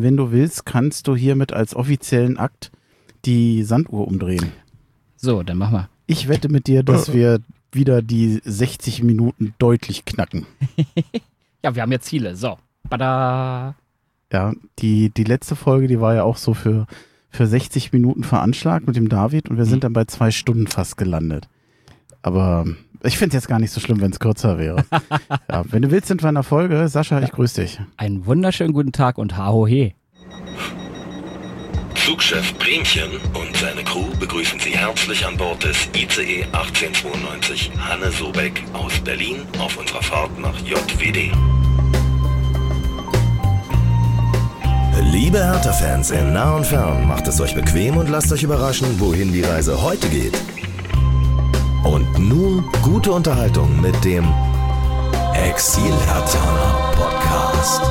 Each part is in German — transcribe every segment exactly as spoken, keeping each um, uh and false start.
Wenn du willst, kannst du hiermit als offiziellen Akt die Sanduhr umdrehen. So, dann machen wir. Ich wette mit dir, dass wir wieder die sechzig Minuten deutlich knacken. Ja, wir haben jetzt Ziele. So. Bada. Ja, die, die letzte Folge, die war ja auch so für, für sechzig Minuten veranschlagt mit dem David und wir sind dann bei zwei Stunden fast gelandet. Aber ich finde es jetzt gar nicht so schlimm, wenn es kürzer wäre. Ja, wenn du willst, sind wir in der Folge. Sascha, ja. Ich grüße dich. Einen wunderschönen guten Tag und ha-ho-he. Flugchef Bremchen und seine Crew begrüßen Sie herzlich an Bord des I C E achtzehnhundertzweiundneunzig Hanne Sobeck aus Berlin auf unserer Fahrt nach J W D. Liebe Hertha-Fans in nah und fern, macht es euch bequem und lasst euch überraschen, wohin die Reise heute geht. Und nun gute Unterhaltung mit dem Exil-Herthaner Podcast.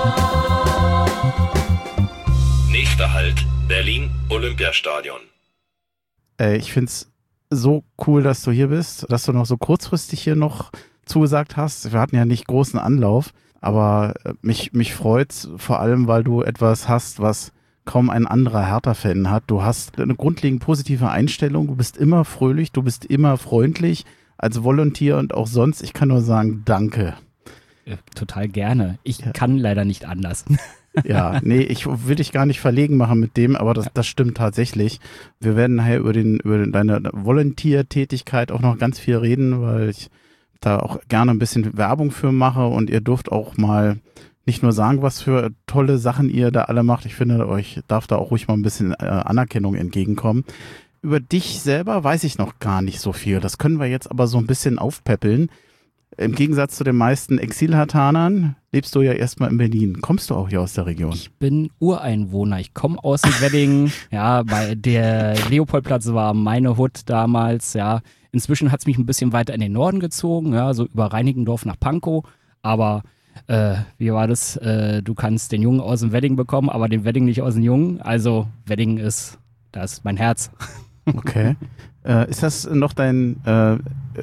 Nächster Halt, Berlin Olympiastadion. Ey, ich find's so cool, dass du hier bist, dass du noch so kurzfristig hier noch zugesagt hast. Wir hatten ja nicht großen Anlauf, aber mich, mich freut's vor allem, weil du etwas hast, was kaum ein anderer Hertha-Fan hat. Du hast eine grundlegend positive Einstellung, du bist immer fröhlich, du bist immer freundlich, als Volunteer und auch sonst. Ich kann nur sagen, danke. Ja, total gerne. Ich ja. kann leider nicht anders. Ja, nee, ich will dich gar nicht verlegen machen mit dem, aber das, das stimmt tatsächlich. Wir werden nachher über, den, über deine Volunteer-Tätigkeit auch noch ganz viel reden, weil ich da auch gerne ein bisschen Werbung für mache und ihr dürft auch mal nicht nur sagen, was für tolle Sachen ihr da alle macht. Ich finde, euch darf da auch ruhig mal ein bisschen äh, Anerkennung entgegenkommen. Über dich selber weiß ich noch gar nicht so viel. Das können wir jetzt aber so ein bisschen aufpäppeln. Im Gegensatz zu den meisten Exil-Herthanern lebst du ja erstmal in Berlin. Kommst du auch hier aus der Region? Ich bin Ureinwohner. Ich komme aus dem Wedding. Ja, bei der Leopoldplatz war meine Hut damals. Ja, inzwischen hat es mich ein bisschen weiter in den Norden gezogen, ja, so über Reinickendorf nach Pankow. Aber äh, wie war das? Äh, du kannst den Jungen aus dem Wedding bekommen, aber den Wedding nicht aus dem Jungen. Also Wedding ist, das ist mein Herz. Okay. äh, ist das noch dein äh,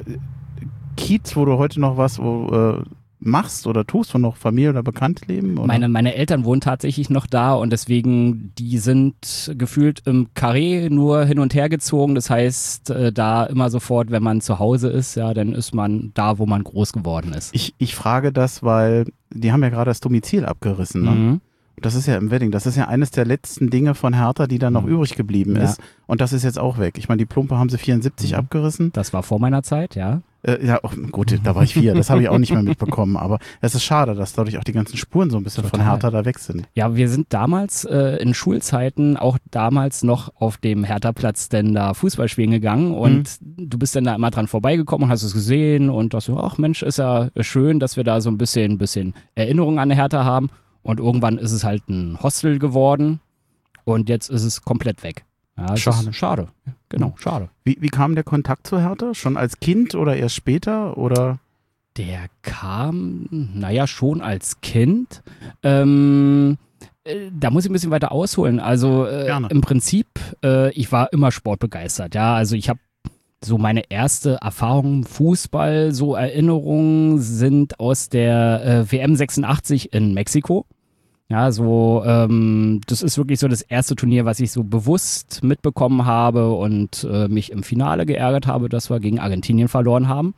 Kiez, wo du heute noch was wo, äh, machst oder tust, wo noch Familie oder Bekannte leben? Oder? Meine, meine Eltern wohnen tatsächlich noch da und deswegen, die sind gefühlt im Carré nur hin und her gezogen. Das heißt, äh, da immer sofort, wenn man zu Hause ist, ja, dann ist man da, wo man groß geworden ist. Ich, ich frage das, weil die haben ja gerade das Domizil abgerissen, ne? Mhm. Das ist ja im Wedding. Das ist ja eines der letzten Dinge von Hertha, die da noch mhm. übrig geblieben ist. Ja. Und das ist jetzt auch weg. Ich meine, die Plumpe haben sie vierundsiebzig mhm. abgerissen. Das war vor meiner Zeit, ja. Äh, ja, oh, gut, da war ich vier. Das habe ich auch nicht mehr mitbekommen. Aber es ist schade, dass dadurch auch die ganzen Spuren so ein bisschen Total. von Hertha da weg sind. Ja, wir sind damals äh, in Schulzeiten auch damals noch auf dem Hertha-Platz denn da Fußball spielen gegangen. Und mhm. du bist dann da immer dran vorbeigekommen und hast es gesehen. Und dachte so, ach Mensch, ist ja schön, dass wir da so ein bisschen, bisschen Erinnerung an Hertha haben. Und irgendwann ist es halt ein Hostel geworden und jetzt ist es komplett weg. Ja, schade. Ist, schade. Genau, schade. Wie, wie kam der Kontakt zu Hertha? Schon als Kind oder erst später? Oder? Der kam, naja, schon als Kind. Ähm, äh, da muss ich ein bisschen weiter ausholen. Also äh, im Prinzip, äh, ich war immer sportbegeistert. Ja, also ich habe so meine erste Erfahrung im Fußball, so Erinnerungen sind aus der äh, W M sechsundachtzig in Mexiko. Ja, so, ähm, das ist wirklich so das erste Turnier, was ich so bewusst mitbekommen habe und äh, mich im Finale geärgert habe, dass wir gegen Argentinien verloren haben.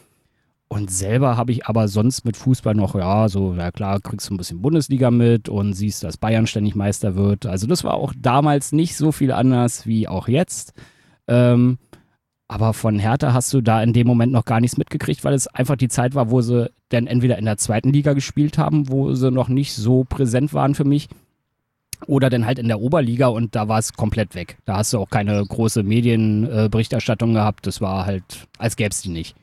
Und selber habe ich aber sonst mit Fußball noch, ja, so, ja klar, kriegst du ein bisschen Bundesliga mit und siehst, dass Bayern ständig Meister wird. Also das war auch damals nicht so viel anders wie auch jetzt. Ähm, Aber von Hertha hast du da in dem Moment noch gar nichts mitgekriegt, weil es einfach die Zeit war, wo sie dann entweder in der zweiten Liga gespielt haben, wo sie noch nicht so präsent waren für mich, oder dann halt in der Oberliga und da war es komplett weg. Da hast du auch keine große Medienberichterstattung gehabt, das war halt, als gäbe es die nicht.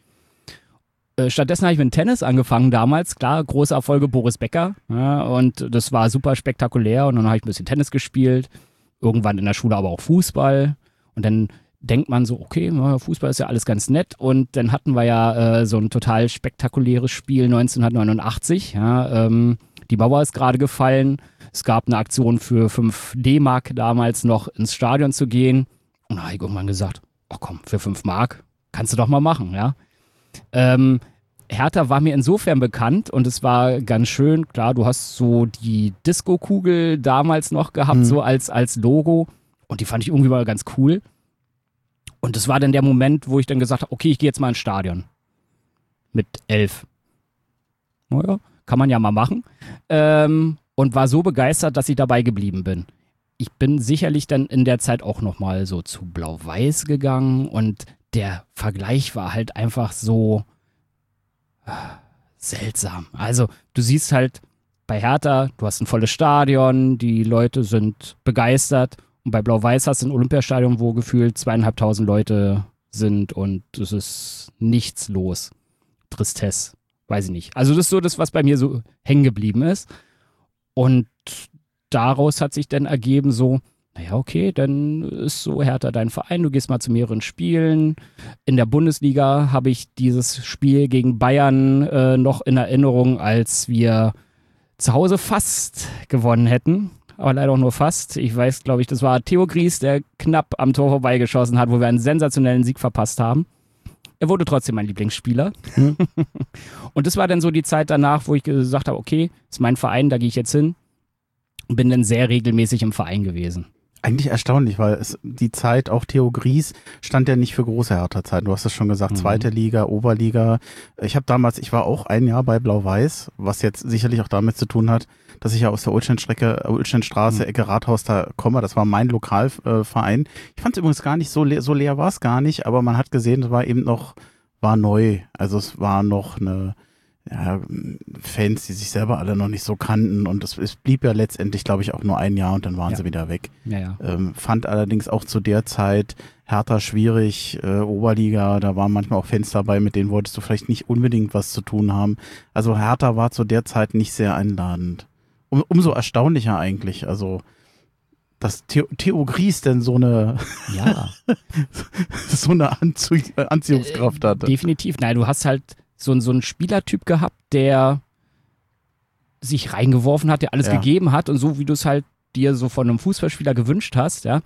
Äh, stattdessen habe ich mit Tennis angefangen damals, klar, große Erfolge Boris Becker, ja, und das war super spektakulär und dann habe ich ein bisschen Tennis gespielt, irgendwann in der Schule aber auch Fußball und dann denkt man so, okay, Fußball ist ja alles ganz nett und dann hatten wir ja äh, so ein total spektakuläres Spiel neunzehnhundertneunundachtzig, ja, ähm, die Mauer ist gerade gefallen, es gab eine Aktion für fünf D-Mark damals noch ins Stadion zu gehen und da habe ich irgendwann gesagt, ach komm, für fünf Mark kannst du doch mal machen, ja. Ähm, Hertha war mir insofern bekannt und es war ganz schön, klar, du hast so die Disco-Kugel damals noch gehabt, mhm. so als, als Logo und die fand ich irgendwie mal ganz cool. Und das war dann der Moment, wo ich dann gesagt habe, okay, ich gehe jetzt mal ins Stadion. Mit elf. Naja, kann man ja mal machen. Ähm, und war so begeistert, dass ich dabei geblieben bin. Ich bin sicherlich dann in der Zeit auch nochmal so zu Blau-Weiß gegangen und der Vergleich war halt einfach so seltsam. Also du siehst halt bei Hertha, du hast ein volles Stadion, die Leute sind begeistert und bei Blau-Weiß hast du ein Olympiastadion, wo gefühlt zweieinhalbtausend Leute sind und es ist nichts los. Tristesse, weiß ich nicht. Also das ist so das, was bei mir so hängen geblieben ist und daraus hat sich dann ergeben so, naja, okay, dann ist so Hertha dein Verein, du gehst mal zu mehreren Spielen. In der Bundesliga habe ich dieses Spiel gegen Bayern äh, noch in Erinnerung, als wir zu Hause fast gewonnen hätten, aber leider auch nur fast. Ich weiß, glaube ich, das war Theo Gries, der knapp am Tor vorbeigeschossen hat, wo wir einen sensationellen Sieg verpasst haben. Er wurde trotzdem mein Lieblingsspieler. Hm. Und das war dann so die Zeit danach, wo ich gesagt habe, okay, das ist mein Verein, da gehe ich jetzt hin. Und bin dann sehr regelmäßig im Verein gewesen. Eigentlich erstaunlich, weil es die Zeit, auch Theo Gries, stand ja nicht für große Hertha-Zeiten. Du hast es schon gesagt, mhm. zweite Liga, Oberliga. Ich habe damals, ich war auch ein Jahr bei Blau-Weiß, was jetzt sicherlich auch damit zu tun hat, dass ich ja aus der Ulsteinstrecke, Ulsteinstraße, mhm. Ecke Rathaus da komme. Das war mein Lokalverein. Ich fand es übrigens gar nicht so leer, so leer war es gar nicht, aber man hat gesehen, es war eben noch, war neu. Also es war noch eine, ja, Fans, die sich selber alle noch nicht so kannten und es, es blieb ja letztendlich, glaube ich, auch nur ein Jahr und dann waren ja. sie wieder weg. Ja, ja. Ähm, fand allerdings auch zu der Zeit Hertha schwierig, äh, Oberliga, da waren manchmal auch Fans dabei, mit denen wolltest du vielleicht nicht unbedingt was zu tun haben. Also Hertha war zu der Zeit nicht sehr einladend. Um, umso erstaunlicher eigentlich, also dass Theo, Theo Gries denn so eine ja. so eine Anzie Anziehungskraft hatte. Äh, definitiv, nein, du hast halt so, so einen Spielertyp gehabt, der sich reingeworfen hat, der alles ja. gegeben hat und so, wie du es halt dir so von einem Fußballspieler gewünscht hast, ja.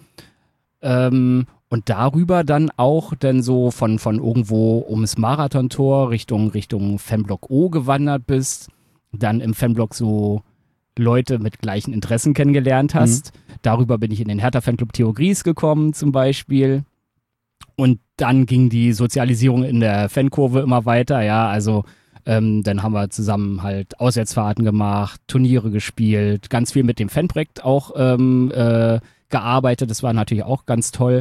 Ähm, und darüber dann auch dann so von, von irgendwo ums Marathontor Richtung, Richtung Fanblock O gewandert bist, dann im Fanblock so Leute mit gleichen Interessen kennengelernt hast. Mhm. Darüber bin ich in den Hertha-Fanclub Theo Gries gekommen zum Beispiel. Und dann ging die Sozialisierung in der Fankurve immer weiter, ja, also ähm, dann haben wir zusammen halt Auswärtsfahrten gemacht, Turniere gespielt, ganz viel mit dem Fanprojekt auch ähm, äh, gearbeitet, das war natürlich auch ganz toll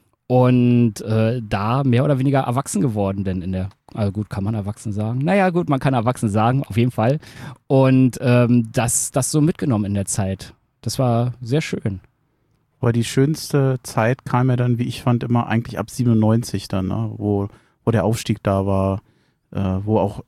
und äh, da mehr oder weniger erwachsen geworden, denn in der, also gut, kann man erwachsen sagen? Naja gut, man kann erwachsen sagen, auf jeden Fall und ähm, das, das so mitgenommen in der Zeit, das war sehr schön. Aber die schönste Zeit kam ja dann, wie ich fand, immer eigentlich ab siebenundneunzig dann, ne? wo, wo der Aufstieg da war, äh, wo auch,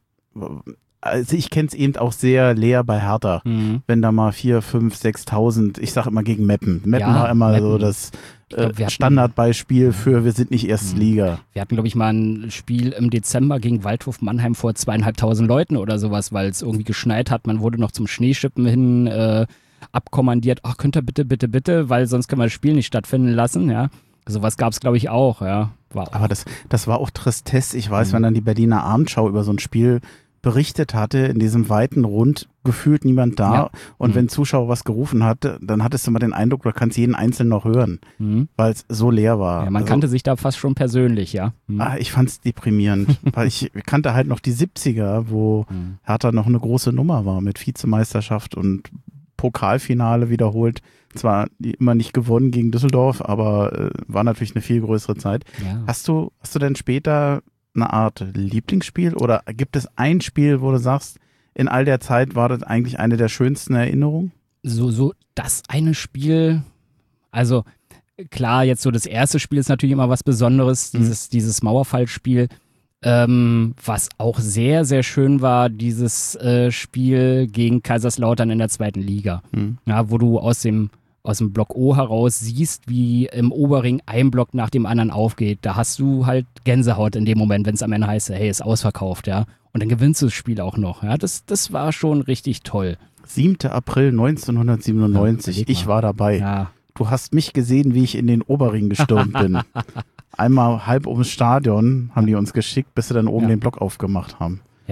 also ich kenne es eben auch sehr leer bei Hertha, mhm. wenn da mal vier, fünf, sechstausend, ich sage immer gegen Meppen. Meppen ja, war immer Meppen. so das äh, glaub, Standardbeispiel für wir sind nicht erste mhm. Liga. Wir hatten, glaube ich, mal ein Spiel im Dezember gegen Waldhof Mannheim vor zweieinhalbtausend Leuten oder sowas, weil es irgendwie geschneit hat. Man wurde noch zum Schneeschippen hin äh, abkommandiert, ach, könnt ihr bitte, bitte, bitte, weil sonst können wir das Spiel nicht stattfinden lassen, ja. Sowas gab es, glaube ich, auch, ja. War auch. Aber das, das war auch Tristesse. Ich weiß, mhm. wenn dann die Berliner Abendschau über so ein Spiel berichtet hatte, in diesem weiten Rund gefühlt niemand da. Ja. Und mhm. wenn Zuschauer was gerufen hatte, dann hattest du mal den Eindruck, du kannst jeden Einzelnen noch hören, mhm. weil es so leer war. Ja, man also, kannte sich da fast schon persönlich, ja. Mhm. Ah, ich fand es deprimierend, weil ich kannte halt noch die siebziger, wo mhm. Hertha noch eine große Nummer war mit Vizemeisterschaft und Pokalfinale wiederholt. Zwar immer nicht gewonnen gegen Düsseldorf, aber äh, war natürlich eine viel größere Zeit. Ja. Hast du, hast du denn später eine Art Lieblingsspiel oder gibt es ein Spiel, wo du sagst, in all der Zeit war das eigentlich eine der schönsten Erinnerungen? So, so das eine Spiel, also klar, jetzt so das erste Spiel ist natürlich immer was Besonderes, mhm. dieses, dieses Mauerfallspiel. Ähm, was auch sehr, sehr schön war, dieses äh, Spiel gegen Kaiserslautern in der zweiten Liga. Mhm. Ja, wo du aus dem, aus dem Block O heraus siehst, wie im Oberring ein Block nach dem anderen aufgeht. Da hast du halt Gänsehaut in dem Moment, wenn es am Ende heißt, hey, ist ausverkauft, ja. Und dann gewinnst du das Spiel auch noch. Ja, das, das war schon richtig toll. siebter April neunzehnhundertsiebenundneunzig, ja, ich war dabei. Ja. Du hast mich gesehen, wie ich in den Oberring gestürmt bin. Einmal halb ums Stadion haben die uns geschickt, bis sie dann oben ja. den Block aufgemacht haben.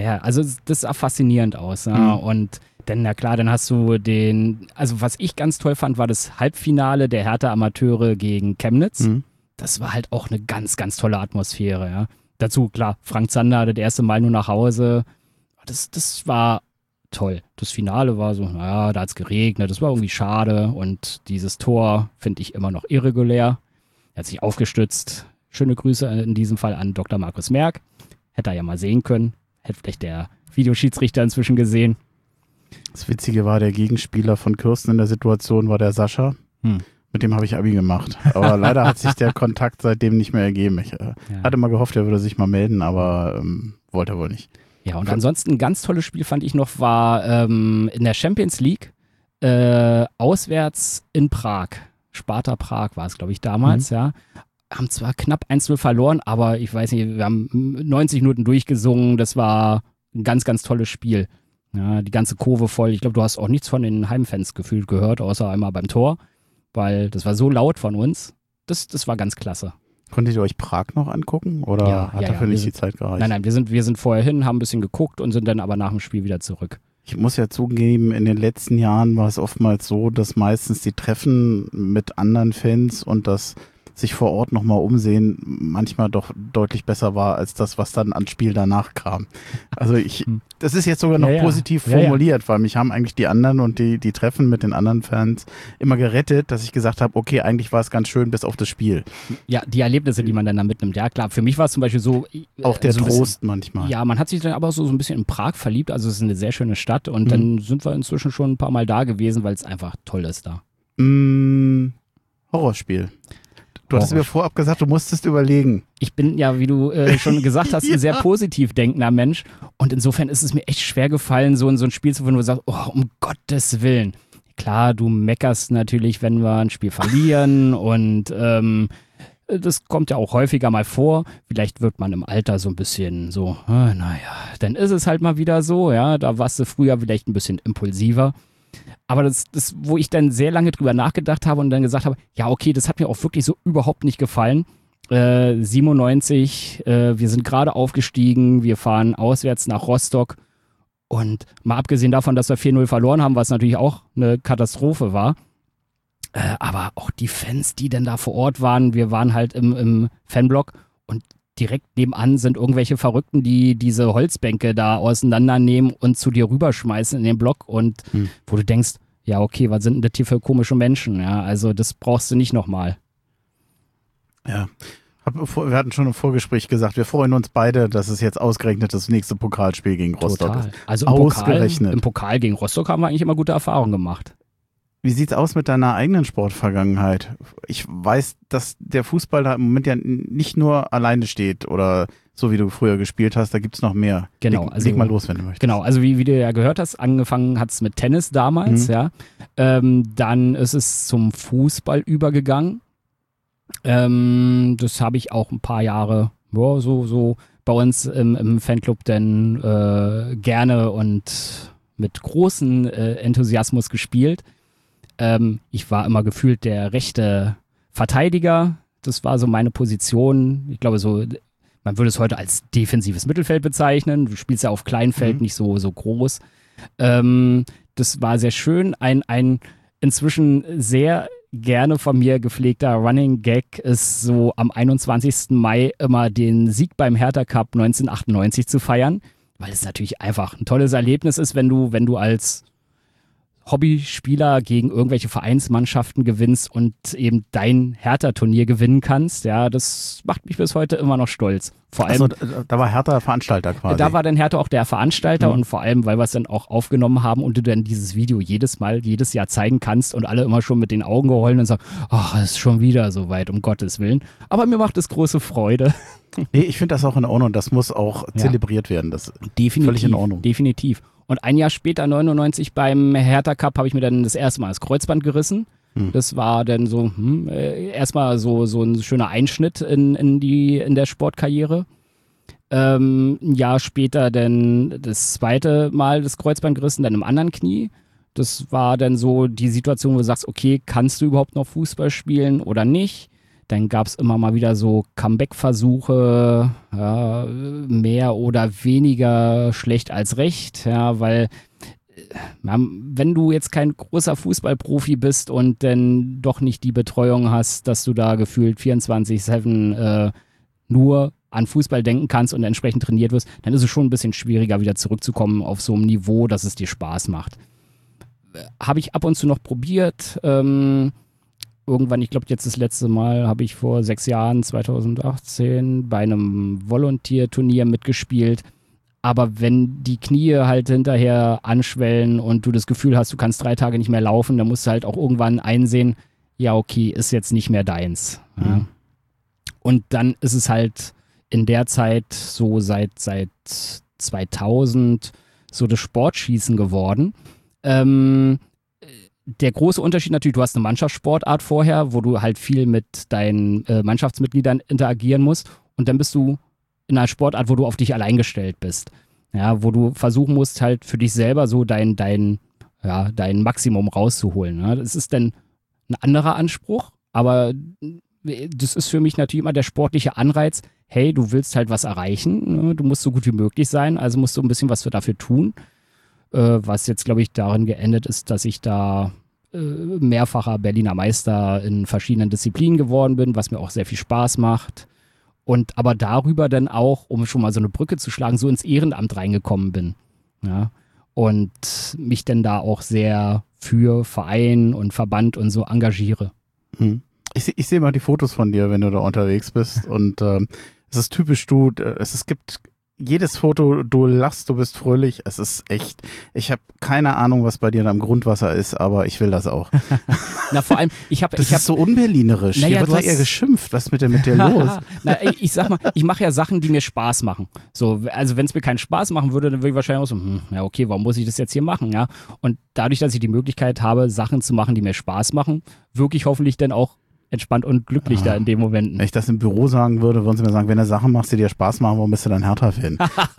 Ja, also das sah faszinierend aus. Ja. Mhm. Und dann, na klar, dann hast du den, also was ich ganz toll fand, war das Halbfinale der Hertha-Amateure gegen Chemnitz. Mhm. Das war halt auch eine ganz, ganz tolle Atmosphäre. Ja. Dazu, klar, Frank Zander, das erste Mal nur nach Hause. Das, das war toll. Das Finale war so, naja, da hat es geregnet, das war irgendwie schade. Und dieses Tor finde ich immer noch irregulär. Er hat sich aufgestützt. Schöne Grüße in diesem Fall an Doktor Markus Merck. Hätte er ja mal sehen können. Hätte vielleicht der Videoschiedsrichter inzwischen gesehen. Das Witzige war, der Gegenspieler von Kirsten in der Situation war der Sascha. Hm. Mit dem habe ich Abi gemacht. Aber leider hat sich der Kontakt seitdem nicht mehr ergeben. Ich äh, ja. hatte mal gehofft, er würde sich mal melden, aber ähm, wollte er wohl nicht. Ja, und ansonsten ein ganz tolles Spiel fand ich noch, war ähm, in der Champions League äh, auswärts in Prag. Sparta Prag war es, glaube ich, damals, mhm. ja. Haben zwar knapp eins null verloren, aber ich weiß nicht, wir haben neunzig Minuten durchgesungen. Das war ein ganz, ganz tolles Spiel. Ja, die ganze Kurve voll. Ich glaube, du hast auch nichts von den Heimfans gefühlt gehört, außer einmal beim Tor, weil das war so laut von uns. Das, das war ganz klasse. Konntet ihr euch Prag noch angucken oder ja, hat ja, dafür ja. nicht sind, die Zeit gereicht? Nein, nein, wir sind, wir sind vorher hin, haben ein bisschen geguckt und sind dann aber nach dem Spiel wieder zurück. Ich muss ja zugeben, in den letzten Jahren war es oftmals so, dass meistens die Treffen mit anderen Fans und das sich vor Ort nochmal umsehen manchmal doch deutlich besser war als das, was dann ans Spiel danach kam. Also ich, das ist jetzt sogar noch ja, ja. positiv formuliert, ja, ja. weil mich haben eigentlich die anderen und die, die Treffen mit den anderen Fans immer gerettet, dass ich gesagt habe, okay, eigentlich war es ganz schön bis auf das Spiel. Ja, die Erlebnisse, die man dann da mitnimmt, ja klar. Für mich war es zum Beispiel so... Auch der so Trost bisschen, manchmal. Ja, man hat sich dann aber so, so ein bisschen in Prag verliebt, also es ist eine sehr schöne Stadt und mhm. dann sind wir inzwischen schon ein paar Mal da gewesen, weil es einfach toll ist da. Mm, Horrorspiel. Du hattest mir vorab gesagt, du musstest überlegen. Ich bin ja, wie du äh, schon gesagt hast, ein ja. sehr positiv denkender Mensch. Und insofern ist es mir echt schwer gefallen, so in so ein Spiel zu finden, wo du sagst, oh, um Gottes Willen. Klar, du meckerst natürlich, wenn wir ein Spiel verlieren. Und ähm, das kommt ja auch häufiger mal vor. Vielleicht wird man im Alter so ein bisschen so, äh, naja, dann ist es halt mal wieder so. Ja, da warst du früher vielleicht ein bisschen impulsiver. Aber das, das, wo ich dann sehr lange drüber nachgedacht habe und dann gesagt habe, ja okay, das hat mir auch wirklich so überhaupt nicht gefallen. Äh, siebenundneunzig, äh, wir sind gerade aufgestiegen, wir fahren auswärts nach Rostock und mal abgesehen davon, dass wir vier null verloren haben, was natürlich auch eine Katastrophe war, äh, aber auch die Fans, die denn da vor Ort waren, wir waren halt im, im Fanblock und direkt nebenan sind irgendwelche Verrückten, die diese Holzbänke da auseinandernehmen und zu dir rüberschmeißen in den Block und hm. wo du denkst, ja okay, was sind denn das hier für komische Menschen? Ja, also das brauchst du nicht nochmal. Ja, wir hatten schon im Vorgespräch gesagt, wir freuen uns beide, dass es jetzt ausgerechnet das nächste Pokalspiel gegen Rostock Total. ist. Also im ausgerechnet. Pokal, im Pokal gegen Rostock haben wir eigentlich immer gute Erfahrungen gemacht. Wie sieht's aus mit deiner eigenen Sportvergangenheit? Ich weiß, dass der Fußball da im Moment ja nicht nur alleine steht oder so wie du früher gespielt hast, da gibt's noch mehr. Genau. Leg, also, leg mal los, wenn du möchtest. Genau, also wie, wie du ja gehört hast, angefangen hat's mit Tennis damals, mhm. ja. Ähm, dann ist es zum Fußball übergegangen. Ähm, das habe ich auch ein paar Jahre boah, so, so bei uns im, im Fanclub denn äh, gerne und mit großem äh, Enthusiasmus gespielt. Ähm, ich war immer gefühlt der rechte Verteidiger. Das war so meine Position. Ich glaube, so, man würde es heute als defensives Mittelfeld bezeichnen. Du spielst ja auf Kleinfeld, mhm. nicht so, so groß. Ähm, das war sehr schön. Ein, ein inzwischen sehr gerne von mir gepflegter Running Gag ist so am einundzwanzigsten Mai immer den Sieg beim Hertha Cup neunzehnhundertachtundneunzig zu feiern, weil es natürlich einfach ein tolles Erlebnis ist, wenn du, wenn du als Hobbyspieler gegen irgendwelche Vereinsmannschaften gewinnst und eben dein Hertha-Turnier gewinnen kannst. Ja, das macht mich bis heute immer noch stolz. Vor allem, also, da war Hertha Veranstalter quasi. Da war dann Hertha auch der Veranstalter mhm. und vor allem, weil wir es dann auch aufgenommen haben und du dann dieses Video jedes Mal, jedes Jahr zeigen kannst und alle immer schon mit den Augen gerollt und sagen, ach, es ist schon wieder so weit, um Gottes Willen. Aber mir macht es große Freude. Nee, ich finde das auch in Ordnung. Das muss auch ja. zelebriert werden. Das ist definitiv, völlig in Ordnung. Definitiv. Und ein Jahr später, neunundneunzig, beim Hertha Cup, habe ich mir dann das erste Mal das Kreuzband gerissen. Hm. Das war dann so hm, äh, erstmal so, so ein schöner Einschnitt in, in, die, in der Sportkarriere. Ähm, ein Jahr später dann das zweite Mal das Kreuzband gerissen, dann im anderen Knie. Das war dann so die Situation, wo du sagst, okay, kannst du überhaupt noch Fußball spielen oder nicht? Dann gab es immer mal wieder so Comeback-Versuche, ja, mehr oder weniger schlecht als recht, ja, weil ja, wenn du jetzt kein großer Fußballprofi bist und dann doch nicht die Betreuung hast, dass du da gefühlt vierundzwanzig sieben äh, nur an Fußball denken kannst und entsprechend trainiert wirst, dann ist es schon ein bisschen schwieriger, wieder zurückzukommen auf so einem Niveau, dass es dir Spaß macht. Habe ich ab und zu noch probiert, ähm, irgendwann, ich glaube jetzt das letzte Mal, habe ich vor sechs Jahren, zwanzig achtzehn, bei einem Volunteer-Turnier mitgespielt. Aber wenn die Knie halt hinterher anschwellen und du das Gefühl hast, du kannst drei Tage nicht mehr laufen, dann musst du halt auch irgendwann einsehen, ja okay, ist jetzt nicht mehr deins. Ja. Mhm. Und dann ist es halt in der Zeit so seit, seit zweitausend so das Sportschießen geworden. Ähm, Der große Unterschied natürlich, du hast eine Mannschaftssportart vorher, wo du halt viel mit deinen äh, Mannschaftsmitgliedern interagieren musst und dann bist du in einer Sportart, wo du auf dich allein gestellt bist. Ja, wo du versuchen musst, halt für dich selber so dein, dein, ja, dein Maximum rauszuholen. Ne? Das ist dann ein anderer Anspruch, aber das ist für mich natürlich immer der sportliche Anreiz, hey, du willst halt was erreichen, ne? Du musst so gut wie möglich sein, also musst du ein bisschen was für dafür tun. Was jetzt, glaube ich, darin geendet ist, dass ich da äh, mehrfacher Berliner Meister in verschiedenen Disziplinen geworden bin, was mir auch sehr viel Spaß macht. Und aber darüber dann auch, um schon mal so eine Brücke zu schlagen, so ins Ehrenamt reingekommen bin. Ja? Und mich dann da auch sehr für Verein und Verband und so engagiere. Hm. Ich, ich sehe mal die Fotos von dir, wenn du da unterwegs bist. Und ähm, es ist typisch du, es, es gibt jedes Foto, du lachst, du bist fröhlich, es ist echt, ich habe keine Ahnung, was bei dir da im Grundwasser ist, aber ich will das auch. Na vor allem, ich habe... Das ich hab, ist so unberlinerisch, naja, hier wird da eher geschimpft, was ist mit, der, mit dir los? Na, ich, ich sag mal, ich mache ja Sachen, die mir Spaß machen. So, also wenn es mir keinen Spaß machen würde, dann würde ich wahrscheinlich auch so, hm, ja okay, warum muss ich das jetzt hier machen, ja? Und dadurch, dass ich die Möglichkeit habe, Sachen zu machen, die mir Spaß machen, wirke ich hoffentlich dann auch entspannt und glücklich ah, da in dem Moment. Wenn ich das im Büro sagen würde, würden sie mir sagen, wenn du Sachen machst, die dir Spaß machen, warum bist du dann Hertha-Fan?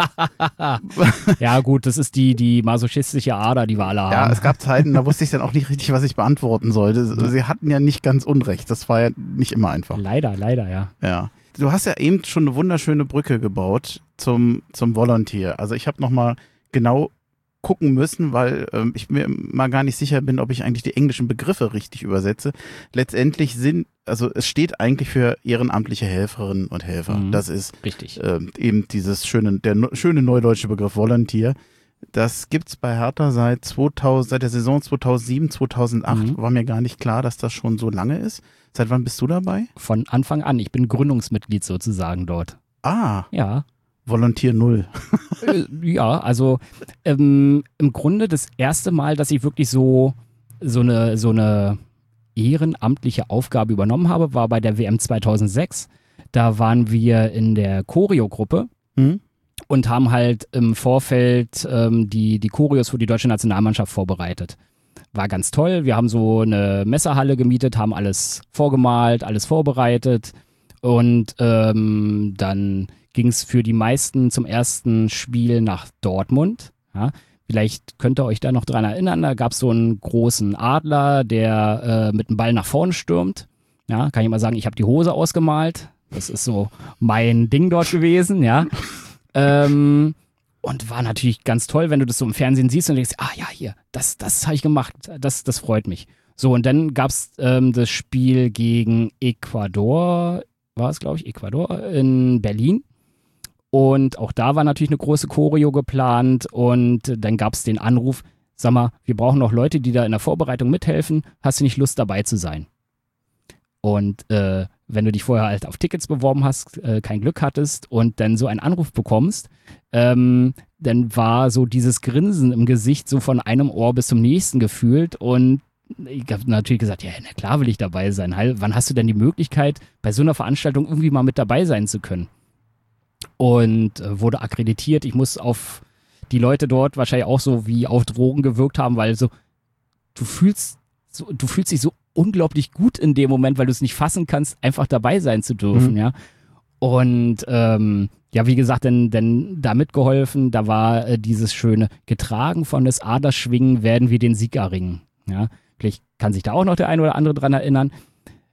Ja gut, das ist die, die masochistische Ader, die wir alle haben. Ja, es gab Zeiten, da wusste ich dann auch nicht richtig, was ich beantworten sollte. Sie hatten ja nicht ganz Unrecht, das war ja nicht immer einfach. Leider, leider, ja. Ja. Du hast ja eben schon eine wunderschöne Brücke gebaut zum, zum Volunteer. Also ich habe nochmal genau gucken müssen, weil ähm, ich mir mal gar nicht sicher bin, ob ich eigentlich die englischen Begriffe richtig übersetze. Letztendlich sind, also es steht eigentlich für ehrenamtliche Helferinnen und Helfer. Mhm, das ist richtig. Ähm, eben dieses schöne, der no, schöne neudeutsche Begriff Volunteer. Das gibt's bei Hertha seit zweitausend, seit der Saison zweitausendsieben, zweitausendacht. Mhm. War mir gar nicht klar, dass das schon so lange ist. Seit wann bist du dabei? Von Anfang an. Ich bin Gründungsmitglied sozusagen dort. Ah. Ja. Volunteer null. Ja, also ähm, im Grunde das erste Mal, dass ich wirklich so, so, eine, so eine ehrenamtliche Aufgabe übernommen habe, war bei der W M zweitausendsechs. Da waren wir in der Choreo-Gruppe mhm. und haben halt im Vorfeld ähm, die, die Choreos für die deutsche Nationalmannschaft vorbereitet. War ganz toll. Wir haben so eine Messerhalle gemietet, haben alles vorgemalt, alles vorbereitet und ähm, dann ging es für die meisten zum ersten Spiel nach Dortmund. Ja, vielleicht könnt ihr euch da noch dran erinnern, da gab es so einen großen Adler, der äh, mit dem Ball nach vorne stürmt. Ja, kann ich mal sagen, ich habe die Hose ausgemalt. Das ist so mein Ding dort gewesen, ja. ähm, und war natürlich ganz toll, wenn du das so im Fernsehen siehst und denkst, ah ja, hier, das, das habe ich gemacht, das, das freut mich. So, und dann gab es ähm, das Spiel gegen Ecuador, war es, glaube ich, Ecuador in Berlin. Und auch da war natürlich eine große Choreo geplant und dann gab es den Anruf, sag mal, wir brauchen noch Leute, die da in der Vorbereitung mithelfen, hast du nicht Lust dabei zu sein? Und äh, wenn du dich vorher halt auf Tickets beworben hast, äh, kein Glück hattest und dann so einen Anruf bekommst, ähm, dann war so dieses Grinsen im Gesicht so von einem Ohr bis zum nächsten gefühlt und ich habe natürlich gesagt, ja, na klar will ich dabei sein. Wann hast du denn die Möglichkeit, bei so einer Veranstaltung irgendwie mal mit dabei sein zu können? Und äh, wurde akkreditiert. Ich muss auf die Leute dort wahrscheinlich auch so wie auf Drogen gewirkt haben, weil so du fühlst, so, du fühlst dich so unglaublich gut in dem Moment, weil du es nicht fassen kannst, einfach dabei sein zu dürfen, mhm. ja. Und ähm, ja, wie gesagt, denn, denn da mitgeholfen, da war äh, dieses schöne, getragen von des Adlers Schwingen werden wir den Sieg erringen. Ja, vielleicht kann sich da auch noch der eine oder andere dran erinnern.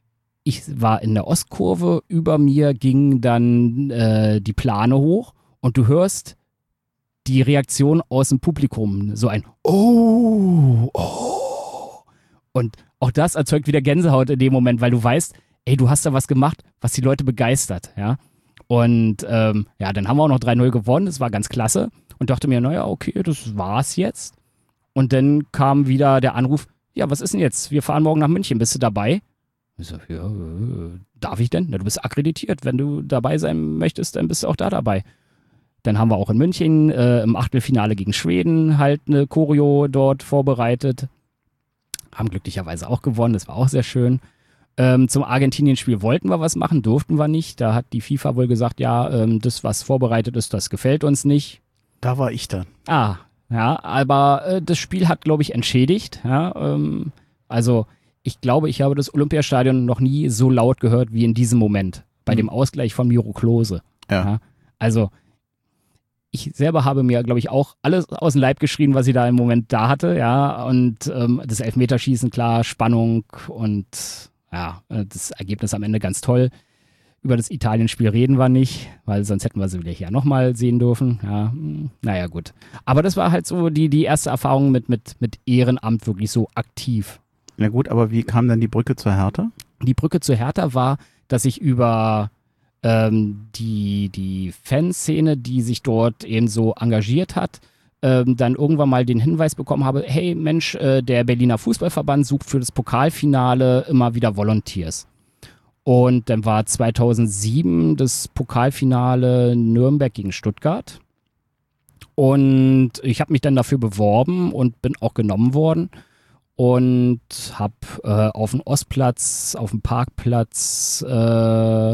ich war in der Ostkurve, über mir ging dann äh, die Plane hoch und du hörst die Reaktion aus dem Publikum, so ein Oh, oh. Und auch das erzeugt wieder Gänsehaut in dem Moment, weil du weißt, ey, du hast da was gemacht, was die Leute begeistert, ja. Und ähm, ja, dann haben wir auch noch drei null gewonnen, das war ganz klasse und dachte mir, naja, okay, das war's jetzt. Und dann kam wieder der Anruf, ja, was ist denn jetzt? Wir fahren morgen nach München, bist du dabei? Ich so, ja, äh, darf ich denn? Na, du bist akkreditiert, wenn du dabei sein möchtest, dann bist du auch da dabei. Dann haben wir auch in München äh, im Achtelfinale gegen Schweden halt eine Choreo dort vorbereitet. Haben glücklicherweise auch gewonnen, das war auch sehr schön. Ähm, zum Argentinien-Spiel wollten wir was machen, durften wir nicht. Da hat die FIFA wohl gesagt, ja, ähm, das, was vorbereitet ist, das gefällt uns nicht. Da war ich dann. Ah, ja, aber äh, das Spiel hat, glaube ich, entschädigt. Ja, ähm, also ich glaube, ich habe das Olympiastadion noch nie so laut gehört wie in diesem Moment. Bei mhm. dem Ausgleich von Miro Klose. Ja. Ja, also ich selber habe mir, glaube ich, auch alles aus dem Leib geschrien, was ich da im Moment da hatte, ja, und ähm, das Elfmeterschießen, klar, Spannung und ja, das Ergebnis am Ende ganz toll. Über das Italien-Spiel reden wir nicht, weil sonst hätten wir sie wieder hier nochmal sehen dürfen, ja, naja, gut. Aber das war halt so die, die erste Erfahrung mit, mit, mit Ehrenamt wirklich so aktiv. Na gut, aber wie kam denn die Brücke zur Hertha? Die Brücke zur Hertha war, dass ich über Ähm, die, die Fanszene, die sich dort eben so engagiert hat, ähm, dann irgendwann mal den Hinweis bekommen habe, hey Mensch, äh, der Berliner Fußballverband sucht für das Pokalfinale immer wieder Volunteers. Und dann war zweitausendsieben das Pokalfinale Nürnberg gegen Stuttgart. Und ich habe mich dann dafür beworben und bin auch genommen worden. Und habe äh, auf dem Ostplatz, auf dem Parkplatz äh,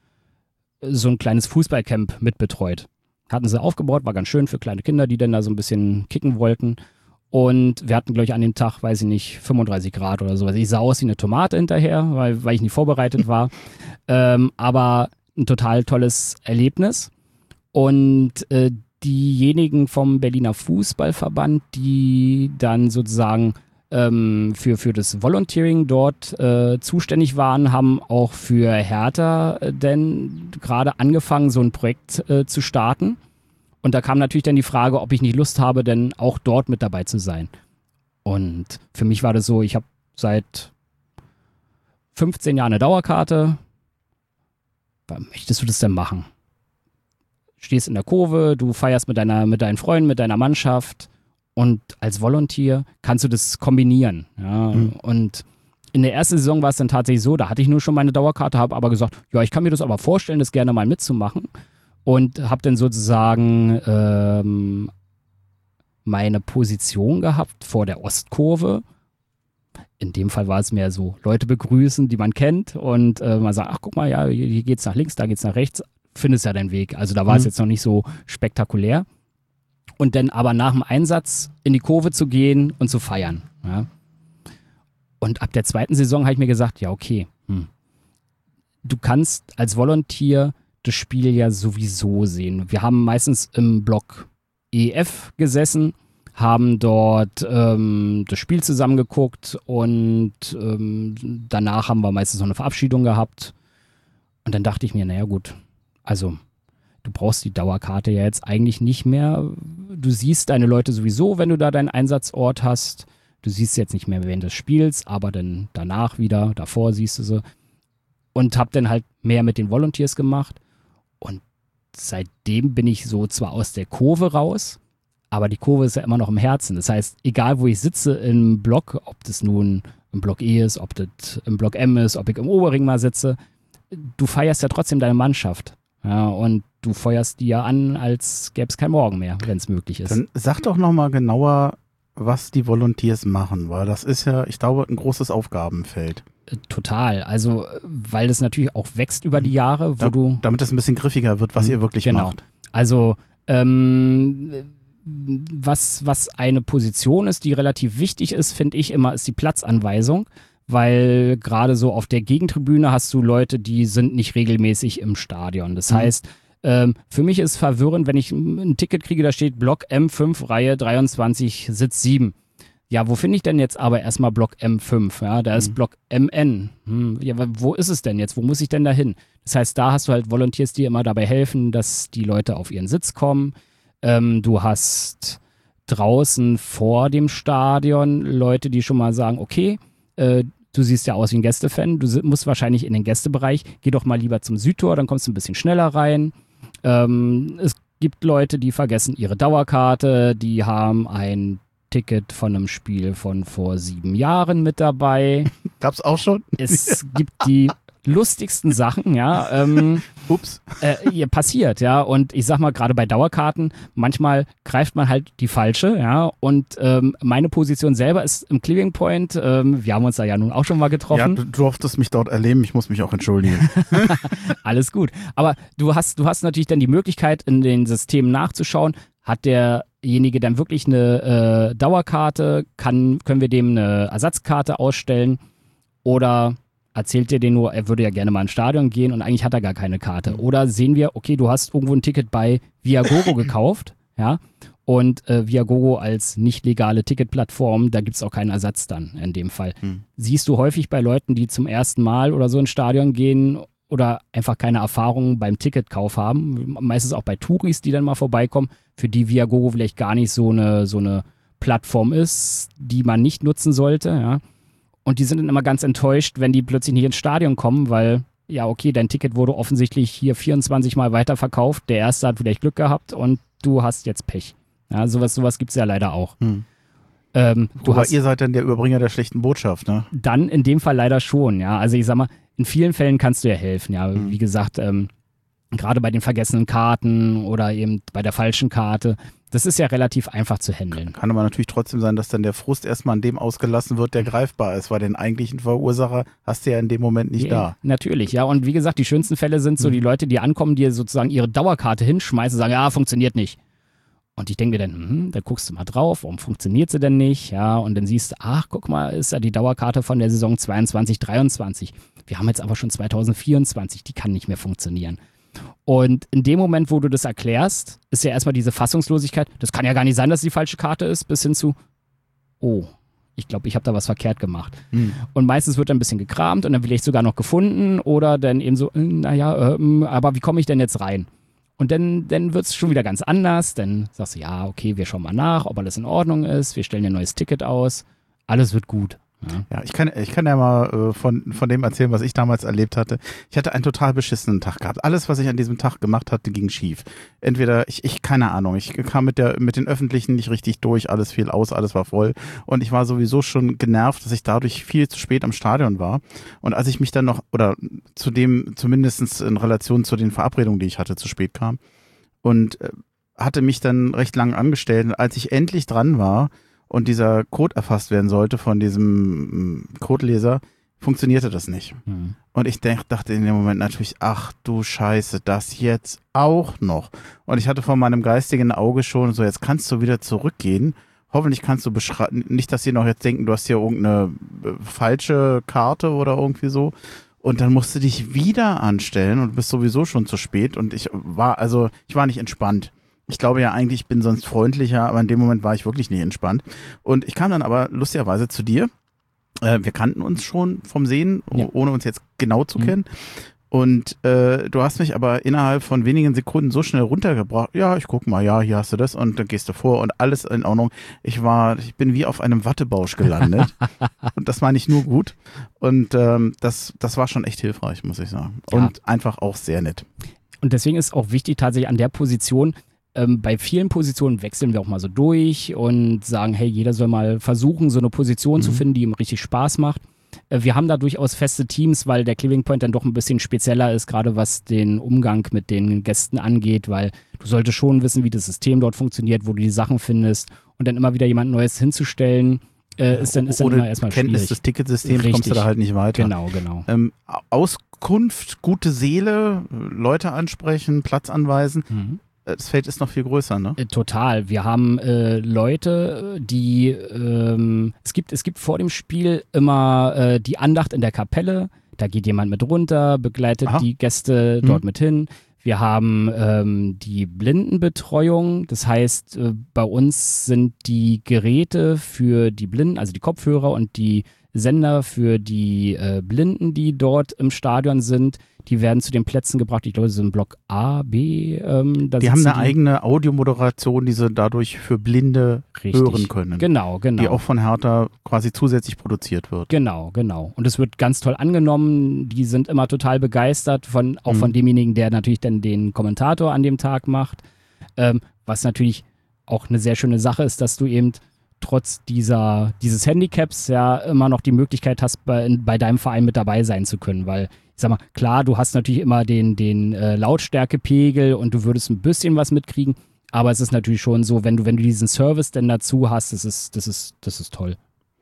so ein kleines Fußballcamp mitbetreut. Hatten sie aufgebaut, war ganz schön für kleine Kinder, die dann da so ein bisschen kicken wollten. Und wir hatten, glaube ich, an dem Tag, weiß ich nicht, fünfunddreißig Grad oder sowas. Ich sah aus wie eine Tomate hinterher, weil, weil ich nicht vorbereitet war. ähm, aber ein total tolles Erlebnis. Und äh, diejenigen vom Berliner Fußballverband, die dann sozusagen ähm, für, für das Volunteering dort äh, zuständig waren, haben auch für Hertha äh, denn gerade angefangen, so ein Projekt äh, zu starten. Und da kam natürlich dann die Frage, ob ich nicht Lust habe, denn auch dort mit dabei zu sein. Und für mich war das so, ich habe seit fünfzehn Jahren eine Dauerkarte. Wann möchtest du das denn machen? Stehst in der Kurve, du feierst mit deiner, mit deinen Freunden, mit deiner Mannschaft und als Volunteer kannst du das kombinieren. Ja? Mhm. Und in der ersten Saison war es dann tatsächlich so, da hatte ich nur schon meine Dauerkarte, habe aber gesagt, ja, ich kann mir das aber vorstellen, das gerne mal mitzumachen. Und habe dann sozusagen ähm, meine Position gehabt vor der Ostkurve. In dem Fall war es mehr so, Leute begrüßen, die man kennt und äh, man sagt, ach guck mal, ja, hier geht's nach links, da geht's nach rechts, findest ja deinen Weg. Also da war es mhm. jetzt noch nicht so spektakulär. Und dann aber nach dem Einsatz in die Kurve zu gehen und zu feiern. Ja. Und ab der zweiten Saison habe ich mir gesagt, ja okay, hm. du kannst als Volunteer das Spiel ja sowieso sehen. Wir haben meistens im Block E F gesessen, haben dort ähm, das Spiel zusammengeguckt und ähm, danach haben wir meistens noch eine Verabschiedung gehabt. Und dann dachte ich mir, naja gut, also du brauchst die Dauerkarte ja jetzt eigentlich nicht mehr. Du siehst deine Leute sowieso, wenn du da deinen Einsatzort hast. Du siehst sie jetzt nicht mehr während des Spiels, aber dann danach wieder, davor siehst du sie. Und hab dann halt mehr mit den Volunteers gemacht. Und seitdem bin ich so zwar aus der Kurve raus, aber die Kurve ist ja immer noch im Herzen. Das heißt, egal wo ich sitze im Block, ob das nun im Block E ist, ob das im Block M ist, ob ich im Oberring mal sitze, du feierst ja trotzdem deine Mannschaft. Ja, und du feuerst die ja an, als gäbe es kein Morgen mehr, wenn es möglich ist. Dann sag doch nochmal genauer, was die Volunteers machen, weil das ist ja, ich glaube, ein großes Aufgabenfeld. Total, also weil das natürlich auch wächst über die Jahre, wo da, du... Damit es ein bisschen griffiger wird, was ihr wirklich genau. macht. Also ähm, was, was eine Position ist, die relativ wichtig ist, finde ich immer, ist die Platzanweisung, weil gerade so auf der Gegentribüne hast du Leute, die sind nicht regelmäßig im Stadion. Das mhm. heißt, ähm, für mich ist verwirrend, wenn ich ein Ticket kriege, da steht Block M fünf, Reihe dreiundzwanzig, Sitz sieben. Ja, wo finde ich denn jetzt aber erstmal Block M fünf? Ja, da ist Mhm. Block M N. Hm, ja, wo ist es denn jetzt? Wo muss ich denn da hin? Das heißt, da hast du halt Volunteers, die immer dabei helfen, dass die Leute auf ihren Sitz kommen. Ähm, du hast draußen vor dem Stadion Leute, die schon mal sagen, okay, äh, du siehst ja aus wie ein Gästefan, du si- musst wahrscheinlich in den Gästebereich, geh doch mal lieber zum Südtor, dann kommst du ein bisschen schneller rein. Ähm, es gibt Leute, die vergessen ihre Dauerkarte, die haben ein Ticket von einem Spiel von vor sieben Jahren mit dabei. Gab's auch schon? Es gibt die lustigsten Sachen, ja, ähm, Ups. äh, ja, passiert, ja, und ich sag mal, gerade bei Dauerkarten, manchmal greift man halt die falsche, ja, und ähm, meine Position selber ist im Clearing Point, ähm, wir haben uns da ja nun auch schon mal Ja, getroffen. du durftest mich dort erleben, ich muss mich auch entschuldigen. Alles gut. Aber du hast, du hast natürlich dann die Möglichkeit, in den Systemen nachzuschauen, hat derjenige dann wirklich eine äh, Dauerkarte, kann, können wir dem eine Ersatzkarte ausstellen oder erzählt dir den nur, er würde ja gerne mal ins Stadion gehen und eigentlich hat er gar keine Karte. Oder sehen wir, okay, du hast irgendwo ein Ticket bei Viagogo gekauft, ja, und äh, Viagogo als nicht legale Ticketplattform, da gibt es auch keinen Ersatz dann in dem Fall. Hm. Siehst du häufig bei Leuten, die zum ersten Mal oder so ins Stadion gehen oder einfach keine Erfahrung beim Ticketkauf haben, meistens auch bei Touris, die dann mal vorbeikommen, für die Viagogo vielleicht gar nicht so eine, so eine Plattform ist, die man nicht nutzen sollte, ja. Und die sind dann immer ganz enttäuscht, wenn die plötzlich nicht ins Stadion kommen, weil, ja, okay, dein Ticket wurde offensichtlich hier vierundzwanzig Mal weiterverkauft. Der erste hat vielleicht Glück gehabt und du hast jetzt Pech. Ja, sowas, sowas gibt es ja leider auch. Hm. Ähm, du Aber hast ihr seid dann der Überbringer der schlechten Botschaft, ne? dann in dem Fall leider schon, ja. Also ich sag mal, in vielen Fällen kannst du ja helfen, ja. Mhm. Wie gesagt, ähm, gerade bei den vergessenen Karten oder eben bei der falschen Karte, das ist ja relativ einfach zu handeln. Kann aber natürlich trotzdem sein, dass dann der Frust erstmal an dem ausgelassen wird, der greifbar ist, weil den eigentlichen Verursacher hast du ja in dem Moment nicht Ja, da. natürlich, ja. Und wie gesagt, die schönsten Fälle sind so Mhm. die Leute, die ankommen, die sozusagen ihre Dauerkarte hinschmeißen, sagen, ja, funktioniert nicht. Und ich denke mir dann, hm, da guckst du mal drauf, warum funktioniert sie denn nicht? Ja, und dann siehst du, ach, guck mal, ist ja die Dauerkarte von der Saison zweiundzwanzig, dreiundzwanzig. Wir haben jetzt aber schon zwanzig vierundzwanzig, die kann nicht mehr funktionieren. Und in dem Moment, wo du das erklärst, ist ja erstmal diese Fassungslosigkeit, das kann ja gar nicht sein, dass es die falsche Karte ist, bis hin zu, oh, ich glaube, ich habe da was verkehrt gemacht. Hm. Und meistens wird dann ein bisschen gekramt und dann vielleicht sogar noch gefunden oder dann eben so, äh, naja, äh, aber wie komme ich denn jetzt rein? Und dann, dann wird es schon wieder ganz anders. Dann sagst du, ja, okay, wir schauen mal nach, ob alles in Ordnung ist. Wir stellen ein neues Ticket aus. Alles wird gut. Ja. Ja, ich kann, ich kann ja mal äh, von, von dem erzählen, was ich damals erlebt hatte. Ich hatte einen total beschissenen Tag gehabt. Alles, was ich an diesem Tag gemacht hatte, ging schief. Entweder, ich, ich keine Ahnung, ich kam mit der, mit den Öffentlichen nicht richtig durch, alles fiel aus, alles war voll. Und ich war sowieso schon genervt, dass ich dadurch viel zu spät am Stadion war. Und als ich mich dann noch, oder zu dem, zumindest in Relation zu den Verabredungen, die ich hatte, zu spät kam und äh, hatte mich dann recht lang angestellt. Und als ich endlich dran war, und dieser Code erfasst werden sollte von diesem Codeleser, funktionierte das nicht. Hm. Und ich denk, dachte in dem Moment natürlich, ach du Scheiße, das jetzt auch noch. Und ich hatte vor meinem geistigen Auge schon so, jetzt kannst du wieder zurückgehen. Hoffentlich kannst du beschreiben, nicht, dass sie noch jetzt denken, du hast hier irgendeine äh, falsche Karte oder irgendwie so. Und dann musst du dich wieder anstellen und bist sowieso schon zu spät. Und ich war, also, ich war nicht entspannt. Ich glaube ja eigentlich, ich bin sonst freundlicher, aber in dem Moment war ich wirklich nicht entspannt. Und ich kam dann aber lustigerweise zu dir. Äh, wir kannten uns schon vom Sehen, Ja. ohne uns jetzt genau zu Mhm. kennen. Und äh, du hast mich aber innerhalb von wenigen Sekunden so schnell runtergebracht. Ja, ich guck mal, ja, hier hast du das und dann gehst du vor und alles in Ordnung. Ich war, ich bin wie auf einem Wattebausch gelandet. Und das meine ich nur gut. Und ähm, das, das war schon echt hilfreich, muss ich sagen. Und Ja. einfach auch sehr nett. Und deswegen ist auch wichtig, tatsächlich an der Position, ähm, bei vielen Positionen wechseln wir auch mal so durch und sagen, hey, jeder soll mal versuchen, so eine Position Mhm. zu finden, die ihm richtig Spaß macht. Äh, wir haben da durchaus feste Teams, weil der Clearing Point dann doch ein bisschen spezieller ist, gerade was den Umgang mit den Gästen angeht, weil du solltest schon wissen, wie das System dort funktioniert, wo du die Sachen findest und dann immer wieder jemand Neues hinzustellen, äh, ist dann, ist dann Ohne immer erstmal Kenntnis schwierig. des Ticketsystems kommst du Richtig. da halt nicht weiter. Genau, genau. Ähm, Auskunft, gute Seele, Leute ansprechen, Platz anweisen. Mhm. Das Feld ist noch viel größer, ne? Äh, Total. Wir haben äh, Leute, die ähm, es gibt, es gibt vor dem Spiel immer äh, die Andacht in der Kapelle. Da geht jemand mit runter, begleitet Aha. die Gäste Mhm. dort mit hin. Wir haben ähm, die Blindenbetreuung, das heißt, äh, bei uns sind die Geräte für die Blinden, also die Kopfhörer und die Sender für die äh, Blinden, die dort im Stadion sind, die werden zu den Plätzen gebracht. Ich glaube, das ist in Block A, B. Ähm, da die haben eine die eigene Audiomoderation, die sie dadurch für Blinde Richtig. hören können. Genau, genau. Die auch von Hertha quasi zusätzlich produziert wird. Genau, genau. Und es wird ganz toll angenommen. Die sind immer total begeistert, von, auch mhm. von demjenigen, der natürlich dann den Kommentator an dem Tag macht. Ähm, was natürlich auch eine sehr schöne Sache ist, dass du eben trotz dieser, dieses Handicaps ja immer noch die Möglichkeit hast, bei, bei deinem Verein mit dabei sein zu können, weil ich sag mal, klar, du hast natürlich immer den, den äh, Lautstärkepegel und du würdest ein bisschen was mitkriegen, aber es ist natürlich schon so, wenn du, wenn du diesen Service denn dazu hast, das ist, das ist, das ist toll.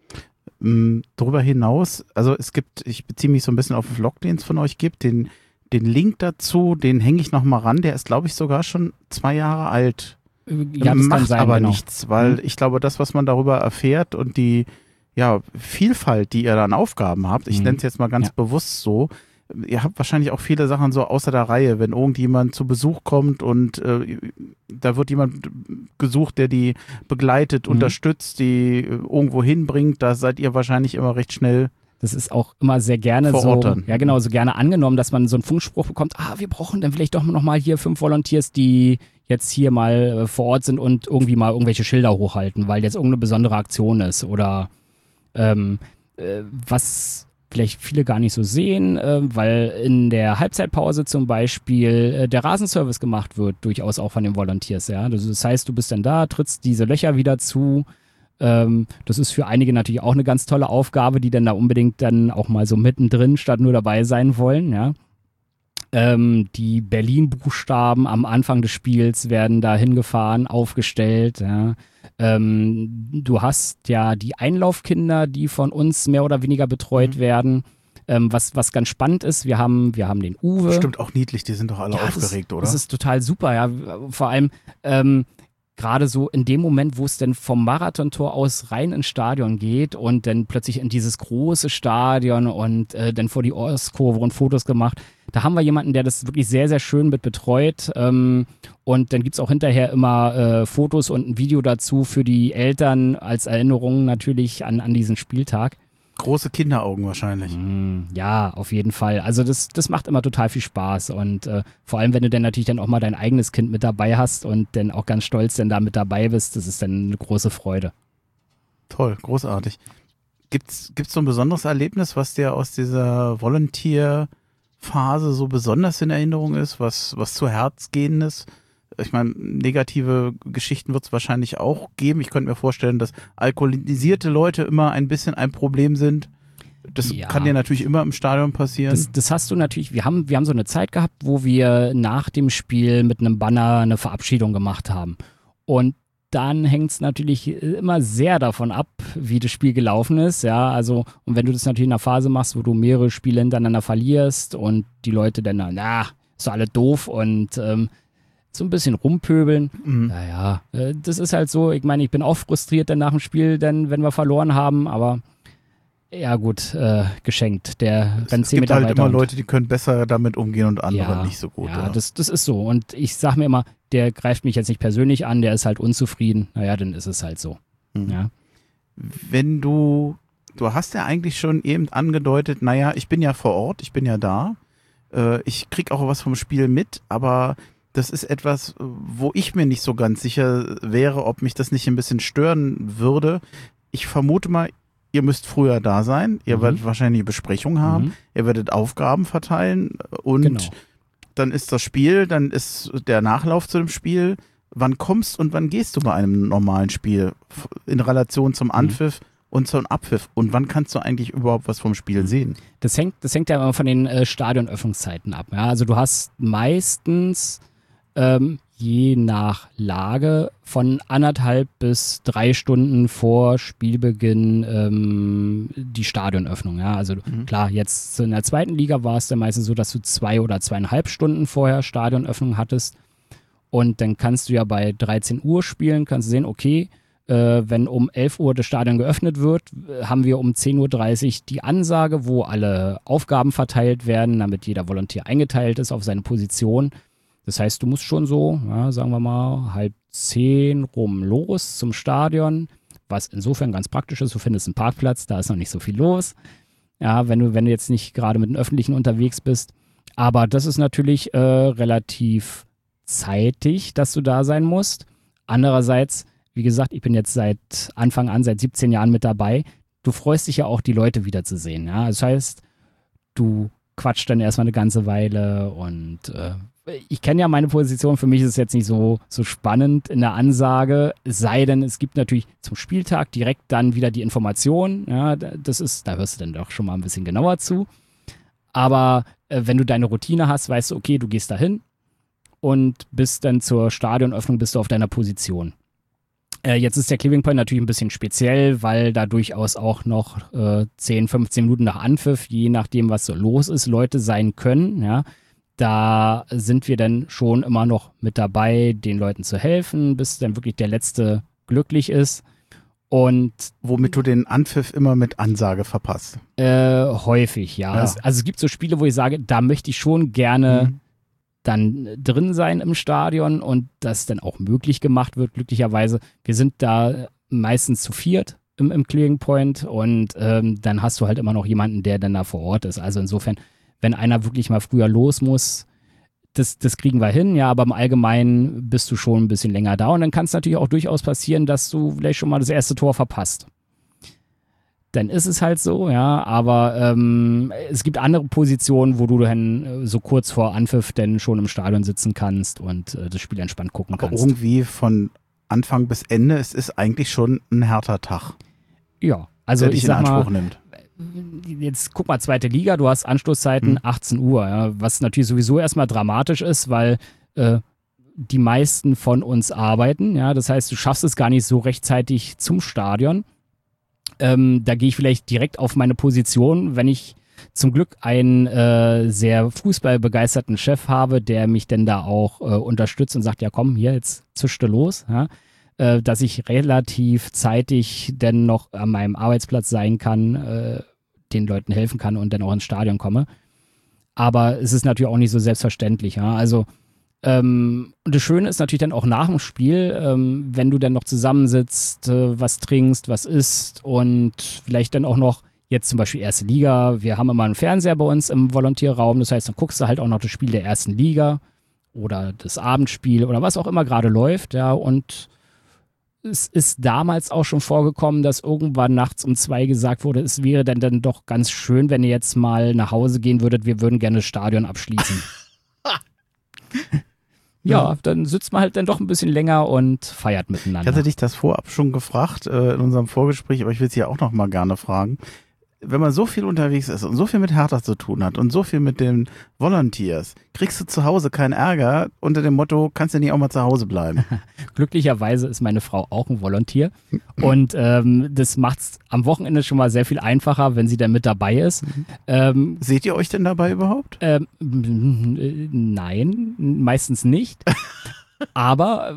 Ähm, darüber hinaus, also es gibt, ich beziehe mich so ein bisschen auf den Vlog, den es von euch gibt, den, den Link dazu, den hänge ich nochmal ran, der ist, glaube ich, sogar schon zwei Jahre alt. Ja, das macht kann sein, aber genau. nichts, weil mhm. ich glaube, das, was man darüber erfährt und die ja, Vielfalt, die ihr da an Aufgaben habt, ich mhm. nenne es jetzt mal ganz ja. bewusst so, ihr habt wahrscheinlich auch viele Sachen so außer der Reihe, wenn irgendjemand zu Besuch kommt und äh, da wird jemand gesucht, der die begleitet, mhm. unterstützt, die äh, irgendwo hinbringt, da seid ihr wahrscheinlich immer recht schnell. Das ist auch immer sehr gerne so, verorten. ja genau, so gerne angenommen, dass man so einen Funkspruch bekommt, ah, wir brauchen dann vielleicht doch noch mal hier fünf Volunteers, die jetzt hier mal äh, vor Ort sind und irgendwie mal irgendwelche Schilder hochhalten, weil jetzt irgendeine besondere Aktion ist oder ähm, äh, was vielleicht viele gar nicht so sehen, äh, weil in der Halbzeitpause zum Beispiel äh, der Rasenservice gemacht wird, durchaus auch von den Volunteers, ja. Das, das heißt, du bist dann da, trittst diese Löcher wieder zu. Ähm, das ist für einige natürlich auch eine ganz tolle Aufgabe, die dann da unbedingt dann auch mal so mittendrin statt nur dabei sein wollen, ja. Ähm, die Berlin-Buchstaben am Anfang des Spiels werden da hingefahren, aufgestellt, ja. Ähm, du hast ja die Einlaufkinder, die von uns mehr oder weniger betreut mhm. werden. Ähm, was, was ganz spannend ist, wir haben, wir haben den Uwe. Stimmt auch niedlich, die sind doch alle ja, aufgeregt, das, oder? Das ist total super, ja. Vor allem ähm, gerade so in dem Moment, wo es dann vom Marathontor aus rein ins Stadion geht und dann plötzlich in dieses große Stadion und äh, dann vor die Ostkurve und Fotos gemacht. Da haben wir jemanden, der das wirklich sehr, sehr schön mit betreut. Ähm, und dann gibt es auch hinterher immer äh, Fotos und ein Video dazu für die Eltern als Erinnerung natürlich an, an diesen Spieltag. Große Kinderaugen wahrscheinlich. Mm, ja, auf jeden Fall. Also das, das macht immer total viel Spaß und äh, vor allem, wenn du dann natürlich dann auch mal dein eigenes Kind mit dabei hast und dann auch ganz stolz dann da mit dabei bist, das ist dann eine große Freude. Toll, großartig. Gibt's, gibt's so ein besonderes Erlebnis, was dir aus dieser Volunteer-Phase so besonders in Erinnerung ist, was, was zu Herz gehendes? Ich meine, negative Geschichten wird es wahrscheinlich auch geben. Ich könnte mir vorstellen, dass alkoholisierte Leute immer ein bisschen ein Problem sind. Das ja. kann dir natürlich immer im Stadion passieren. Das, das hast du natürlich. Wir haben, wir haben so eine Zeit gehabt, wo wir nach dem Spiel mit einem Banner eine Verabschiedung gemacht haben. Und dann hängt es natürlich immer sehr davon ab, wie das Spiel gelaufen ist. Ja, also, und wenn du das natürlich in einer Phase machst, wo du mehrere Spiele hintereinander verlierst und die Leute dann, na, ist doch alle doof und ähm, so ein bisschen rumpöbeln. Mhm. Naja, äh, das ist halt so. Ich meine, ich bin auch frustriert dann nach dem Spiel, denn wenn wir verloren haben, aber ja gut, äh, geschenkt. Der es, es gibt halt immer Leute, die können besser damit umgehen und andere ja, nicht so gut. Ja, ja. Das, das ist so. Und ich sag mir immer, der greift mich jetzt nicht persönlich an, der ist halt unzufrieden. Naja, dann ist es halt so. Mhm. Ja. Wenn du, du hast ja eigentlich schon eben angedeutet, naja, ich bin ja vor Ort, ich bin ja da. Äh, ich krieg auch was vom Spiel mit, aber das ist etwas, wo ich mir nicht so ganz sicher wäre, ob mich das nicht ein bisschen stören würde. Ich vermute mal, ihr müsst früher da sein, ihr mhm. werdet wahrscheinlich Besprechungen haben, mhm. ihr werdet Aufgaben verteilen und genau. dann ist das Spiel, dann ist der Nachlauf zu dem Spiel. Wann kommst und wann gehst du bei einem normalen Spiel in Relation zum Anpfiff mhm. und zum Abpfiff? Und wann kannst du eigentlich überhaupt was vom Spiel sehen? Das hängt, das hängt ja immer von den äh, Stadionöffnungszeiten ab. Ja? Also du hast meistens Ähm, je nach Lage von anderthalb bis drei Stunden vor Spielbeginn ähm, die Stadionöffnung. Ja? Also mhm. klar, jetzt in der zweiten Liga war es dann meistens so, dass du zwei oder zweieinhalb Stunden vorher Stadionöffnung hattest und dann kannst du ja bei dreizehn Uhr spielen, kannst du sehen, okay, äh, wenn um elf Uhr das Stadion geöffnet wird, haben wir um zehn Uhr dreißig die Ansage, wo alle Aufgaben verteilt werden, damit jeder Volontär eingeteilt ist auf seine Position. Das heißt, du musst schon so, ja, sagen wir mal, halb zehn rum los zum Stadion, was insofern ganz praktisch ist. Du findest einen Parkplatz, da ist noch nicht so viel los. Ja, wenn du, wenn du jetzt nicht gerade mit den Öffentlichen unterwegs bist. Aber das ist natürlich äh, relativ zeitig, dass du da sein musst. Andererseits, wie gesagt, ich bin jetzt seit Anfang an, seit siebzehn Jahren mit dabei. Du freust dich ja auch, die Leute wiederzusehen. Ja? Das heißt, du quatscht dann erstmal eine ganze Weile und äh, ich kenne ja meine Position, für mich ist es jetzt nicht so, so spannend in der Ansage, es sei denn, es gibt natürlich zum Spieltag direkt dann wieder die Information, ja, das ist, da hörst du dann doch schon mal ein bisschen genauer zu, aber äh, wenn du deine Routine hast, weißt du, okay, du gehst dahin und bist dann zur Stadionöffnung, bist du auf deiner Position. Äh, jetzt ist der Clearing Point natürlich ein bisschen speziell, weil da durchaus auch noch äh, zehn, fünfzehn Minuten nach Anpfiff, je nachdem, was so los ist, Leute sein können. Ja. Da sind wir dann schon immer noch mit dabei, den Leuten zu helfen, bis dann wirklich der Letzte glücklich ist. Und womit du den Anpfiff immer mit Ansage verpasst? Äh, häufig, ja. ja. Also, also es gibt so Spiele, wo ich sage, da möchte ich schon gerne mhm. dann drin sein im Stadion und das dann auch möglich gemacht wird, glücklicherweise. Wir sind da meistens zu viert im, im Clearing Point und ähm, dann hast du halt immer noch jemanden, der dann da vor Ort ist. Also insofern, wenn einer wirklich mal früher los muss, das, das kriegen wir hin, ja, aber im Allgemeinen bist du schon ein bisschen länger da und dann kann es natürlich auch durchaus passieren, dass du vielleicht schon mal das erste Tor verpasst. Dann ist es halt so, ja, aber ähm, es gibt andere Positionen, wo du dann äh, so kurz vor Anpfiff dann schon im Stadion sitzen kannst und äh, das Spiel entspannt gucken aber kannst. Irgendwie von Anfang bis Ende, es ist eigentlich schon ein härter Tag. Ja, also der ich dich sag in Anspruch mal, nimmt. Jetzt guck mal, zweite Liga, du hast Anstoßzeiten hm. achtzehn Uhr, ja, was natürlich sowieso erstmal dramatisch ist, weil äh, die meisten von uns arbeiten, ja, das heißt, du schaffst es gar nicht so rechtzeitig zum Stadion. Ähm, da gehe ich vielleicht direkt auf meine Position, wenn ich zum Glück einen äh, sehr fußballbegeisterten Chef habe, der mich denn da auch äh, unterstützt und sagt, ja komm, hier, jetzt zischte los, ja, äh, dass ich relativ zeitig denn noch an meinem Arbeitsplatz sein kann, äh, den Leuten helfen kann und dann auch ins Stadion komme. Aber es ist natürlich auch nicht so selbstverständlich, ja, also Ähm, und das Schöne ist natürlich dann auch nach dem Spiel, ähm, wenn du dann noch zusammensitzt, äh, was trinkst, was isst und vielleicht dann auch noch, jetzt zum Beispiel erste Liga, wir haben immer einen Fernseher bei uns im Volontierraum, das heißt, dann guckst du halt auch noch das Spiel der ersten Liga oder das Abendspiel oder was auch immer gerade läuft, ja, und es ist damals auch schon vorgekommen, dass irgendwann nachts um zwei gesagt wurde, es wäre dann, dann doch ganz schön, wenn ihr jetzt mal nach Hause gehen würdet, wir würden gerne das Stadion abschließen. Ja, dann sitzt man halt dann doch ein bisschen länger und feiert miteinander. Ich hatte dich das vorab schon gefragt äh, in unserem Vorgespräch, aber ich will es ja auch noch mal gerne fragen. Wenn man so viel unterwegs ist und so viel mit Hertha zu tun hat und so viel mit den Volunteers, kriegst du zu Hause keinen Ärger unter dem Motto, kannst du nicht auch mal zu Hause bleiben? Glücklicherweise ist meine Frau auch ein Volunteer und ähm, das macht es am Wochenende schon mal sehr viel einfacher, wenn sie dann mit dabei ist. Mhm. Ähm, Seht ihr euch denn dabei überhaupt? Ähm, nein, meistens nicht. Aber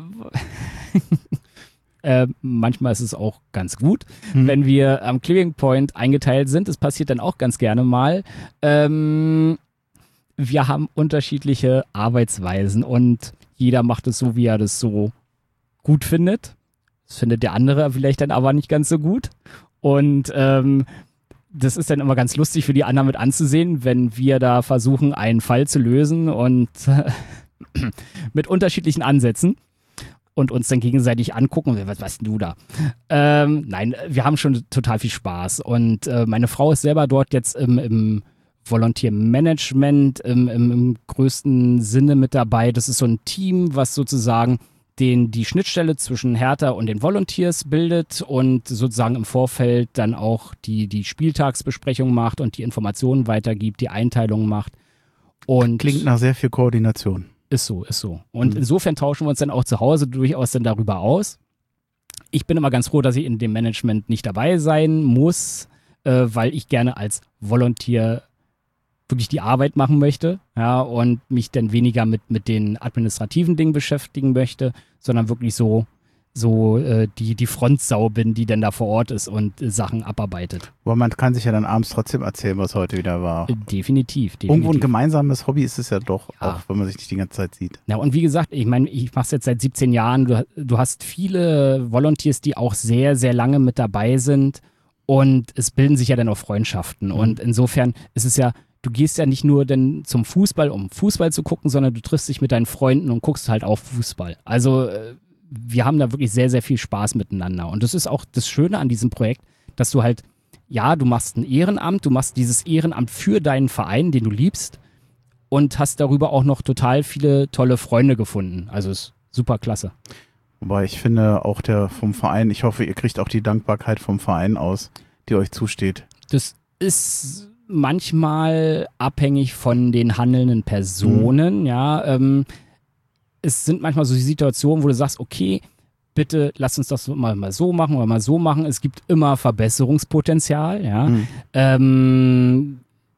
Äh, manchmal ist es auch ganz gut, hm. wenn wir am Clearing Point eingeteilt sind. Das passiert dann auch ganz gerne mal. Ähm, wir haben unterschiedliche Arbeitsweisen und jeder macht es so, wie er das so gut findet. Das findet der andere vielleicht dann aber nicht ganz so gut. Und ähm, das ist dann immer ganz lustig für die anderen mit anzusehen, wenn wir da versuchen, einen Fall zu lösen und äh, mit unterschiedlichen Ansätzen. Und uns dann gegenseitig angucken, was weißt du da? Ähm, nein, wir haben schon total viel Spaß. Und äh, meine Frau ist selber dort jetzt im, im Volontiermanagement im, im, im größten Sinne mit dabei. Das ist so ein Team, was sozusagen den, die Schnittstelle zwischen Hertha und den Volunteers bildet und sozusagen im Vorfeld dann auch die, die Spieltagsbesprechung macht und die Informationen weitergibt, die Einteilung macht. Und klingt nach sehr viel Koordination. Ist so, ist so. Und mhm. insofern tauschen wir uns dann auch zu Hause durchaus dann darüber aus. Ich bin immer ganz froh, dass ich in dem Management nicht dabei sein muss, äh, weil ich gerne als Volunteer wirklich die Arbeit machen möchte, ja, und mich dann weniger mit, mit den administrativen Dingen beschäftigen möchte, sondern wirklich so so äh, die, die Frontsau bin, die dann da vor Ort ist und äh, Sachen abarbeitet. Aber man kann sich ja dann abends trotzdem erzählen, was heute wieder war. Äh, definitiv, definitiv. Irgendwo ein gemeinsames Hobby ist es ja doch, ja. auch wenn man sich nicht die ganze Zeit sieht. Ja, und wie gesagt, ich meine, ich mache es jetzt seit siebzehn Jahren. Du, du hast viele Volunteers, die auch sehr, sehr lange mit dabei sind und es bilden sich ja dann auch Freundschaften. Mhm. Und insofern ist es ja, du gehst ja nicht nur denn zum Fußball, um Fußball zu gucken, sondern du triffst dich mit deinen Freunden und guckst halt auch Fußball. Also wir haben da wirklich sehr, sehr viel Spaß miteinander. Und das ist auch das Schöne an diesem Projekt, dass du halt, ja, du machst ein Ehrenamt, du machst dieses Ehrenamt für deinen Verein, den du liebst und hast darüber auch noch total viele tolle Freunde gefunden. Also ist super klasse. Wobei ich finde, auch der vom Verein, ich hoffe, ihr kriegt auch die Dankbarkeit vom Verein aus, die euch zusteht. Das ist manchmal abhängig von den handelnden Personen, mhm. ja, ähm, es sind manchmal so die Situationen, wo du sagst, okay, bitte lass uns das mal, mal so machen oder mal so machen. Es gibt immer Verbesserungspotenzial, ja. Mhm. Ähm,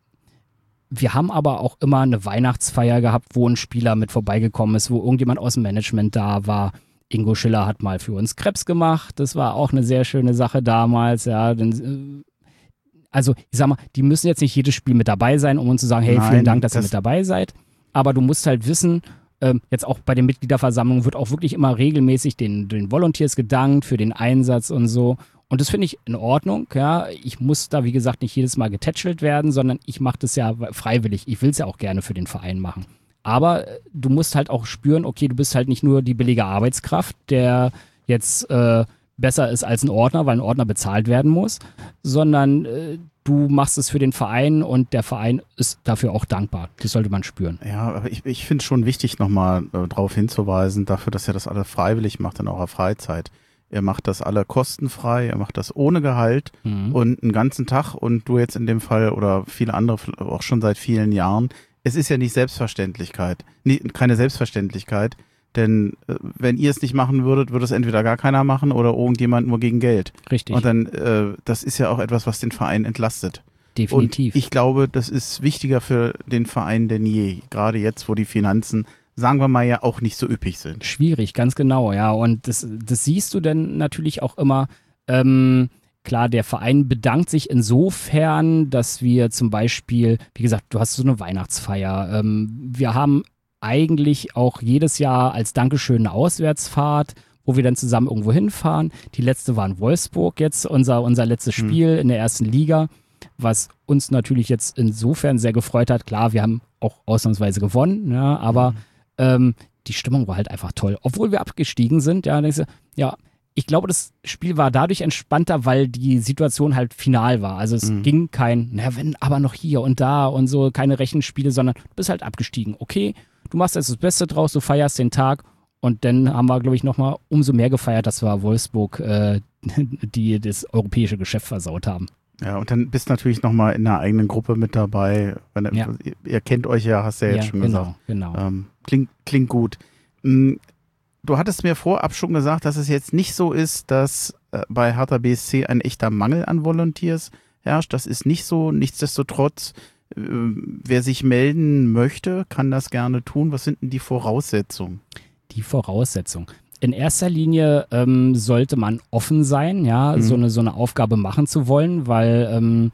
wir haben aber auch immer eine Weihnachtsfeier gehabt, wo ein Spieler mit vorbeigekommen ist, wo irgendjemand aus dem Management da war. Ingo Schiller hat mal für uns Krebs gemacht. Das war auch eine sehr schöne Sache damals, ja. Denn, also, ich sag mal, die müssen jetzt nicht jedes Spiel mit dabei sein, um uns zu sagen, hey, Nein, vielen Dank, dass das ihr mit dabei seid. Aber du musst halt wissen, Ähm, jetzt auch bei den Mitgliederversammlungen wird auch wirklich immer regelmäßig den, den Volunteers gedankt für den Einsatz und so. Und das finde ich in Ordnung, ja. Ich muss da, wie gesagt, nicht jedes Mal getätschelt werden, sondern ich mache das ja freiwillig. Ich will es ja auch gerne für den Verein machen. Aber du musst halt auch spüren, okay, du bist halt nicht nur die billige Arbeitskraft, der jetzt äh, besser ist als ein Ordner, weil ein Ordner bezahlt werden muss, sondern äh, du machst es für den Verein und der Verein ist dafür auch dankbar. Das sollte man spüren. Ja, aber ich, ich finde es schon wichtig, nochmal äh, darauf hinzuweisen, dafür, dass ihr das alle freiwillig macht in eurer Freizeit. Ihr macht das alle kostenfrei, ihr macht das ohne Gehalt mhm. und einen ganzen Tag und du jetzt in dem Fall oder viele andere auch schon seit vielen Jahren. Es ist ja nicht Selbstverständlichkeit, nie, keine Selbstverständlichkeit, denn äh, wenn ihr es nicht machen würdet, würde es entweder gar keiner machen oder irgendjemand nur gegen Geld. Richtig. Und dann, äh, das ist ja auch etwas, was den Verein entlastet. Definitiv. Und ich glaube, das ist wichtiger für den Verein denn je, gerade jetzt, wo die Finanzen, sagen wir mal, ja auch nicht so üppig sind. Schwierig, ganz genau, ja. Und das, das siehst du dann natürlich auch immer. Ähm, klar, der Verein bedankt sich insofern, dass wir zum Beispiel, wie gesagt, du hast so eine Weihnachtsfeier. Ähm, wir haben eigentlich auch jedes Jahr als Dankeschön eine Auswärtsfahrt, wo wir dann zusammen irgendwo hinfahren. Die letzte war in Wolfsburg jetzt, unser, unser letztes Spiel mhm. in der ersten Liga, was uns natürlich jetzt insofern sehr gefreut hat. Klar, wir haben auch ausnahmsweise gewonnen, ja, aber mhm. ähm, die Stimmung war halt einfach toll. Obwohl wir abgestiegen sind, ja, denkst du, ja, ich glaube, das Spiel war dadurch entspannter, weil die Situation halt final war. Also es mhm. ging kein, na wenn, aber noch hier und da und so, keine Rechenspiele, sondern du bist halt abgestiegen. Okay, du machst jetzt das Beste draus, du feierst den Tag und dann haben wir, glaube ich, nochmal umso mehr gefeiert, dass wir Wolfsburg äh, die das europäische Geschäft versaut haben. Ja, und dann bist du natürlich nochmal in einer eigenen Gruppe mit dabei. Wenn, ja. ihr, ihr kennt euch ja, hast du ja jetzt ja, schon genau, gesagt. Genau. Ähm, klingt, klingt gut. Du hattest mir vorab schon gesagt, dass es jetzt nicht so ist, dass äh, bei Hertha B S C ein echter Mangel an Volunteers herrscht. Das ist nicht so. Nichtsdestotrotz, äh, wer sich melden möchte, kann das gerne tun. Was sind denn die Voraussetzungen? Die Voraussetzung. In erster Linie ähm, sollte man offen sein, ja, mhm. so eine so eine Aufgabe machen zu wollen, weil ähm,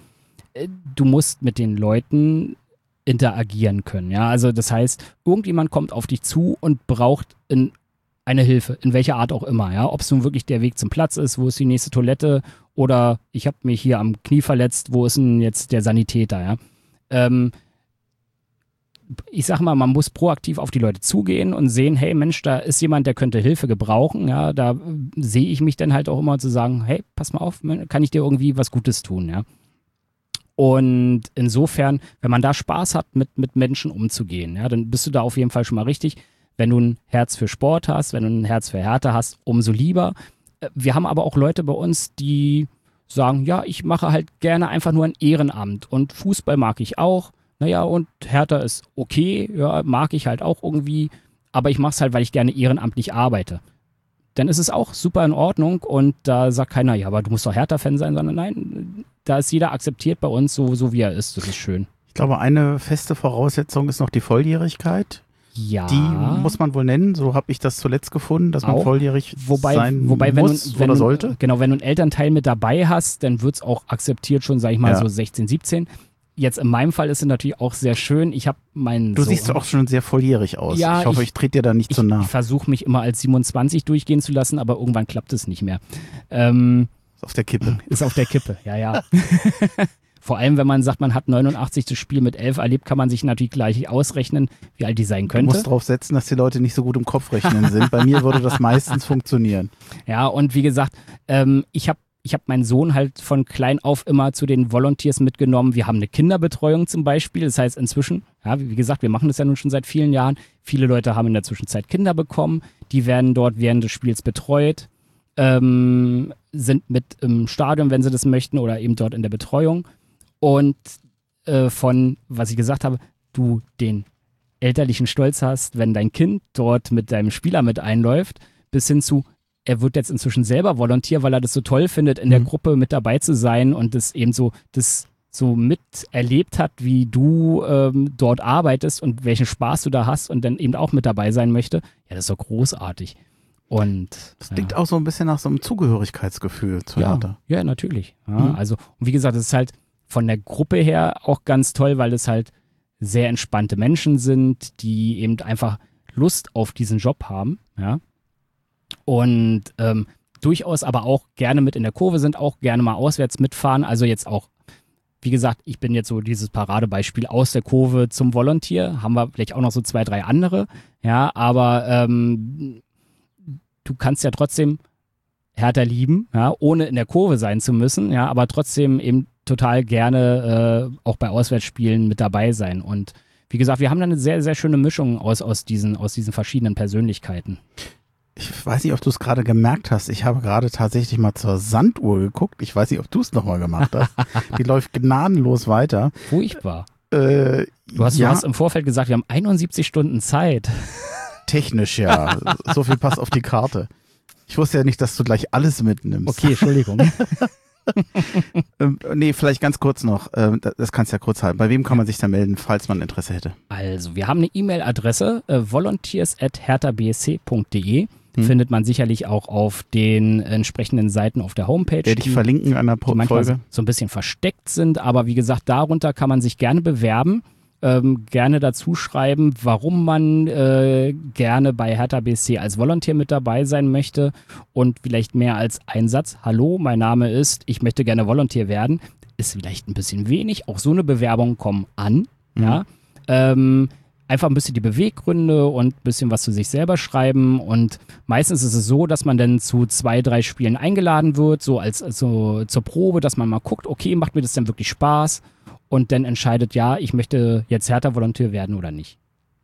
du musst mit den Leuten interagieren können, ja. Also das heißt, irgendjemand kommt auf dich zu und braucht in eine Hilfe, in welcher Art auch immer, ja. Ob es nun wirklich der Weg zum Platz ist, wo ist die nächste Toilette oder ich habe mich hier am Knie verletzt, wo ist denn jetzt der Sanitäter, ja. Ähm, ich sag mal, man muss proaktiv auf die Leute zugehen und sehen, hey Mensch, da ist jemand, der könnte Hilfe gebrauchen, ja, da sehe ich mich dann halt auch immer zu sagen, hey, pass mal auf, kann ich dir irgendwie was Gutes tun, ja. Und insofern, wenn man da Spaß hat, mit, mit Menschen umzugehen, ja, dann bist du da auf jeden Fall schon mal richtig. Wenn du ein Herz für Sport hast, wenn du ein Herz für Hertha hast, umso lieber. Wir haben aber auch Leute bei uns, die sagen, ja, ich mache halt gerne einfach nur ein Ehrenamt und Fußball mag ich auch. Naja, und Hertha ist okay, ja, mag ich halt auch irgendwie, aber ich mache es halt, weil ich gerne ehrenamtlich arbeite. Dann ist es auch super in Ordnung und da sagt keiner, ja, aber du musst doch Hertha-Fan sein, sondern nein, da ist jeder akzeptiert bei uns, so, so wie er ist, das ist schön. Ich glaube, eine feste Voraussetzung ist noch die Volljährigkeit. Ja. Die muss man wohl nennen, so habe ich das zuletzt gefunden, dass man auch volljährig wobei, sein wobei, wenn muss du, wenn oder du, sollte. Genau, wenn du einen Elternteil mit dabei hast, dann wird es auch akzeptiert schon, sag ich mal, Ja. so sechzehn, siebzehn. Jetzt in meinem Fall ist es natürlich auch sehr schön. Ich habe meinen Du Sohn, siehst auch schon sehr volljährig aus. Ja, ich hoffe, ich- ich, trete dir da nicht ich, zu nah. ich versuche mich immer als siebenundzwanzig durchgehen zu lassen, aber irgendwann klappt es nicht mehr. Ähm, Ist auf der Kippe. Ist auf der Kippe, ja, ja. Vor allem, wenn man sagt, man hat neunundachtzig das Spiel mit elf erlebt, kann man sich natürlich gleich ausrechnen, wie alt die sein Du könnte. musst darauf setzen, dass die Leute nicht so gut im Kopf rechnen sind. Bei mir würde das meistens funktionieren. Ja, und wie gesagt, ähm, ich habe ich hab meinen Sohn halt von klein auf immer zu den Volunteers mitgenommen. Wir haben eine Kinderbetreuung zum Beispiel. Das heißt inzwischen, ja, wie gesagt, wir machen das ja nun schon seit vielen Jahren. Viele Leute haben in der Zwischenzeit Kinder bekommen. Die werden dort während des Spiels betreut, ähm, sind mit im Stadion, wenn sie das möchten, oder eben dort in der Betreuung. Und äh, von, was ich gesagt habe, du den elterlichen Stolz hast, wenn dein Kind dort mit deinem Spieler mit einläuft, bis hin zu, er wird jetzt inzwischen selber Volontier, weil er das so toll findet, in der Mhm. Gruppe mit dabei zu sein und das eben so, das so miterlebt hat, wie du ähm, dort arbeitest und welchen Spaß du da hast und dann eben auch mit dabei sein möchte. Ja, das ist doch großartig. Und Das ja. klingt auch so ein bisschen nach so einem Zugehörigkeitsgefühl zu Ja, Hertha. ja, natürlich. Ja, Mhm. Also, und wie gesagt, es ist halt von der Gruppe her auch ganz toll, weil es halt sehr entspannte Menschen sind, die eben einfach Lust auf diesen Job haben, ja. Und ähm, durchaus aber auch gerne mit in der Kurve sind, auch gerne mal auswärts mitfahren. Also jetzt auch, wie gesagt, ich bin jetzt so dieses Paradebeispiel aus der Kurve zum Volontier. Haben wir vielleicht auch noch so zwei, drei andere, ja, aber ähm, du kannst ja trotzdem Hertha lieben, ja, ohne in der Kurve sein zu müssen, ja, aber trotzdem eben total gerne äh, auch bei Auswärtsspielen mit dabei sein. Und wie gesagt, wir haben da eine sehr, sehr schöne Mischung aus, aus, diesen, aus diesen verschiedenen Persönlichkeiten. Ich weiß nicht, ob du es gerade gemerkt hast. Ich habe gerade tatsächlich mal zur Sanduhr geguckt. Ich weiß nicht, ob du es nochmal gemacht hast. Die läuft gnadenlos weiter. Furchtbar. Äh, Du hast, ja, du hast im Vorfeld gesagt, wir haben einundsiebzig Stunden Zeit. technisch ja. So viel passt auf die Karte. Ich wusste ja nicht, dass du gleich alles mitnimmst. Okay, Entschuldigung. Ähm, nee, vielleicht ganz kurz noch. Ähm, das, das kannst du ja kurz halten. Bei wem kann man sich da melden, falls man Interesse hätte? Also, wir haben eine E-Mail-Adresse, äh, volunteers at hertha b s c punkt d e. Hm. Findet man sicherlich auch auf den entsprechenden Seiten auf der Homepage. Werde ich die- verlinken an der die Po- manchmal so, Folge. so ein bisschen versteckt sind, aber wie gesagt, darunter kann man sich gerne bewerben, ähm, gerne dazu schreiben, warum man äh, gerne bei Hertha B S C als Volontier mit dabei sein möchte und vielleicht mehr als ein Satz, hallo, mein Name ist, ich möchte gerne Volontier werden, ist vielleicht ein bisschen wenig, auch so eine Bewerbung kommen an, Mhm. ja, ähm, einfach ein bisschen die Beweggründe und ein bisschen was zu sich selber schreiben und meistens ist es so, dass man dann zu zwei, drei Spielen eingeladen wird, so als, als so zur Probe, dass man mal guckt, okay, macht mir das denn wirklich Spaß und dann entscheidet, ja, ich möchte jetzt Hertha-Volontär werden oder nicht.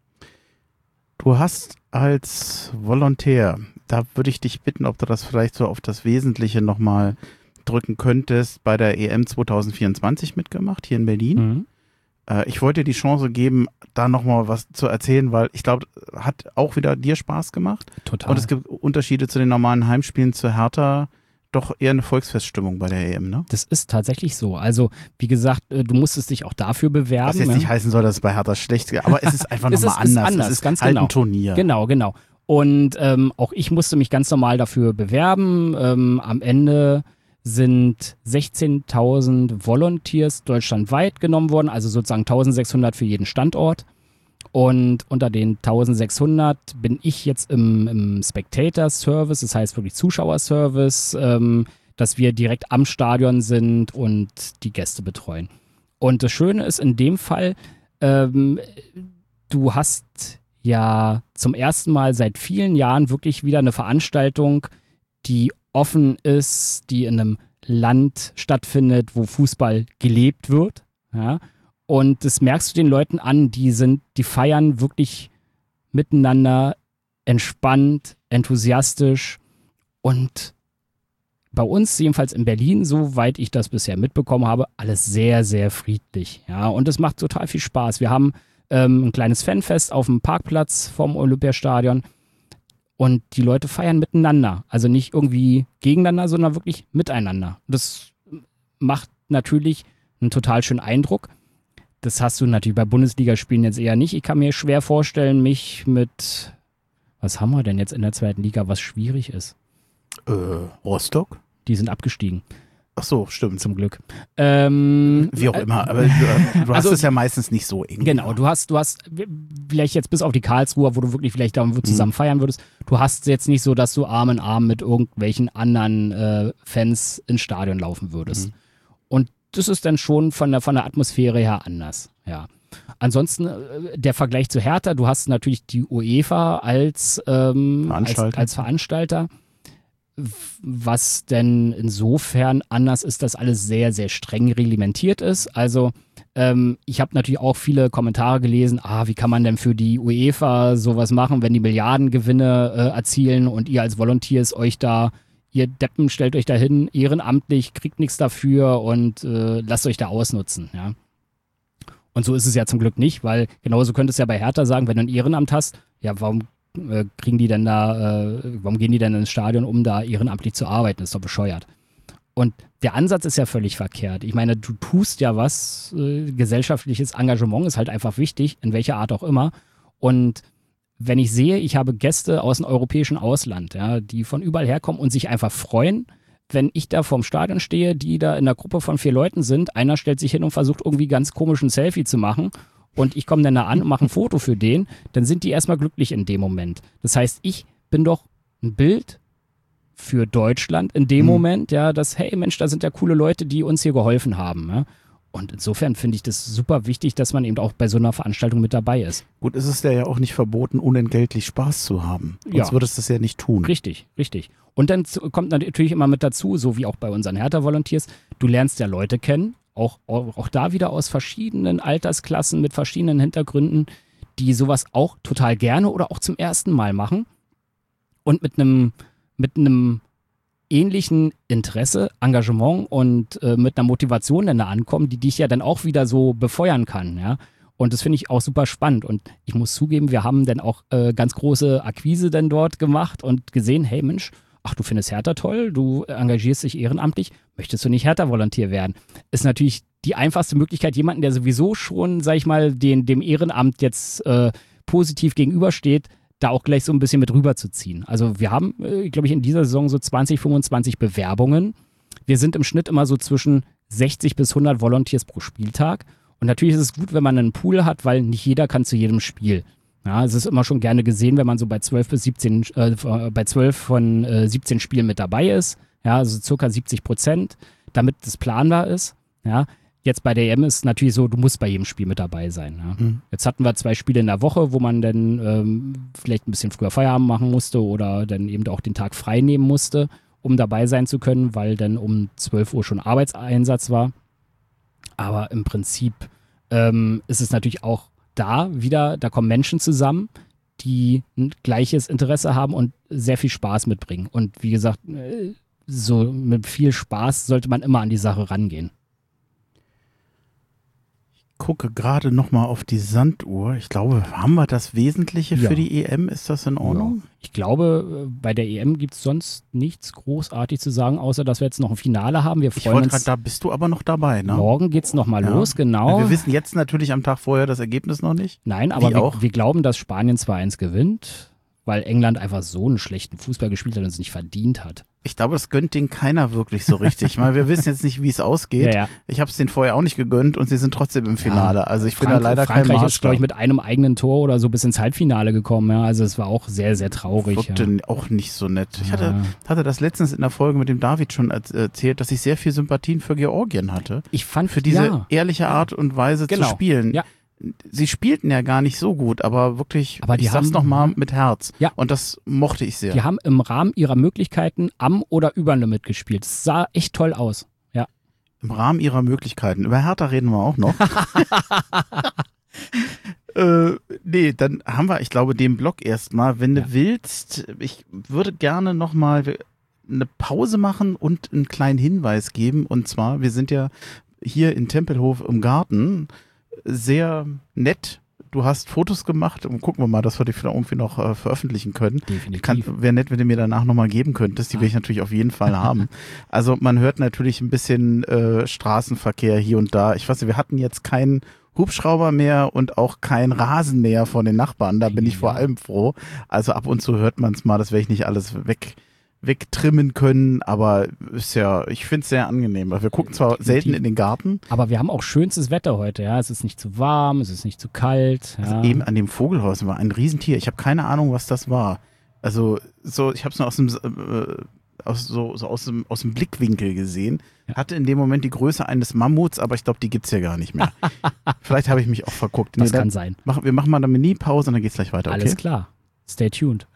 Du hast als Volontär, da würde ich dich bitten, ob du das vielleicht so auf das Wesentliche nochmal drücken könntest, bei der E M zwanzig vierundzwanzig mitgemacht, hier in Berlin. Mhm. Äh, ich wollte dir die Chance geben, da nochmal was zu erzählen, weil ich glaube, hat auch wieder dir Spaß gemacht. Total. Und es gibt Unterschiede zu den normalen Heimspielen zu Hertha, doch eher eine Volksfeststimmung bei der E M, ne? Das ist tatsächlich so. Also, wie gesagt, äh, du musstest dich auch dafür bewerben. Was jetzt ja. nicht heißen soll, dass es bei Hertha schlecht ist, aber es ist einfach Es nochmal ist- ist anders. anders, Es ist ganz halt genau. ein Turnier. Genau, genau. Und ähm, auch ich musste mich ganz normal dafür bewerben. Ähm, am Ende sind sechzehntausend Volunteers deutschlandweit genommen worden, also sozusagen eintausendsechshundert für jeden Standort. Und unter den eintausendsechshundert bin ich jetzt im, im Spectator-Service, das heißt wirklich Zuschauerservice, ähm, dass wir direkt am Stadion sind und die Gäste betreuen. Und das Schöne ist in dem Fall, ähm, du hast ja zum ersten Mal seit vielen Jahren wirklich wieder eine Veranstaltung, die offen ist, die in einem Land stattfindet, wo Fußball gelebt wird. Ja? Und das merkst du den Leuten an, die sind, die feiern wirklich miteinander, entspannt, enthusiastisch und bei uns, jedenfalls in Berlin, soweit ich das bisher mitbekommen habe, alles sehr, sehr friedlich. Ja, und es macht total viel Spaß. Wir haben ähm, ein kleines Fanfest auf dem Parkplatz vom Olympiastadion und die Leute feiern miteinander. Also nicht irgendwie gegeneinander, sondern wirklich miteinander. Das macht natürlich einen total schönen Eindruck. das hast du natürlich bei Bundesligaspielen jetzt eher nicht. Ich kann mir schwer vorstellen, mich mit, was haben wir denn jetzt in der zweiten Liga, was schwierig ist? Äh, Rostock? Die sind abgestiegen. Ach so, stimmt. Zum Glück. Ähm, Wie auch immer, aber du, du hast also, es ja meistens nicht so eng. Genau, du hast, du hast vielleicht jetzt bis auf die Karlsruher, wo du wirklich vielleicht da zusammen mhm. feiern würdest, du hast jetzt nicht so, dass du Arm in Arm mit irgendwelchen anderen äh, Fans ins Stadion laufen würdest. Mhm. Und das ist dann schon von der, von der Atmosphäre her anders, ja. Ansonsten äh, der Vergleich zu Hertha, du hast natürlich die UEFA als, ähm, Veranstalter. als, als Veranstalter. Was denn insofern anders ist, dass alles sehr, sehr streng reglementiert ist. Also ähm, ich habe natürlich auch viele Kommentare gelesen, ah, wie kann man denn für die UEFA sowas machen, wenn die Milliardengewinne äh, erzielen und ihr als Volunteers euch da, ihr Deppen, stellt euch da hin, ehrenamtlich, kriegt nichts dafür und äh, lasst euch da ausnutzen, ja. Und so ist es ja zum Glück nicht, weil genauso könntest du ja bei Hertha sagen, wenn du ein Ehrenamt hast, ja, warum kriegen die denn da, äh, warum gehen die denn ins Stadion, um da ehrenamtlich zu arbeiten? Das ist doch bescheuert. Und der Ansatz ist ja völlig verkehrt. Ich meine, du tust ja was, äh, gesellschaftliches Engagement ist halt einfach wichtig, in welcher Art auch immer. Und wenn ich sehe, ich habe Gäste aus dem europäischen Ausland, ja, die von überall herkommen und sich einfach freuen, wenn ich da vorm Stadion stehe, die da in einer Gruppe von vier Leuten sind, einer stellt sich hin und versucht irgendwie ganz komisch ein Selfie zu machen und ich komme dann da an und mache ein Foto für den, dann sind die erstmal glücklich in dem Moment. Das heißt, ich bin doch ein Bild für Deutschland in dem mhm. Moment, ja, dass, hey Mensch, da sind ja coole Leute, die uns hier geholfen haben. Ja? Und insofern finde ich das super wichtig, dass man eben auch bei so einer Veranstaltung mit dabei ist. Gut, es ist ja auch nicht verboten, unentgeltlich Spaß zu haben. Sonst ja. würdest du das ja nicht tun. Richtig, richtig. Und dann kommt natürlich immer mit dazu, so wie auch bei unseren Hertha-Volunteers, du lernst ja Leute kennen, Auch, auch da wieder aus verschiedenen Altersklassen mit verschiedenen Hintergründen, die sowas auch total gerne oder auch zum ersten Mal machen und mit einem mit einem ähnlichen Interesse, Engagement und äh, mit einer Motivation dann da ankommen, die dich ja dann auch wieder so befeuern kann, ja. Und das finde ich auch super spannend. Und ich muss zugeben, wir haben dann auch äh, ganz große Akquise dann dort gemacht und gesehen, hey Mensch, ach, du findest Hertha toll, du engagierst dich ehrenamtlich, möchtest du nicht Hertha-Volontier werden? Ist natürlich die einfachste Möglichkeit, jemanden, der sowieso schon, sag ich mal, den, dem Ehrenamt jetzt äh, positiv gegenübersteht, da auch gleich so ein bisschen mit rüberzuziehen. Also wir haben, äh, glaube ich, in dieser Saison so zwanzig, fünfundzwanzig Bewerbungen. Wir sind im Schnitt immer so zwischen sechzig bis hundert Volunteers pro Spieltag. Und natürlich ist es gut, wenn man einen Pool hat, weil nicht jeder kann zu jedem Spiel. Ja, es ist immer schon gerne gesehen, wenn man so bei zwölf bis siebzehn, äh, bei zwölf von äh, siebzehn Spielen mit dabei ist. Ja, also circa siebzig Prozent, damit das planbar ist. Ja, jetzt bei der E M ist es natürlich so, du musst bei jedem Spiel mit dabei sein. Ja. Mhm. Jetzt hatten wir zwei Spiele in der Woche, wo man dann ähm, vielleicht ein bisschen früher Feierabend machen musste oder dann eben auch den Tag frei nehmen musste, um dabei sein zu können, weil dann um zwölf Uhr schon Arbeitseinsatz war. Aber im Prinzip ähm, ist es natürlich auch da wieder, da kommen Menschen zusammen, die ein gleiches Interesse haben und sehr viel Spaß mitbringen. Und wie gesagt, so mit viel Spaß sollte man immer an die Sache rangehen. Ich gucke gerade nochmal auf die Sanduhr. Ich glaube, haben wir das Wesentliche ja. für die E M? Ist das in Ordnung? Ja. Ich glaube, bei der E M gibt es sonst nichts großartig zu sagen, außer dass wir jetzt noch ein Finale haben. Wir freuen ich uns. Grad, da bist du aber noch dabei, ne? Morgen geht's nochmal ja. los, genau. Ja, wir wissen jetzt natürlich am Tag vorher das Ergebnis noch nicht. Nein, aber wir, wir glauben, dass Spanien zwei eins gewinnt, weil England einfach so einen schlechten Fußball gespielt hat und es nicht verdient hat. Ich glaube, das gönnt denen keiner wirklich so richtig. Weil wir wissen jetzt nicht, wie es ausgeht. Ja, ja. Ich habe es denen vorher auch nicht gegönnt und sie sind trotzdem im Finale. Ja. Also ich bin Frank- da leider Frankreich kein Maßstab. ist, glaube ich, mit einem eigenen Tor oder so bis ins Halbfinale gekommen. Ja. Also es war auch sehr, sehr traurig. Wirkte ja. auch nicht so nett. Ich ja. hatte, hatte das letztens in der Folge mit dem David schon erzählt, dass ich sehr viel Sympathien für Georgien hatte. Ich fand für diese ja. ehrliche Art und Weise genau. zu spielen. Ja. Sie spielten ja gar nicht so gut, aber wirklich, aber die ich sag's nochmal, mit Herz. Ja. Und das mochte ich sehr. Die haben im Rahmen ihrer Möglichkeiten am oder über Limit gespielt. Es sah echt toll aus. Ja. Im Rahmen ihrer Möglichkeiten. Über Hertha reden wir auch noch. äh, nee, dann haben wir, ich glaube, den Block erstmal. Wenn ja. du willst, ich würde gerne nochmal eine Pause machen und einen kleinen Hinweis geben. Und zwar, wir sind ja hier in Tempelhof im Garten. Sehr nett. Du hast Fotos gemacht und gucken wir mal, dass wir die irgendwie noch äh, veröffentlichen können. Definitiv. Wäre nett, wenn du mir danach nochmal geben könntest. Die ja. will ich natürlich auf jeden Fall haben. Also man hört natürlich ein bisschen äh, Straßenverkehr hier und da. Ich weiß nicht, wir hatten jetzt keinen Hubschrauber mehr und auch kein Rasen mehr von den Nachbarn. Da bin ich vor allem froh. Also ab und zu hört man es mal, das werde ich nicht alles weg wegtrimmen können, aber ist ja, ich finde es sehr angenehm, weil wir gucken zwar selten in den Garten. Aber wir haben auch schönstes Wetter heute, ja, es ist nicht zu warm, es ist nicht zu kalt. Ja. Also eben an dem Vogelhaus war ein Riesentier, ich habe keine Ahnung, was das war. Also so, ich habe es nur aus dem, äh, aus, so, so aus, dem, aus dem Blickwinkel gesehen, ja. Hatte in dem Moment die Größe eines Mammuts, aber ich glaube, die gibt's ja gar nicht mehr. Vielleicht habe ich mich auch verguckt. Das nee, kann sein. Mach, wir machen mal eine Mini-Pause und dann geht's gleich weiter, okay? Alles klar, stay tuned.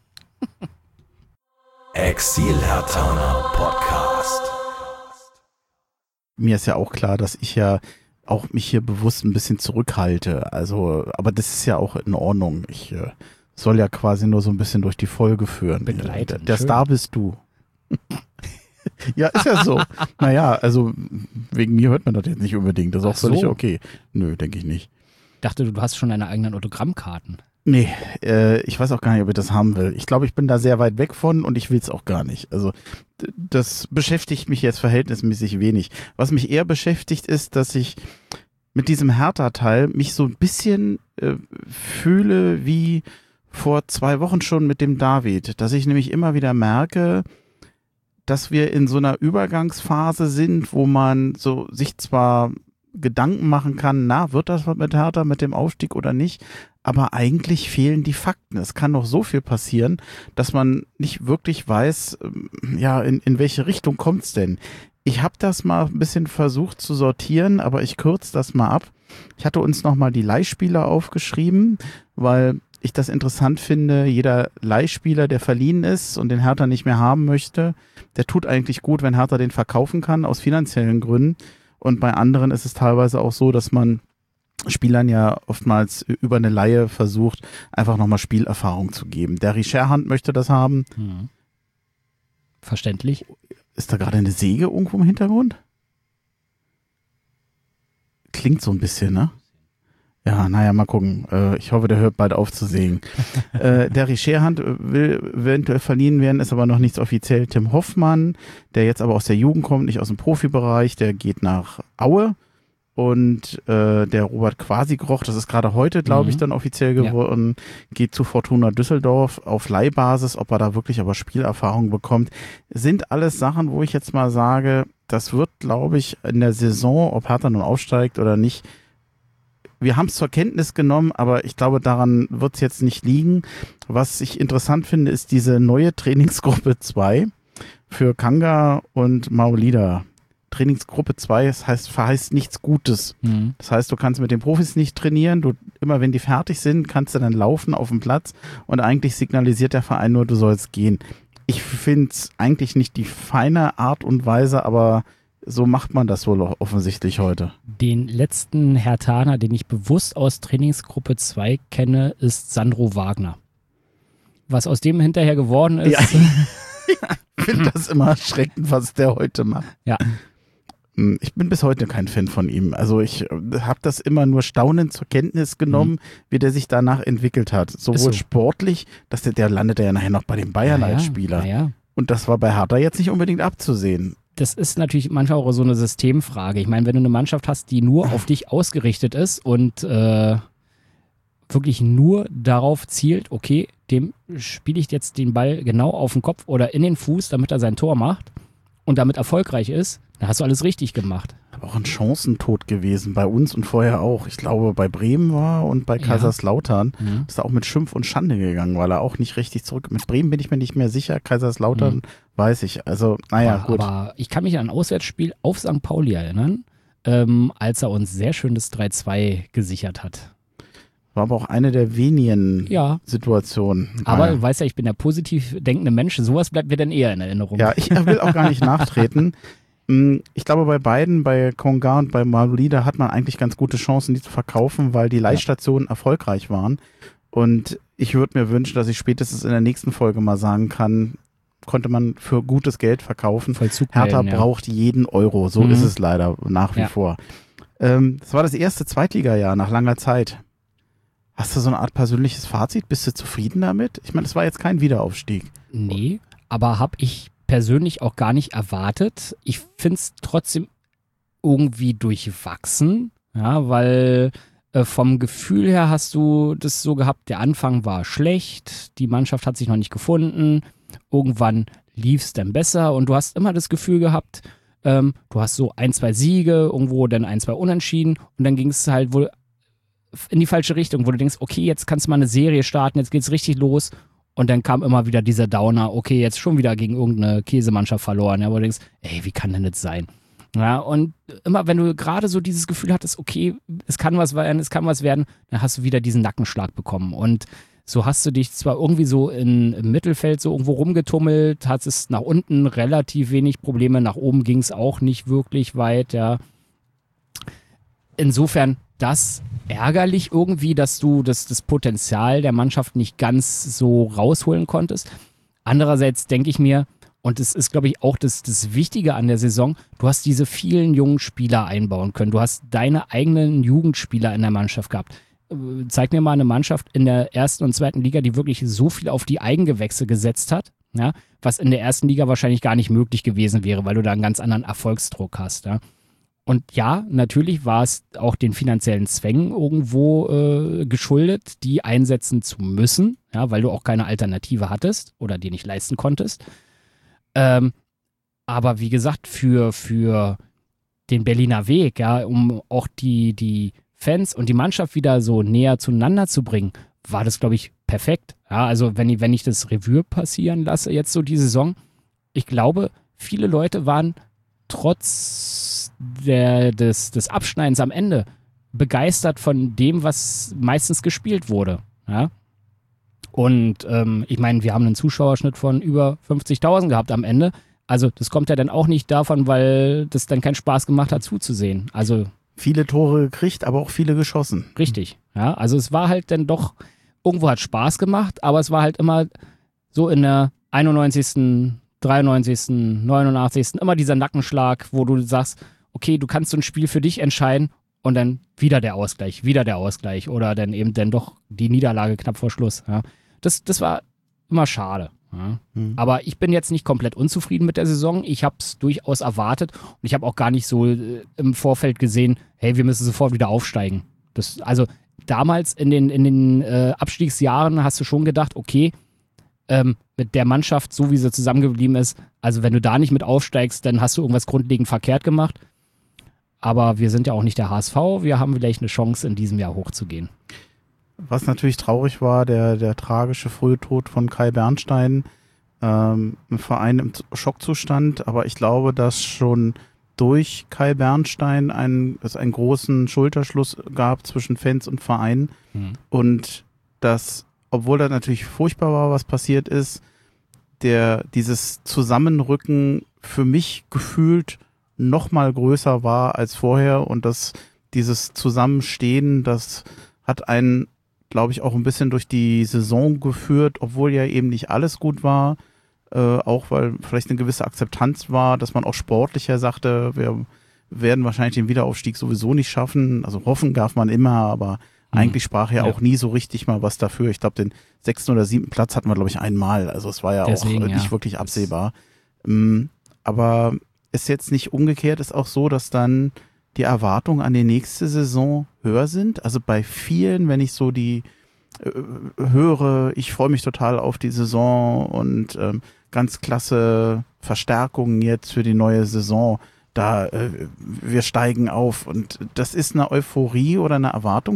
Exil-Hertaner Podcast. Mir ist ja auch klar, dass ich ja auch mich hier bewusst ein bisschen zurückhalte. Also, aber das ist ja auch in Ordnung. Ich äh, soll ja quasi nur so ein bisschen durch die Folge führen. Begleiten. Der, der Star bist du. Ja, ist ja so. Naja, also wegen mir hört man das jetzt nicht unbedingt. Das ist auch Ach so. völlig okay. Nö, denke ich nicht. Ich dachte, du hast schon deine eigenen Autogrammkarten. Nee, äh, ich weiß auch gar nicht, ob ich das haben will. Ich glaube, ich bin da sehr weit weg von und ich will es auch gar nicht. Also d- das beschäftigt mich jetzt verhältnismäßig wenig. Was mich eher beschäftigt ist, dass ich mit diesem Hertha-Teil mich so ein bisschen äh, fühle wie vor zwei Wochen schon mit dem David. Dass ich nämlich immer wieder merke, dass wir in so einer Übergangsphase sind, wo man so sich zwar Gedanken machen kann, na, wird das was mit Hertha, mit dem Aufstieg oder nicht? Aber eigentlich fehlen die Fakten. Es kann noch so viel passieren, dass man nicht wirklich weiß, ja, in, in welche Richtung kommt's denn? Ich habe das mal ein bisschen versucht zu sortieren, aber ich kürze das mal ab. Ich hatte uns nochmal die Leihspieler aufgeschrieben, weil ich das interessant finde. Jeder Leihspieler, der verliehen ist und den Hertha nicht mehr haben möchte, der tut eigentlich gut, wenn Hertha den verkaufen kann, aus finanziellen Gründen. Und bei anderen ist es teilweise auch so, dass man Spielern ja oftmals über eine Leihe versucht, einfach nochmal Spielerfahrung zu geben. Der Richerhand möchte das haben. Hm. Verständlich. Ist da gerade eine Säge irgendwo im Hintergrund? Klingt so ein bisschen, ne? Ja, naja, mal gucken. Äh, ich hoffe, der hört bald auf zu sägen. äh, der Richerhand will eventuell verliehen werden, ist aber noch nichts offiziell. Tim Hoffmann, der jetzt aber aus der Jugend kommt, nicht aus dem Profibereich, der geht nach Aue. Und äh, der Robert Quasigroch, das ist gerade heute, glaube mhm. ich, dann offiziell geworden, ja. Geht zu Fortuna Düsseldorf auf Leihbasis. Ob er da wirklich aber Spielerfahrung bekommt, sind alles Sachen, wo ich jetzt mal sage, das wird, glaube ich, in der Saison, ob Hertha nun aufsteigt oder nicht, wir haben es zur Kenntnis genommen, aber ich glaube, daran wird es jetzt nicht liegen. Was ich interessant finde, ist diese neue Trainingsgruppe zwei für Kanga und Maolida. Trainingsgruppe zwei, das heißt, verheißt nichts Gutes. Mhm. Das heißt, du kannst mit den Profis nicht trainieren. Du, immer wenn die fertig sind, kannst du dann laufen auf dem Platz und eigentlich signalisiert der Verein nur, du sollst gehen. Ich finde es eigentlich nicht die feine Art und Weise, aber so macht man das wohl offensichtlich heute. Den letzten Herthaner, den ich bewusst aus Trainingsgruppe zwei kenne, ist Sandro Wagner. Was aus dem hinterher geworden ist. Ja, ich finde das immer erschreckend, was der heute macht. Ja. Ich bin bis heute kein Fan von ihm. Also ich habe das immer nur staunend zur Kenntnis genommen, mhm. wie der sich danach entwickelt hat. Sowohl so. sportlich, dass der, der landet ja nachher noch bei den Bayern ja, als Spieler. Ja. Und das war bei Hertha jetzt nicht unbedingt abzusehen. Das ist natürlich manchmal auch so eine Systemfrage. Ich meine, wenn du eine Mannschaft hast, die nur auf dich ausgerichtet ist und äh, wirklich nur darauf zielt, okay, dem spiele ich jetzt den Ball genau auf den Kopf oder in den Fuß, damit er sein Tor macht und damit erfolgreich ist, dann hast du alles richtig gemacht. Aber auch ein Chancentod gewesen, bei uns und vorher auch. Ich glaube, bei Bremen war und bei Kaiserslautern ja. ist er auch mit Schimpf und Schande gegangen, weil er auch nicht richtig zurück. Mit Bremen bin ich mir nicht mehr sicher, Kaiserslautern mhm. weiß ich. Also, naja, aber, gut. Aber ich kann mich an ein Auswärtsspiel auf Sankt Pauli erinnern, ähm, als er uns sehr schön das drei zwei gesichert hat. War aber auch eine der wenigen ja. Situationen. Aber naja. du weißt ja, ich bin der positiv denkende Mensch, sowas bleibt mir dann eher in Erinnerung. Ja, ich will auch gar nicht nachtreten. Ich glaube, bei beiden, bei Konga und bei Maolida, hat man eigentlich ganz gute Chancen, die zu verkaufen, weil die Leihstationen ja. erfolgreich waren. Und ich würde mir wünschen, dass ich spätestens in der nächsten Folge mal sagen kann, konnte man für gutes Geld verkaufen. Hertha ja. braucht jeden Euro. So mhm. ist es leider nach wie ja. vor. Ähm, das war das erste Zweitligajahr nach langer Zeit. Hast du so eine Art persönliches Fazit? Bist du zufrieden damit? Ich meine, es war jetzt kein Wiederaufstieg. Nee, aber habe ich persönlich auch gar nicht erwartet. Ich finde es trotzdem irgendwie durchwachsen. Ja, weil äh, vom Gefühl her hast du das so gehabt, der Anfang war schlecht, die Mannschaft hat sich noch nicht gefunden, irgendwann lief es dann besser und du hast immer das Gefühl gehabt, ähm, du hast so ein, zwei Siege, irgendwo dann ein, zwei Unentschieden und dann ging es halt wohl in die falsche Richtung, wo du denkst, okay, jetzt kannst du mal eine Serie starten, jetzt geht's richtig los. Und dann kam immer wieder dieser Downer, okay, jetzt schon wieder gegen irgendeine Käsemannschaft verloren. Ja, wo du denkst, ey, wie kann denn das sein? Ja, und immer, wenn du gerade so dieses Gefühl hattest, okay, es kann was werden, es kann was werden, dann hast du wieder diesen Nackenschlag bekommen. Und so hast du dich zwar irgendwie so in, im Mittelfeld so irgendwo rumgetummelt, hattest nach unten relativ wenig Probleme, nach oben ging es auch nicht wirklich weit, ja. Insofern das ärgerlich irgendwie, dass du das, das Potenzial der Mannschaft nicht ganz so rausholen konntest. Andererseits denke ich mir, und das ist, glaube ich, auch das, das Wichtige an der Saison, du hast diese vielen jungen Spieler einbauen können. Du hast deine eigenen Jugendspieler in der Mannschaft gehabt. Zeig mir mal eine Mannschaft in der ersten und zweiten Liga, die wirklich so viel auf die Eigengewächse gesetzt hat, ja, was in der ersten Liga wahrscheinlich gar nicht möglich gewesen wäre, weil du da einen ganz anderen Erfolgsdruck hast. Ja. Und ja, natürlich war es auch den finanziellen Zwängen irgendwo äh, geschuldet, die einsetzen zu müssen, ja, weil du auch keine Alternative hattest oder die nicht leisten konntest. Ähm, aber wie gesagt, für, für den Berliner Weg, ja, um auch die, die Fans und die Mannschaft wieder so näher zueinander zu bringen, war das, glaube ich, perfekt. Ja, also wenn ich, wenn ich das Revue passieren lasse, jetzt so die Saison, ich glaube, viele Leute waren trotz der, des, des Abschneidens am Ende begeistert von dem, was meistens gespielt wurde. Ja? Und ähm, ich meine, wir haben einen Zuschauerschnitt von über fünfzigtausend gehabt am Ende. Also das kommt ja dann auch nicht davon, weil das dann keinen Spaß gemacht hat zuzusehen. Also viele Tore gekriegt, aber auch viele geschossen. Richtig, ja. Also es war halt dann doch, irgendwo hat Spaß gemacht, aber es war halt immer so in der einundneunzigsten, dreiundneunzigsten, neunundachtzigsten immer dieser Nackenschlag, wo du sagst, okay, du kannst so ein Spiel für dich entscheiden und dann wieder der Ausgleich, wieder der Ausgleich oder dann eben dann doch die Niederlage knapp vor Schluss. Ja. Das, das war immer schade. Ja. Mhm. Aber ich bin jetzt nicht komplett unzufrieden mit der Saison. Ich habe es durchaus erwartet und ich habe auch gar nicht so äh, im Vorfeld gesehen, hey, wir müssen sofort wieder aufsteigen. Das, also damals in den, in den äh, Abstiegsjahren hast du schon gedacht, okay, ähm, mit der Mannschaft, so wie sie zusammengeblieben ist, also wenn du da nicht mit aufsteigst, dann hast du irgendwas grundlegend verkehrt gemacht. Aber wir sind ja auch nicht der H S V, wir haben vielleicht eine Chance, in diesem Jahr hochzugehen. Was natürlich traurig war, der, der tragische frühe Tod von Kai Bernstein, ähm, ein Verein im Schockzustand, aber ich glaube, dass schon durch Kai Bernstein ein, es einen großen Schulterschluss gab zwischen Fans und Verein mhm. und dass, obwohl das natürlich furchtbar war, was passiert ist, der dieses Zusammenrücken für mich gefühlt noch mal größer war als vorher und dass dieses Zusammenstehen, das hat einen, glaube ich, auch ein bisschen durch die Saison geführt, obwohl ja eben nicht alles gut war, äh, auch weil vielleicht eine gewisse Akzeptanz war, dass man auch sportlicher sagte, wir werden wahrscheinlich den Wiederaufstieg sowieso nicht schaffen, also hoffen darf man immer, aber mhm. eigentlich sprach ja, ja auch nie so richtig mal was dafür. Ich glaube, den sechsten oder siebten Platz hatten wir, glaube ich, einmal, also es war ja Deswegen, auch nicht ja. wirklich absehbar. Ähm, aber ist jetzt nicht umgekehrt, ist auch so, dass dann die Erwartungen an die nächste Saison höher sind. Also bei vielen, wenn ich so die äh, höre, ich freue mich total auf die Saison und ähm, ganz klasse Verstärkungen jetzt für die neue Saison. Da äh, wir steigen auf und das ist eine Euphorie oder eine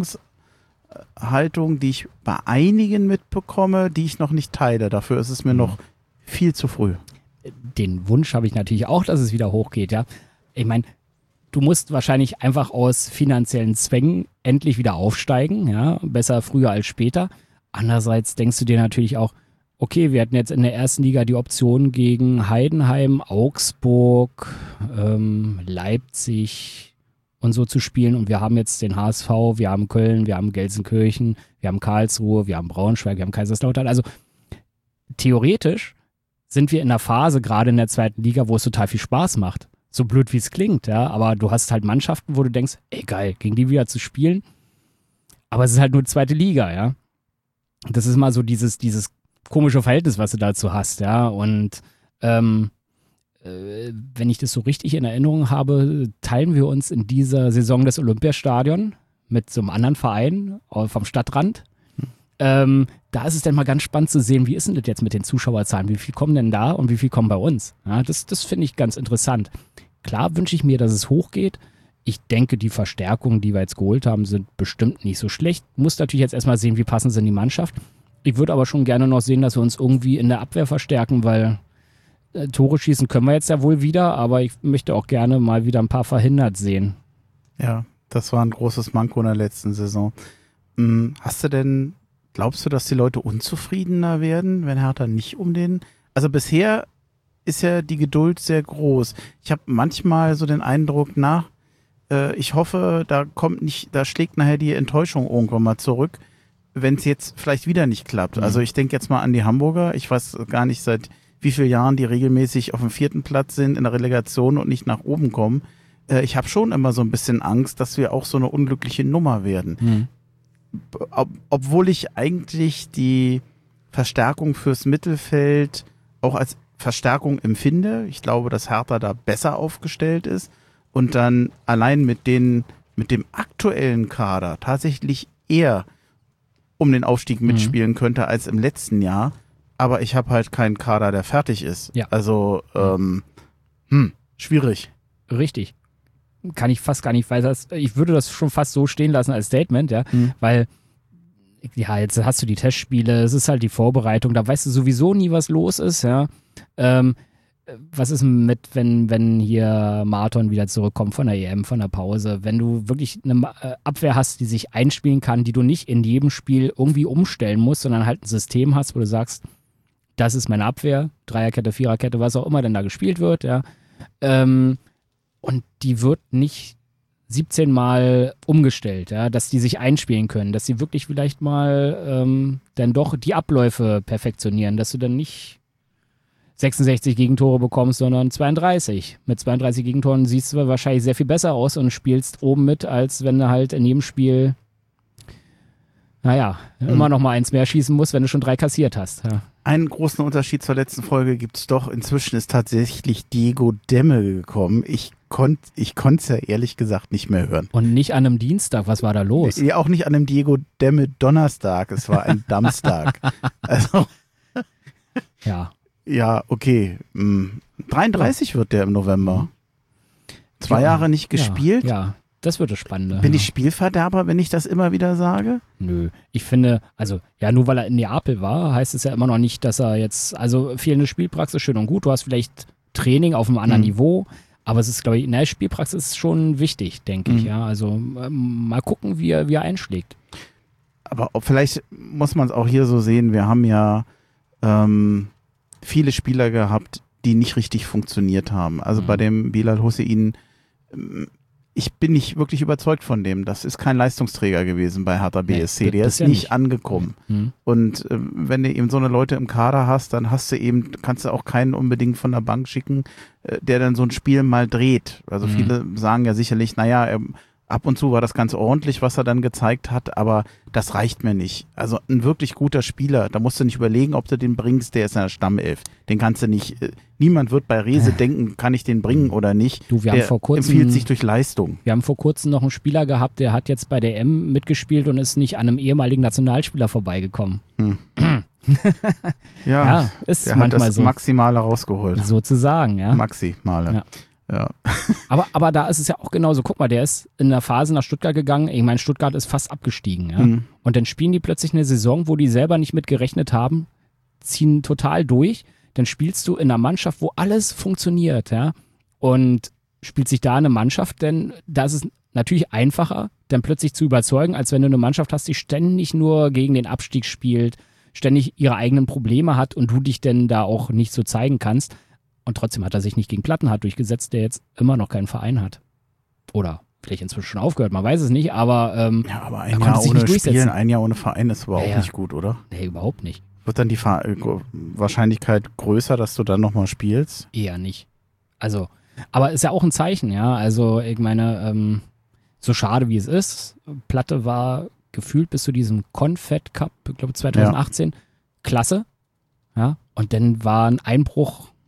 Erwartungshaltung, die ich bei einigen mitbekomme, die ich noch nicht teile. Dafür ist es mir mhm. noch viel zu früh. Den Wunsch habe ich natürlich auch, dass es wieder hochgeht, ja. Ich meine, du musst wahrscheinlich einfach aus finanziellen Zwängen endlich wieder aufsteigen, ja, besser früher als später. Andererseits denkst du dir natürlich auch, okay, wir hatten jetzt in der ersten Liga die Option gegen Heidenheim, Augsburg, ähm, Leipzig und so zu spielen und wir haben jetzt den H S V, wir haben Köln, wir haben Gelsenkirchen, wir haben Karlsruhe, wir haben Braunschweig, wir haben Kaiserslautern. Also theoretisch sind wir in einer Phase, gerade in der zweiten Liga, wo es total viel Spaß macht. So blöd, wie es klingt, ja, aber du hast halt Mannschaften, wo du denkst, ey, geil, gegen die wieder zu spielen, aber es ist halt nur zweite Liga, ja. Das ist mal so dieses, dieses komische Verhältnis, was du dazu hast, ja, und ähm, äh, wenn ich das so richtig in Erinnerung habe, teilen wir uns in dieser Saison das Olympiastadion mit so einem anderen Verein vom Stadtrand. Hm. Ähm, da ist es dann mal ganz spannend zu sehen, wie ist denn das jetzt mit den Zuschauerzahlen? Wie viel kommen denn da und wie viel kommen bei uns? Ja, das das finde ich ganz interessant. Klar wünsche ich mir, dass es hochgeht. Ich denke, die Verstärkungen, die wir jetzt geholt haben, sind bestimmt nicht so schlecht. Muss natürlich jetzt erstmal sehen, wie passen sie in die Mannschaft. Ich würde aber schon gerne noch sehen, dass wir uns irgendwie in der Abwehr verstärken, weil äh, Tore schießen können wir jetzt ja wohl wieder, aber ich möchte auch gerne mal wieder ein paar verhindert sehen. Ja, das war ein großes Manko in der letzten Saison. Hm, hast du denn, glaubst du, dass die Leute unzufriedener werden, wenn Hertha nicht um den... Also bisher ist ja die Geduld sehr groß. Ich habe manchmal so den Eindruck, na, äh, ich hoffe, da kommt nicht, da schlägt nachher die Enttäuschung irgendwann mal zurück, wenn es jetzt vielleicht wieder nicht klappt. Mhm. Also ich denke jetzt mal an die Hamburger. Ich weiß gar nicht, seit wie vielen Jahren die regelmäßig auf dem vierten Platz sind in der Relegation und nicht nach oben kommen. Äh, ich habe schon immer so ein bisschen Angst, dass wir auch so eine unglückliche Nummer werden. Mhm. Ob, obwohl ich eigentlich die Verstärkung fürs Mittelfeld auch als Verstärkung empfinde. Ich glaube, dass Hertha da besser aufgestellt ist und dann allein mit den, mit dem aktuellen Kader tatsächlich eher um den Aufstieg mitspielen mhm. könnte als im letzten Jahr. Aber ich habe halt keinen Kader, der fertig ist. Ja. Also, ähm, hm, schwierig. Richtig. Kann ich fast gar nicht weiter. Ich würde das schon fast so stehen lassen als Statement, ja, mhm. weil ja, jetzt hast du die Testspiele, es ist halt die Vorbereitung, da weißt du sowieso nie, was los ist, ja. Ähm, was ist mit, wenn, wenn hier Marton wieder zurückkommt von der E M, von der Pause, wenn du wirklich eine Abwehr hast, die sich einspielen kann, die du nicht in jedem Spiel irgendwie umstellen musst, sondern halt ein System hast, wo du sagst, das ist meine Abwehr, Dreierkette, Viererkette, was auch immer denn da gespielt wird, ja. Ähm, und die wird nicht siebzehn Mal umgestellt, ja, dass die sich einspielen können, dass sie wirklich vielleicht mal ähm, dann doch die Abläufe perfektionieren, dass du dann nicht sechsundsechzig Gegentore bekommst, sondern zweiunddreißig. Mit zweiunddreißig Gegentoren siehst du wahrscheinlich sehr viel besser aus und spielst oben mit, als wenn du halt in jedem Spiel, naja, mhm. immer noch mal eins mehr schießen musst, wenn du schon drei kassiert hast. Ja. Einen großen Unterschied zur letzten Folge gibt es doch. Inzwischen ist tatsächlich Diego Demme gekommen. Ich konnte ich es ja ehrlich gesagt nicht mehr hören. Und nicht an einem Dienstag. Was war da los? Ja, auch nicht an einem Diego Demme Donnerstag. Es war ein Samstag. Also. Ja. Ja, okay. dreiunddreißig ja. wird der im November. Zwei ja. Jahre nicht gespielt. Ja, ja. Das wird das Spannende. Bin ja. ich Spielverderber, wenn ich das immer wieder sage? Nö. Ich finde, also, ja, nur weil er in Neapel war, heißt es ja immer noch nicht, dass er jetzt, also fehlende Spielpraxis, schön und gut. Du hast vielleicht Training auf einem anderen mhm. Niveau, aber es ist, glaube ich, in der Spielpraxis ist schon wichtig, denke mhm. ich, ja. Also, ähm, mal gucken, wie er, wie er einschlägt. Aber vielleicht muss man es auch hier so sehen, wir haben ja ähm, viele Spieler gehabt, die nicht richtig funktioniert haben. Also mhm. bei dem Bilal Hussein, ähm, ich bin nicht wirklich überzeugt von dem. Das ist kein Leistungsträger gewesen bei Hertha B S C. Nee, der ist ja nicht, nicht angekommen. Mhm. Und äh, wenn du eben so eine Leute im Kader hast, dann hast du eben, kannst du auch keinen unbedingt von der Bank schicken, äh, der dann so ein Spiel mal dreht. Also mhm. viele sagen ja sicherlich, naja, er, ab und zu war das ganz ordentlich, was er dann gezeigt hat, aber das reicht mir nicht. Also ein wirklich guter Spieler, da musst du nicht überlegen, ob du den bringst, der ist in der Stammelf. Den kannst du nicht, äh, niemand wird bei Rese äh. denken, kann ich den bringen oder nicht. Du, wir der haben vor kurzem, empfiehlt sich durch Leistung. Wir haben vor kurzem noch einen Spieler gehabt, der hat jetzt bei der E M mitgespielt und ist nicht an einem ehemaligen Nationalspieler vorbeigekommen. Hm. ja, ja, ist der manchmal hat das so. Maximale rausgeholt. Sozusagen, ja. Maximale. Ja. Ja. aber, aber da ist es ja auch genauso. Guck mal, der ist in der Phase nach Stuttgart gegangen. Ich meine, Stuttgart ist fast abgestiegen. Ja? Mhm. Und dann spielen die plötzlich eine Saison, wo die selber nicht mit gerechnet haben, ziehen total durch. Dann spielst du in einer Mannschaft, wo alles funktioniert. Ja? Und spielt sich da eine Mannschaft, denn da ist es natürlich einfacher, dann plötzlich zu überzeugen, als wenn du eine Mannschaft hast, die ständig nur gegen den Abstieg spielt, ständig ihre eigenen Probleme hat und du dich denn da auch nicht so zeigen kannst. Und trotzdem hat er sich nicht gegen Plattenhardt durchgesetzt, der jetzt immer noch keinen Verein hat. Oder vielleicht inzwischen schon aufgehört, man weiß es nicht, aber ähm, ja, aber ein Jahr ohne Spielen, ein Jahr ohne Verein ist überhaupt ja, ja. nicht gut, oder? Nee, überhaupt nicht. Wird dann die Ver- Wahrscheinlichkeit größer, dass du dann nochmal spielst? Eher nicht. Also, aber ist ja auch ein Zeichen, ja. Also, ich meine, ähm, so schade wie es ist, Platte war gefühlt bis zu diesem Confed Cup, ich glaube zwanzig achtzehn, ja. klasse. Ja. Und dann war ein Einbruch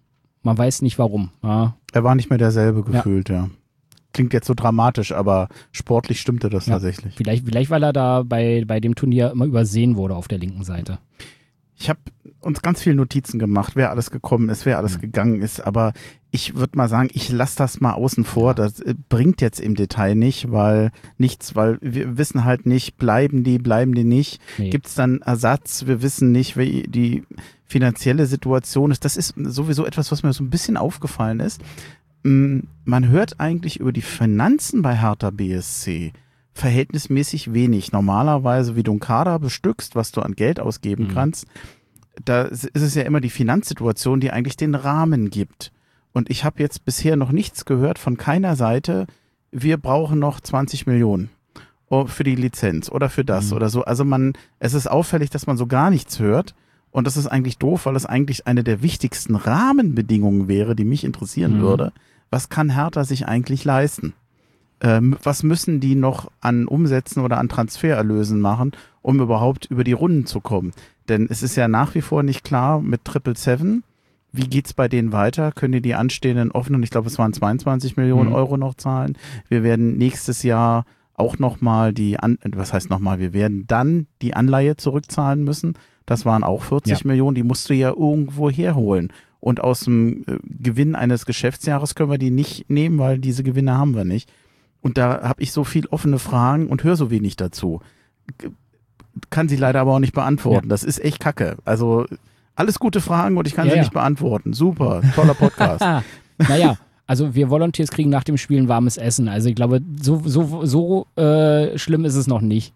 Man weiß nicht warum. Ja. Er war nicht mehr derselbe gefühlt, ja. ja. Klingt jetzt so dramatisch, aber sportlich stimmte das ja, tatsächlich. Vielleicht, vielleicht, weil er da bei, bei dem Turnier immer übersehen wurde auf der linken Seite. Ich habe uns ganz viele Notizen gemacht, wer alles gekommen ist, wer alles mhm. gegangen ist, aber ich würde mal sagen, ich lasse das mal außen vor. Ja. Das bringt jetzt im Detail nicht, weil nichts, weil wir wissen halt nicht, bleiben die, bleiben die nicht. Nee. Gibt es dann Ersatz? Wir wissen nicht, wie die finanzielle Situation ist. Das ist sowieso etwas, was mir so ein bisschen aufgefallen ist. Man hört eigentlich über die Finanzen bei Hertha B S C verhältnismäßig wenig. Normalerweise, wie du einen Kader bestückst, was du an Geld ausgeben mhm. kannst, da ist es ja immer die Finanzsituation, die eigentlich den Rahmen gibt. Und ich habe jetzt bisher noch nichts gehört von keiner Seite, wir brauchen noch zwanzig Millionen für die Lizenz oder für das mhm. oder so. Also man, es ist auffällig, dass man so gar nichts hört. Und das ist eigentlich doof, weil es eigentlich eine der wichtigsten Rahmenbedingungen wäre, die mich interessieren mhm. würde. Was kann Hertha sich eigentlich leisten? Ähm, was müssen die noch an Umsätzen oder an Transfererlösen machen, um überhaupt über die Runden zu kommen? Denn es ist ja nach wie vor nicht klar mit Triple Seven, wie geht's bei denen weiter? Können die die anstehenden offenen, ich glaube es waren zweiundzwanzig Millionen mhm. Euro noch zahlen? Wir werden nächstes Jahr auch nochmal die, An- was heißt nochmal, wir werden dann die Anleihe zurückzahlen müssen. Das waren auch vierzig ja. Millionen, die musst du ja irgendwo herholen. Und aus dem äh, Gewinn eines Geschäftsjahres können wir die nicht nehmen, weil diese Gewinne haben wir nicht. Und da habe ich so viel offene Fragen und höre so wenig dazu. Kann sie leider aber auch nicht beantworten. Ja. Das ist echt kacke. Also alles gute Fragen und ich kann ja, sie ja. nicht beantworten. Super, toller Podcast. Naja, also wir Volunteers kriegen nach dem Spiel ein warmes Essen. Also ich glaube, so, so, so äh, schlimm ist es noch nicht.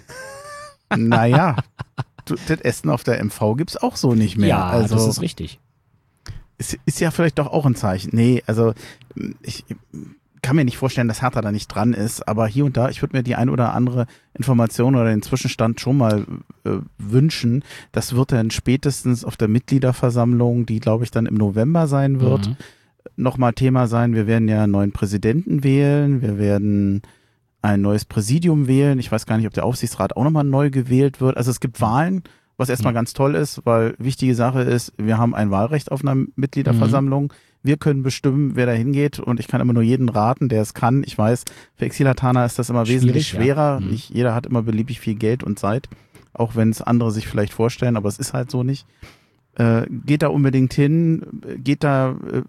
Naja, das Essen auf der M V gibt es auch so nicht mehr. Ja, also, das ist richtig. Ist, ist ja vielleicht doch auch ein Zeichen. Nee, also ich kann mir nicht vorstellen, dass Hertha da nicht dran ist, aber hier und da, ich würde mir die ein oder andere Information oder den Zwischenstand schon mal äh, wünschen. Das wird dann spätestens auf der Mitgliederversammlung, die glaube ich dann im November sein wird, mhm. nochmal Thema sein. Wir werden ja einen neuen Präsidenten wählen, wir werden ein neues Präsidium wählen. Ich weiß gar nicht, ob der Aufsichtsrat auch nochmal neu gewählt wird. Also es gibt Wahlen, was erstmal mhm. ganz toll ist, weil wichtige Sache ist, wir haben ein Wahlrecht auf einer Mitgliederversammlung. Mhm. Wir können bestimmen, wer da hingeht und ich kann immer nur jeden raten, der es kann. Ich weiß, für Exilataner ist das immer Schwierig, wesentlich schwerer. Ja. Mhm. Nicht jeder hat immer beliebig viel Geld und Zeit, auch wenn es andere sich vielleicht vorstellen, aber es ist halt so nicht. Äh, geht da unbedingt hin, geht da äh,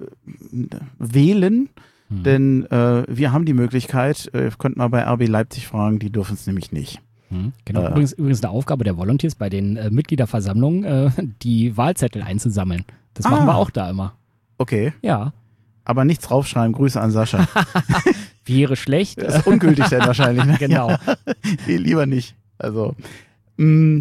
wählen, mhm. denn äh, wir haben die Möglichkeit, äh, könnten mal bei R B Leipzig fragen, die dürfen es nämlich nicht. Mhm. Genau, äh, übrigens, übrigens eine Aufgabe der Volunteers bei den äh, Mitgliederversammlungen, äh, die Wahlzettel einzusammeln. Das ah. machen wir auch da immer. Okay. Ja. Aber nichts draufschreiben, Grüße an Sascha. Wäre schlecht. Das ist ungültig dann wahrscheinlich. Ne? Genau. Ja. Nee, lieber nicht. Also, mh,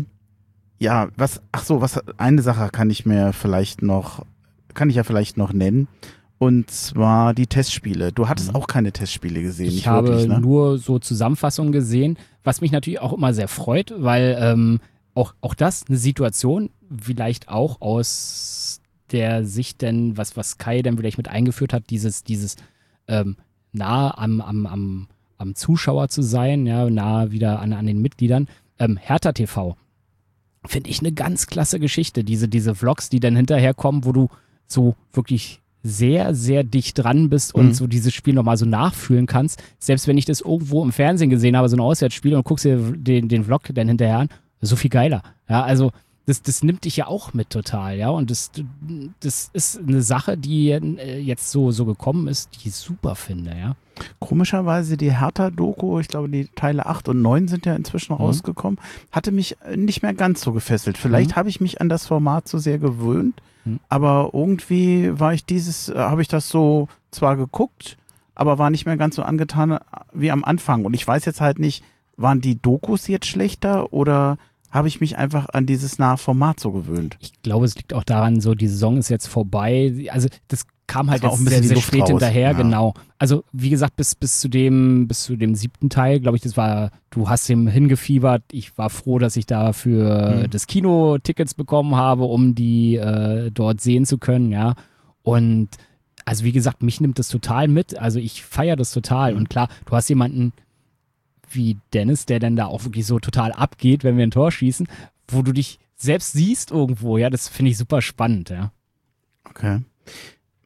ja, was, ach so, was, eine Sache kann ich mir vielleicht noch, kann ich ja vielleicht noch nennen. Und zwar die Testspiele. Du hattest mhm. auch keine Testspiele gesehen. Ich nicht habe wirklich, ne? nur so Zusammenfassungen gesehen, was mich natürlich auch immer sehr freut, weil ähm, auch, auch das eine Situation, vielleicht auch aus der Sicht denn, was, was Kai dann vielleicht mit eingeführt hat, dieses, dieses ähm, nah am, am, am, am Zuschauer zu sein, ja, nah wieder an, an den Mitgliedern. Ähm, Hertha T V finde ich eine ganz klasse Geschichte. Diese, diese Vlogs, die dann hinterher kommen, wo du so wirklich sehr, sehr dicht dran bist und mhm. so dieses Spiel nochmal so nachfühlen kannst. Selbst wenn ich das irgendwo im Fernsehen gesehen habe, so ein Auswärtsspiel und guckst dir den, den Vlog dann hinterher an, so viel geiler. Ja, also Das, das nimmt dich ja auch mit total, ja, und das, das ist eine Sache, die jetzt so, so gekommen ist, die ich super finde, ja. Komischerweise die Hertha-Doku, ich glaube die Teile acht und neun sind ja inzwischen mhm. rausgekommen, hatte mich nicht mehr ganz so gefesselt. Vielleicht mhm. habe ich mich an das Format so sehr gewöhnt, mhm. aber irgendwie war ich dieses, habe ich das so zwar geguckt, aber war nicht mehr ganz so angetan wie am Anfang. Und ich weiß jetzt halt nicht, waren die Dokus jetzt schlechter oder habe ich mich einfach an dieses nahe Format so gewöhnt. Ich glaube, es liegt auch daran, so die Saison ist jetzt vorbei. Also das kam halt das jetzt sehr, sehr spät raus. hinterher, ja. genau. Also wie gesagt, bis, bis zu dem, bis zu dem siebten Teil, glaube ich, das war, du hast ihm hingefiebert. Ich war froh, dass ich dafür mhm. das Kino Tickets bekommen habe, um die äh, dort sehen zu können, ja. Und also wie gesagt, mich nimmt das total mit. Also ich feiere das total. Mhm. Und klar, du hast jemanden wie Dennis, der dann da auch wirklich so total abgeht, wenn wir ein Tor schießen, wo du dich selbst siehst irgendwo, ja, das finde ich super spannend, ja. Okay.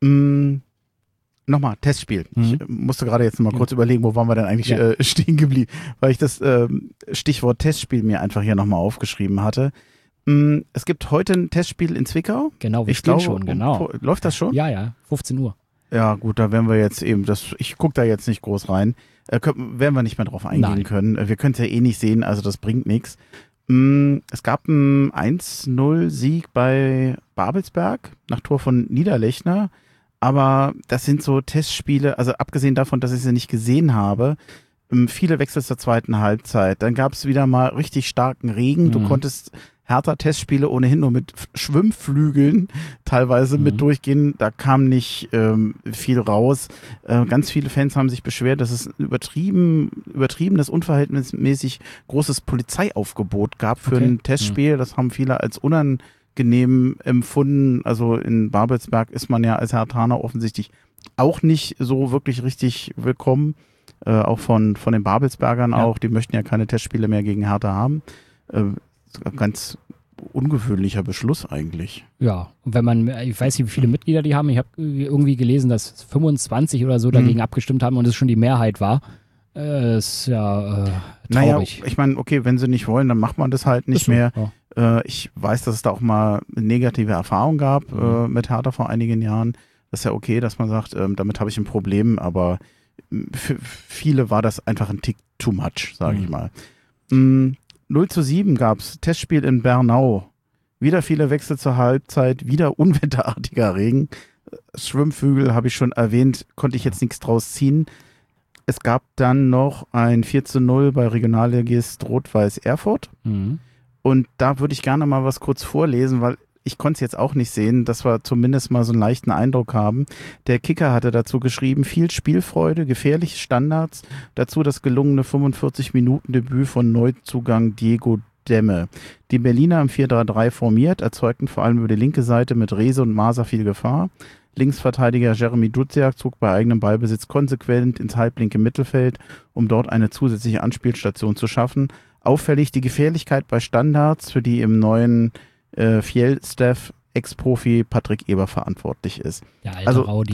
Mm, nochmal, Testspiel. Mhm. Ich musste gerade jetzt mal kurz ja. überlegen, wo waren wir denn eigentlich ja. äh, stehen geblieben, weil ich das äh, Stichwort Testspiel mir einfach hier nochmal aufgeschrieben hatte. Mm, es gibt heute ein Testspiel in Zwickau. Genau, wir ich spielen glaube, schon, genau. Um, läuft das schon? Ja, ja, fünfzehn Uhr. Ja, gut, da werden wir jetzt eben, das, ich gucke da jetzt nicht groß rein, äh, können, werden wir nicht mehr drauf eingehen Nein. können. Wir können es ja eh nicht sehen, also das bringt nichts. Mm, es gab einen eins null Sieg bei Babelsberg nach Tor von Niederlechner, aber das sind so Testspiele, also abgesehen davon, dass ich sie nicht gesehen habe, ähm, viele Wechsel zur zweiten Halbzeit. Dann gab es wieder mal richtig starken Regen, mhm. du konntest Hertha-Testspiele ohnehin nur mit Schwimmflügeln teilweise mhm. mit durchgehen. Da kam nicht ähm, viel raus. Äh, ganz viele Fans haben sich beschwert, dass es ein übertrieben, übertriebenes, unverhältnismäßig großes Polizeiaufgebot gab für okay. ein Testspiel. Mhm. Das haben viele als unangenehm empfunden. Also in Babelsberg ist man ja als Herthaner offensichtlich auch nicht so wirklich richtig willkommen. Äh, auch von, von den Babelsbergern ja. auch. Die möchten ja keine Testspiele mehr gegen Hertha haben. Äh, Ganz ungewöhnlicher Beschluss eigentlich. Ja, und wenn man, ich weiß nicht, wie viele Mitglieder die haben, ich habe irgendwie gelesen, dass fünfundzwanzig oder so dagegen mhm. abgestimmt haben und es schon die Mehrheit war. Äh, ist ja äh, traurig. Naja, ich meine, okay, wenn sie nicht wollen, dann macht man das halt nicht so, mehr. Ja. Äh, ich weiß, dass es da auch mal negative Erfahrungen gab mhm. äh, mit Hertha vor einigen Jahren. Das ist ja okay, dass man sagt, äh, damit habe ich ein Problem, aber für viele war das einfach ein Tick too much, sage mhm. ich mal. Mhm. null zu sieben gab es, Testspiel in Bernau. Wieder viele Wechsel zur Halbzeit, wieder unwetterartiger Regen. Schwimmflügel habe ich schon erwähnt, konnte ich jetzt nichts draus ziehen. Es gab dann noch ein vier zu null bei Regionalligist Rot-Weiß Erfurt. Mhm. Und da würde ich gerne mal was kurz vorlesen, weil ich konnte es jetzt auch nicht sehen, dass wir zumindest mal so einen leichten Eindruck haben. Der Kicker hatte dazu geschrieben, viel Spielfreude, gefährliche Standards, dazu das gelungene fünfundvierzig Minuten Debüt von Neuzugang Diego Demme. Die Berliner im vier drei drei formiert, erzeugten vor allem über die linke Seite mit Rehse und Maser viel Gefahr. Linksverteidiger Jeremy Duziak zog bei eigenem Ballbesitz konsequent ins halblinke Mittelfeld, um dort eine zusätzliche Anspielstation zu schaffen. Auffällig die Gefährlichkeit bei Standards, für die im neuen Äh, Fjell-Staff Ex-Profi Patrick Eber verantwortlich ist. Der alte also, Rowdy. Da,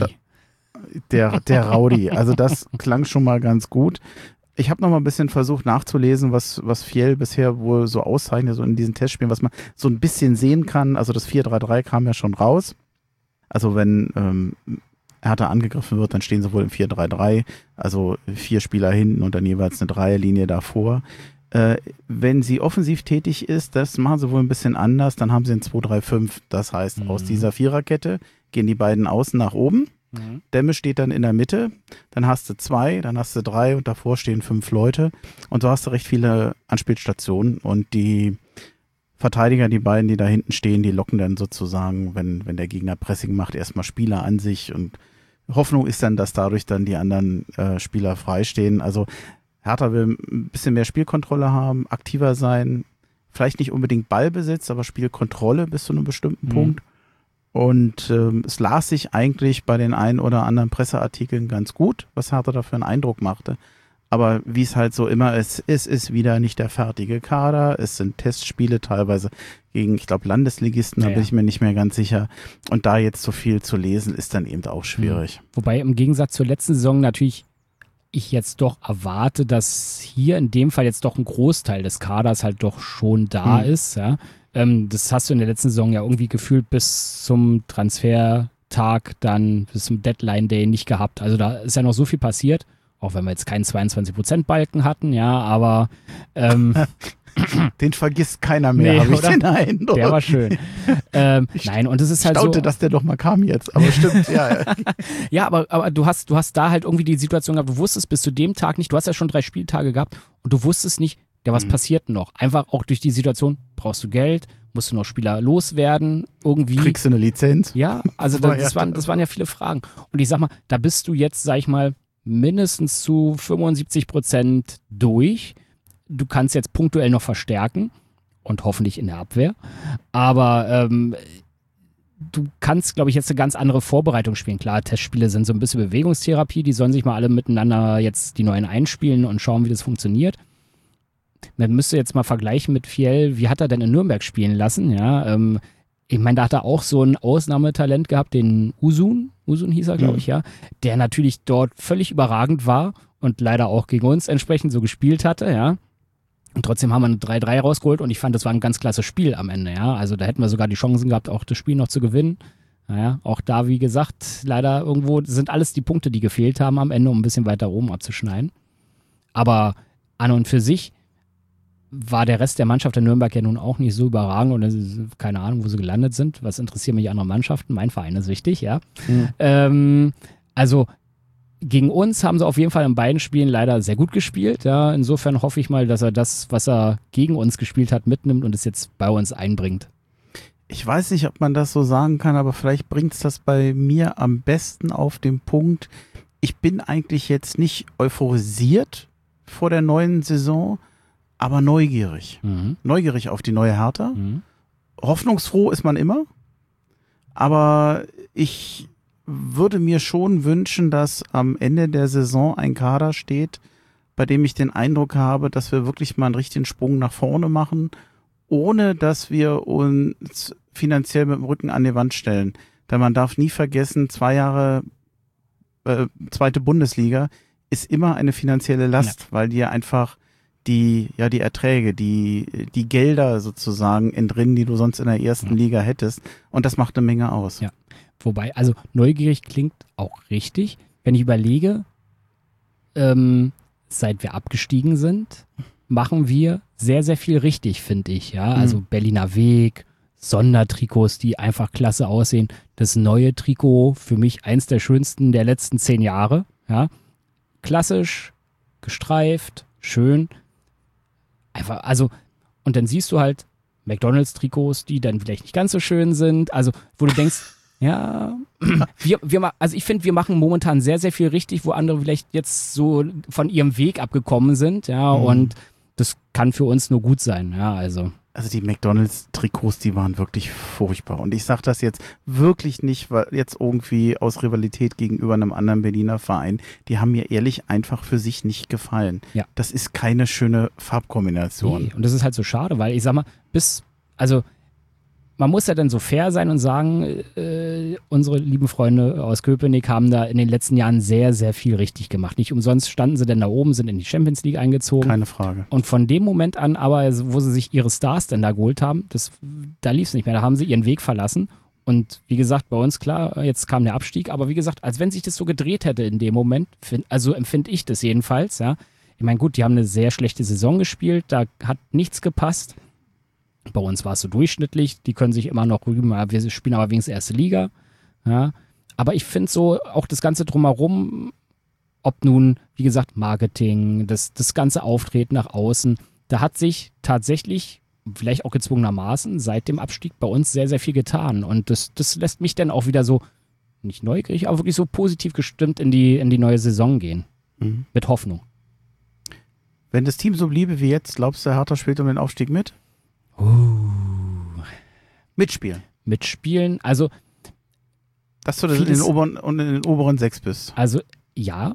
der, der Rowdy. Also das klang schon mal ganz gut. Ich habe noch mal ein bisschen versucht nachzulesen, was, was Fjell bisher wohl so auszeichnet, so in diesen Testspielen, was man so ein bisschen sehen kann. Also das vier drei drei kam ja schon raus. Also wenn ähm, Hertha angegriffen wird, dann stehen sie wohl im vier drei drei. Also vier Spieler hinten und dann jeweils eine Dreierlinie davor. Äh, wenn sie offensiv tätig ist, das machen sie wohl ein bisschen anders, dann haben sie ein zwei drei fünf. Das heißt, mhm. aus dieser Viererkette gehen die beiden Außen nach oben. Mhm. Demme steht dann in der Mitte, dann hast du zwei, dann hast du drei und davor stehen fünf Leute. Und so hast du recht viele Anspielstationen und die Verteidiger, die beiden, die da hinten stehen, die locken dann sozusagen, wenn, wenn der Gegner Pressing macht, erstmal Spieler an sich und Hoffnung ist dann, dass dadurch dann die anderen äh, Spieler freistehen. Also Hertha will ein bisschen mehr Spielkontrolle haben, aktiver sein, vielleicht nicht unbedingt Ballbesitz, aber Spielkontrolle bis zu einem bestimmten mhm. Punkt. Und ähm, es las sich eigentlich bei den ein oder anderen Presseartikeln ganz gut, was Hertha da für einen Eindruck machte. Aber wie es halt so immer ist, es ist wieder nicht der fertige Kader. Es sind Testspiele teilweise gegen, ich glaube, Landesligisten, da ja, bin ich mir nicht mehr ganz sicher. Und da jetzt so viel zu lesen, ist dann eben auch schwierig. Wobei im Gegensatz zur letzten Saison natürlich ich jetzt doch erwarte, dass hier in dem Fall jetzt doch ein Großteil des Kaders halt doch schon da mhm. ist. Ja. Ähm, das hast du in der letzten Saison ja irgendwie gefühlt bis zum Transfertag, dann bis zum Deadline Day nicht gehabt. Also da ist ja noch so viel passiert, auch wenn wir jetzt keinen zweiundzwanzig Prozent Balken hatten, ja, aber ähm, den vergisst keiner mehr, nee, habe ich den Eindruck. Der war schön. Ähm, nein, und es ist halt staunte, so, dass der doch mal kam jetzt, aber stimmt, ja. Ja, aber, aber du hast, du hast da halt irgendwie die Situation gehabt, du wusstest bis zu dem Tag nicht, du hast ja schon drei Spieltage gehabt und du wusstest nicht, ja, was mhm. passiert noch? Einfach auch durch die Situation, brauchst du Geld, musst du noch Spieler loswerden, irgendwie. Kriegst du eine Lizenz? Ja, also das, das, waren, das waren ja viele Fragen. Und ich sag mal, da bist du jetzt, sag ich mal, mindestens zu fünfundsiebzig Prozent durch. Du kannst jetzt punktuell noch verstärken und hoffentlich in der Abwehr. Aber ähm, du kannst, glaube ich, jetzt eine ganz andere Vorbereitung spielen. Klar, Testspiele sind so ein bisschen Bewegungstherapie. Die sollen sich mal alle miteinander jetzt die neuen einspielen und schauen, wie das funktioniert. Man müsste jetzt mal vergleichen mit Fjell. Wie hat er denn in Nürnberg spielen lassen? Ja, ähm, ich meine, da hat er auch so ein Ausnahmetalent gehabt, den Usun, Usun hieß er, glaube ich, mhm. ja, der natürlich dort völlig überragend war und leider auch gegen uns entsprechend so gespielt hatte, ja. Und trotzdem haben wir eine drei drei rausgeholt und ich fand, das war ein ganz klasse Spiel am Ende, ja. Also da hätten wir sogar die Chancen gehabt, auch das Spiel noch zu gewinnen. Naja, auch da, wie gesagt, leider irgendwo sind alles die Punkte, die gefehlt haben am Ende, um ein bisschen weiter oben abzuschneiden. Aber an und für sich war der Rest der Mannschaft der Nürnberg ja nun auch nicht so überragend und ist, keine Ahnung, wo sie gelandet sind. Was interessieren mich andere Mannschaften? Mein Verein ist wichtig, ja. Mhm. Ähm, also gegen uns haben sie auf jeden Fall in beiden Spielen leider sehr gut gespielt. Ja. Insofern hoffe ich mal, dass er das, was er gegen uns gespielt hat, mitnimmt und es jetzt bei uns einbringt. Ich weiß nicht, ob man das so sagen kann, aber vielleicht bringt es das bei mir am besten auf den Punkt. Ich bin eigentlich jetzt nicht euphorisiert vor der neuen Saison, aber neugierig. Mhm. Neugierig auf die neue Hertha. Mhm. Hoffnungsfroh ist man immer. Aber ich würde mir schon wünschen, dass am Ende der Saison ein Kader steht, bei dem ich den Eindruck habe, dass wir wirklich mal einen richtigen Sprung nach vorne machen, ohne dass wir uns finanziell mit dem Rücken an die Wand stellen. Denn man darf nie vergessen, zwei Jahre äh, zweite Bundesliga ist immer eine finanzielle Last, ja. weil die ja einfach die, ja, die Erträge, die, die Gelder sozusagen entrinnen, die du sonst in der ersten ja. Liga hättest. Und das macht eine Menge aus. Ja. Wobei, also neugierig klingt auch richtig. Wenn ich überlege, ähm, seit wir abgestiegen sind, machen wir sehr, sehr viel richtig, finde ich. Ja, also mhm. Berliner Weg, Sondertrikots, die einfach klasse aussehen. Das neue Trikot, für mich eins der schönsten der letzten zehn Jahre. Ja, klassisch, gestreift, schön. Einfach, also, und dann siehst du halt McDonalds-Trikots, die dann vielleicht nicht ganz so schön sind. Also, wo du denkst, ja, wir, wir, also ich finde, wir machen momentan sehr, sehr viel richtig, wo andere vielleicht jetzt so von ihrem Weg abgekommen sind. Ja, mhm. und das kann für uns nur gut sein. Ja, also. Also die McDonalds-Trikots, die waren wirklich furchtbar. Und ich sage das jetzt wirklich nicht, weil jetzt irgendwie aus Rivalität gegenüber einem anderen Berliner Verein. Die haben mir ehrlich einfach für sich nicht gefallen. Ja. Das ist keine schöne Farbkombination. Nee, und das ist halt so schade, weil ich sag mal, bis, also man muss ja dann so fair sein und sagen, äh, unsere lieben Freunde aus Köpenick haben da in den letzten Jahren sehr, sehr viel richtig gemacht. Nicht umsonst standen sie denn da oben, sind in die Champions League eingezogen. Keine Frage. Und von dem Moment an aber, wo sie sich ihre Stars denn da geholt haben, das, da lief es nicht mehr. Da haben sie ihren Weg verlassen. Und wie gesagt, bei uns, klar, jetzt kam der Abstieg. Aber wie gesagt, als wenn sich das so gedreht hätte in dem Moment, find, also empfinde ich das jedenfalls. Ja. Ich meine, gut, die haben eine sehr schlechte Saison gespielt. Da hat nichts gepasst. Bei uns war es so durchschnittlich, die können sich immer noch rühmen, wir spielen aber wenigstens erste Liga. Ja. Aber ich finde so auch das Ganze drumherum, ob nun, wie gesagt, Marketing, das, das ganze Auftreten nach außen, da hat sich tatsächlich, vielleicht auch gezwungenermaßen, seit dem Abstieg bei uns sehr, sehr viel getan. Und das, das lässt mich dann auch wieder so, nicht neugierig, aber wirklich so positiv gestimmt in die, in die neue Saison gehen. Mhm. Mit Hoffnung. Wenn das Team so bliebe wie jetzt, glaubst du, Hertha spielt um den Aufstieg mit? Uh. Mitspielen. Mitspielen, also dass du in den, oberen, in den oberen sechs bist. Also ja,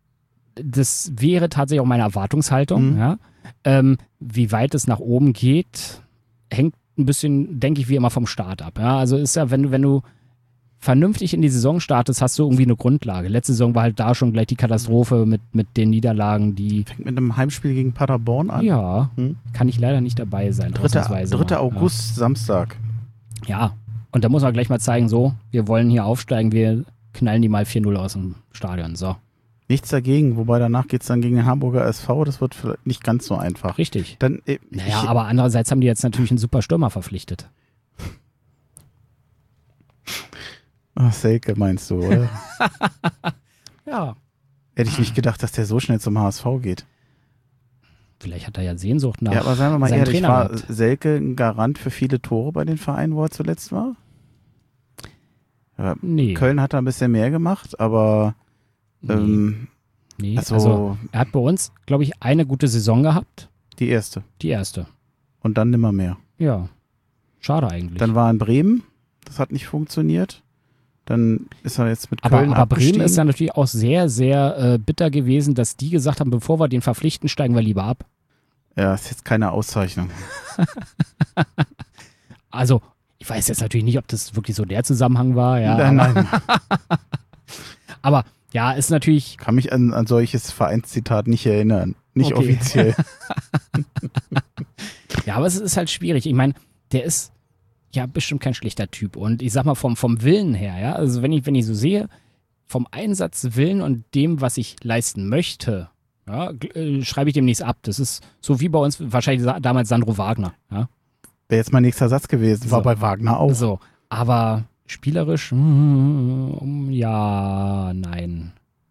das wäre tatsächlich auch meine Erwartungshaltung. Mhm. Ja. Ähm, wie weit es nach oben geht, hängt ein bisschen, denke ich, wie immer vom Start ab. Ja. Also ist ja, wenn du, wenn du vernünftig in die Saison startest, hast du irgendwie eine Grundlage. Letzte Saison war halt da schon gleich die Katastrophe mit, mit den Niederlagen, die... Fängt mit einem Heimspiel gegen Paderborn an? Ja, hm? Kann ich leider nicht dabei sein. dritter August, ja. Samstag. Ja, und da muss man gleich mal zeigen, so, wir wollen hier aufsteigen, wir knallen die mal vier null aus dem Stadion, so. Nichts dagegen, wobei danach geht es dann gegen den Hamburger S V, das wird vielleicht nicht ganz so einfach. Richtig. Dann, äh, naja, ich, aber andererseits haben die jetzt natürlich einen super Stürmer verpflichtet. Ach, Selke meinst du, oder? Ja. Hätte ich nicht gedacht, dass der so schnell zum H S V geht. Vielleicht hat er ja Sehnsucht nach Ja, aber sagen wir mal ehrlich, Trainer war gehabt. Selke ein Garant für viele Tore bei den Vereinen, wo er zuletzt war? Ja, nee. Köln hat da ein bisschen mehr gemacht, aber ähm, nee. Also, also er hat bei uns, glaube ich, eine gute Saison gehabt. Die erste. Die erste. Und dann nimmer mehr. Ja. Schade eigentlich. Dann war er in Bremen, das hat nicht funktioniert. Dann ist er jetzt mit aber, Köln aber abgestiegen. Bremen ist ja natürlich auch sehr, sehr äh, bitter gewesen, dass die gesagt haben, bevor wir den verpflichten, steigen wir lieber ab. Ja, ist jetzt keine Auszeichnung. Also, Ich weiß jetzt natürlich nicht, ob das wirklich so der Zusammenhang war. Ja, nein, aber, nein. aber ja, ist natürlich... Ich kann mich an, an solches Vereinszitat nicht erinnern. Nicht Okay. offiziell. Ja, aber es ist halt schwierig. Ich meine, der ist ja bestimmt kein schlechter Typ. Und ich sag mal, vom, vom Willen her, ja, also wenn ich, wenn ich so sehe, vom Einsatzwillen und dem, was ich leisten möchte, ja, äh, schreibe ich dem nichts ab. Das ist so wie bei uns wahrscheinlich sa- damals Sandro Wagner. Ja? Wäre jetzt mein nächster Satz gewesen. War So. bei Wagner auch. So, aber spielerisch, mm, ja, nein.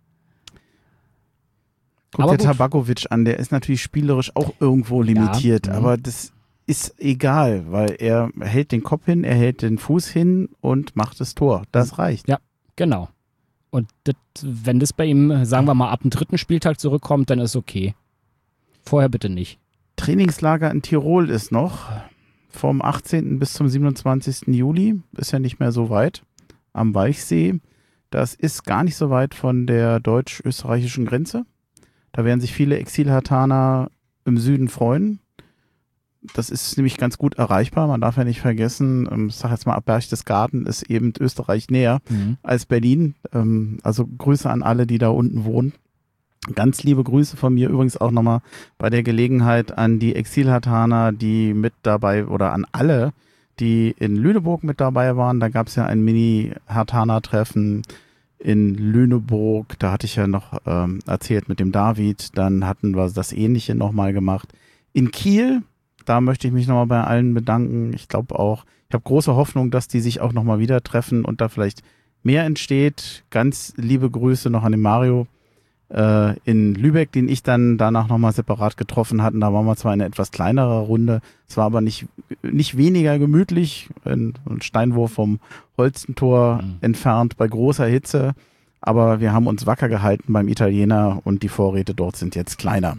Guck Aber dir gut. Tabakovic an, der ist natürlich spielerisch auch irgendwo limitiert, Ja, mhm. aber das ist egal, weil er hält den Kopf hin, er hält den Fuß hin und macht das Tor. Das reicht. Ja, genau. Und das, wenn das bei ihm, sagen wir mal, ab dem dritten Spieltag zurückkommt, dann ist okay. Vorher bitte nicht. Trainingslager in Tirol ist noch vom achtzehnten bis zum siebenundzwanzigsten Juli. Ist ja nicht mehr so weit. Am Weichsee. Das ist gar nicht so weit von der deutsch-österreichischen Grenze. Da werden sich viele Exil-Hartaner im Süden freuen. Das ist nämlich ganz gut erreichbar. Man darf ja nicht vergessen, ähm, ich sage jetzt mal, ab Berchtesgaden ist eben Österreich näher Mhm. als Berlin. Ähm, also Grüße an alle, die da unten wohnen. Ganz liebe Grüße von mir übrigens auch nochmal bei der Gelegenheit an die Exil-Hartaner, die mit dabei, oder an alle, die in Lüneburg mit dabei waren. Da gab es ja ein Mini-Hartaner-Treffen in Lüneburg. Da hatte ich ja noch ähm, erzählt mit dem David. Dann hatten wir das Ähnliche nochmal gemacht. In Kiel, da möchte ich mich nochmal bei allen bedanken. Ich glaube auch, ich habe große Hoffnung, dass die sich auch nochmal wieder treffen und da vielleicht mehr entsteht. Ganz liebe Grüße noch an den Mario äh, in Lübeck, den ich dann danach nochmal separat getroffen hatte. Da waren wir zwar eine etwas kleinere Runde, es war aber nicht, nicht weniger gemütlich, ein, ein Steinwurf vom Holstentor Mhm. entfernt bei großer Hitze, aber wir haben uns wacker gehalten beim Italiener und die Vorräte dort sind jetzt kleiner.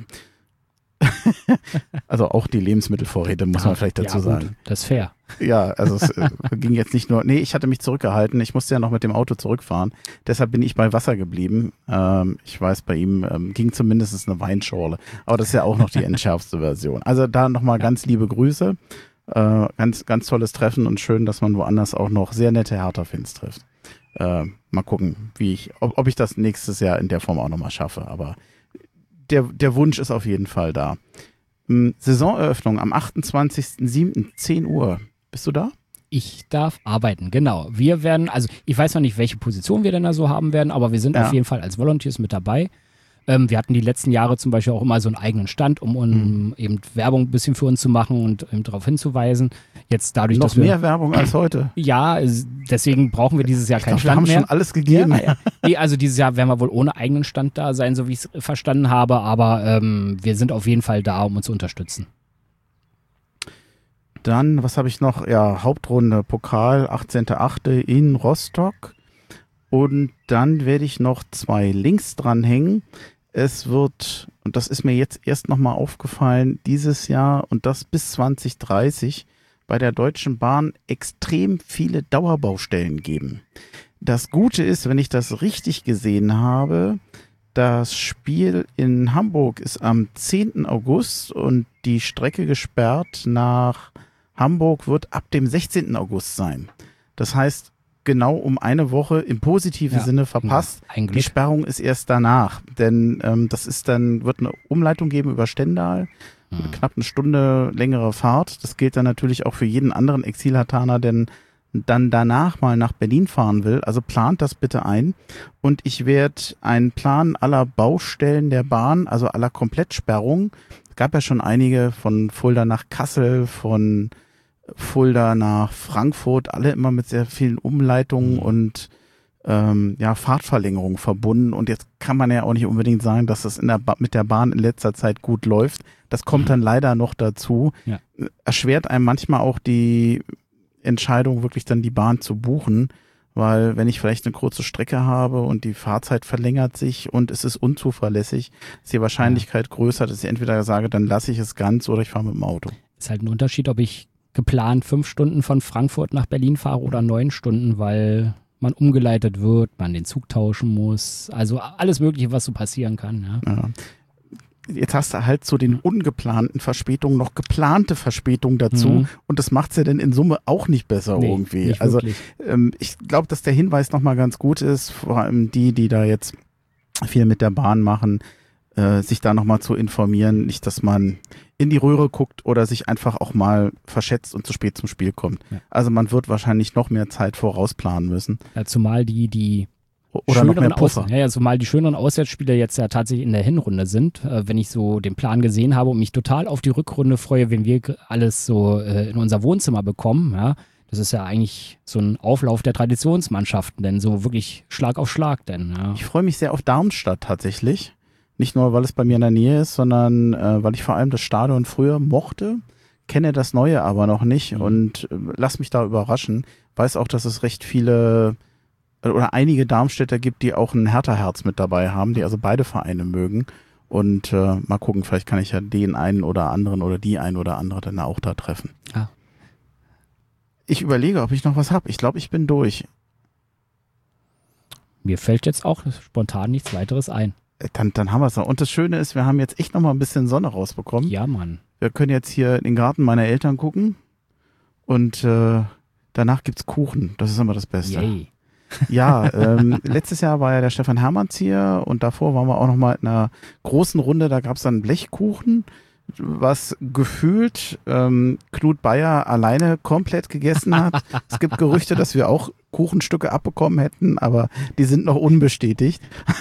Also auch die Lebensmittelvorräte, muss man vielleicht dazu ja, sagen. Gut, das ist fair. Ja, also es äh, ging jetzt nicht nur, nee, ich hatte mich zurückgehalten, ich musste ja noch mit dem Auto zurückfahren, deshalb bin ich bei Wasser geblieben. Ähm, ich weiß, bei ihm ähm, ging zumindest eine Weinschorle, aber das ist ja auch noch die entschärfste Version. Also da nochmal ganz liebe Grüße, äh, ganz, ganz tolles Treffen und schön, dass man woanders auch noch sehr nette Hertha-Fans trifft. Äh, mal gucken, wie ich, ob, ob ich das nächstes Jahr in der Form auch nochmal schaffe, aber der, der Wunsch ist auf jeden Fall da. Ähm, Saisoneröffnung am achtundzwanzigsten siebten zehn Uhr. Bist du da? Ich darf arbeiten, genau. Wir werden, also ich weiß noch nicht, welche Position wir denn da so haben werden, aber wir sind Ja. auf jeden Fall als Volunteers mit dabei. Ähm, wir hatten die letzten Jahre zum Beispiel auch immer so einen eigenen Stand, um, um Mhm. eben Werbung ein bisschen für uns zu machen und eben darauf hinzuweisen. Jetzt dadurch, Noch dass wir... mehr Werbung als heute. Ja, es- deswegen brauchen wir dieses Jahr Ich keinen glaub, wir Stand haben mehr. schon alles gegeben. Ja, ja. Nee, also dieses Jahr werden wir wohl ohne eigenen Stand da sein, so wie ich es verstanden habe, aber ähm, wir sind auf jeden Fall da, um uns zu unterstützen. Dann, was habe ich noch? Ja, Hauptrunde, Pokal, achtzehnten achte in Rostock. Und dann werde ich noch zwei Links dranhängen. Es wird, und das ist mir jetzt erst nochmal aufgefallen, dieses Jahr und das bis zwanzig dreißig bei der Deutschen Bahn extrem viele Dauerbaustellen geben. Das Gute ist, wenn ich das richtig gesehen habe, das Spiel in Hamburg ist am zehnten August und die Strecke gesperrt nach Hamburg wird ab dem sechzehnten August sein. Das heißt, genau um eine Woche im positiven Ja, Sinne verpasst. Ein Die Glück. Sperrung ist erst danach, denn ähm, das ist dann, wird eine Umleitung geben über Stendal, Hm. eine knapp eine Stunde längere Fahrt. Das gilt dann natürlich auch für jeden anderen Exil-Hartaner, der dann danach mal nach Berlin fahren will. Also plant das bitte ein. Und ich werde einen Plan aller Baustellen der Bahn, also aller Komplettsperrungen, es gab ja schon einige von Fulda nach Kassel, von Fulda nach Frankfurt, alle immer mit sehr vielen Umleitungen Mhm. und ähm, ja, Fahrtverlängerungen verbunden. Und jetzt kann man ja auch nicht unbedingt sagen, dass das in der ba- mit der Bahn in letzter Zeit gut läuft. Das kommt Mhm. dann leider noch dazu. Ja. Erschwert einem manchmal auch die Entscheidung, wirklich dann die Bahn zu buchen, weil wenn ich vielleicht eine kurze Strecke habe und die Fahrzeit verlängert sich und es ist unzuverlässig, ist die Wahrscheinlichkeit größer, dass ich entweder sage, dann lasse ich es ganz oder ich fahre mit dem Auto. Ist halt ein Unterschied, ob ich geplant fünf Stunden von Frankfurt nach Berlin fahre oder neun Stunden, weil man umgeleitet wird, man den Zug tauschen muss. Also alles Mögliche, was so passieren kann. Ja. Ja. jetzt hast du halt zu den ungeplanten Verspätungen noch geplante Verspätungen dazu mhm. und das macht's ja dann in Summe auch nicht besser nee, irgendwie. Nicht also ähm, ich glaube, dass der Hinweis nochmal ganz gut ist, vor allem die, die da jetzt viel mit der Bahn machen, äh, sich da nochmal zu informieren, nicht, dass man in die Röhre guckt oder sich einfach auch mal verschätzt und zu spät zum Spiel kommt. Ja. Also man wird wahrscheinlich noch mehr Zeit vorausplanen müssen. Ja, zumal die, die oder noch mehr Puffer. Aus, ja, ja, zumal die schöneren Auswärtsspiele jetzt ja tatsächlich in der Hinrunde sind. Äh, wenn ich so den Plan gesehen habe und mich total auf die Rückrunde freue, wenn wir alles so äh, in unser Wohnzimmer bekommen, ja, das ist ja eigentlich so ein Auflauf der Traditionsmannschaften, denn so wirklich Schlag auf Schlag denn. Ja. Ich freue mich sehr auf Darmstadt tatsächlich. Nicht nur, weil es bei mir in der Nähe ist, sondern äh, weil ich vor allem das Stadion früher mochte, kenne das Neue aber noch nicht mhm. und äh, lass mich da überraschen. Weiß auch, dass es recht viele oder einige Darmstädter gibt, die auch ein Hertha-Herz mit dabei haben, die also beide Vereine mögen. Und äh, mal gucken, vielleicht kann ich ja den einen oder anderen oder die ein oder andere dann auch da treffen. Ah. Ich überlege, ob ich noch was habe. Ich glaube, ich bin durch. Mir fällt jetzt auch spontan nichts weiteres ein. Dann, dann haben wir es noch. Und das Schöne ist, wir haben jetzt echt noch mal ein bisschen Sonne rausbekommen. Ja, Mann. Wir können jetzt hier in den Garten meiner Eltern gucken und äh, danach gibt's Kuchen. Das ist immer das Beste. Yay. Ja, ähm, letztes Jahr war ja der Stefan Hermanns hier und davor waren wir auch noch mal in einer großen Runde. Da gab's dann Blechkuchen, was gefühlt ähm, Knut Bayer alleine komplett gegessen hat. Es gibt Gerüchte, dass wir auch Kuchenstücke abbekommen hätten, aber die sind noch unbestätigt.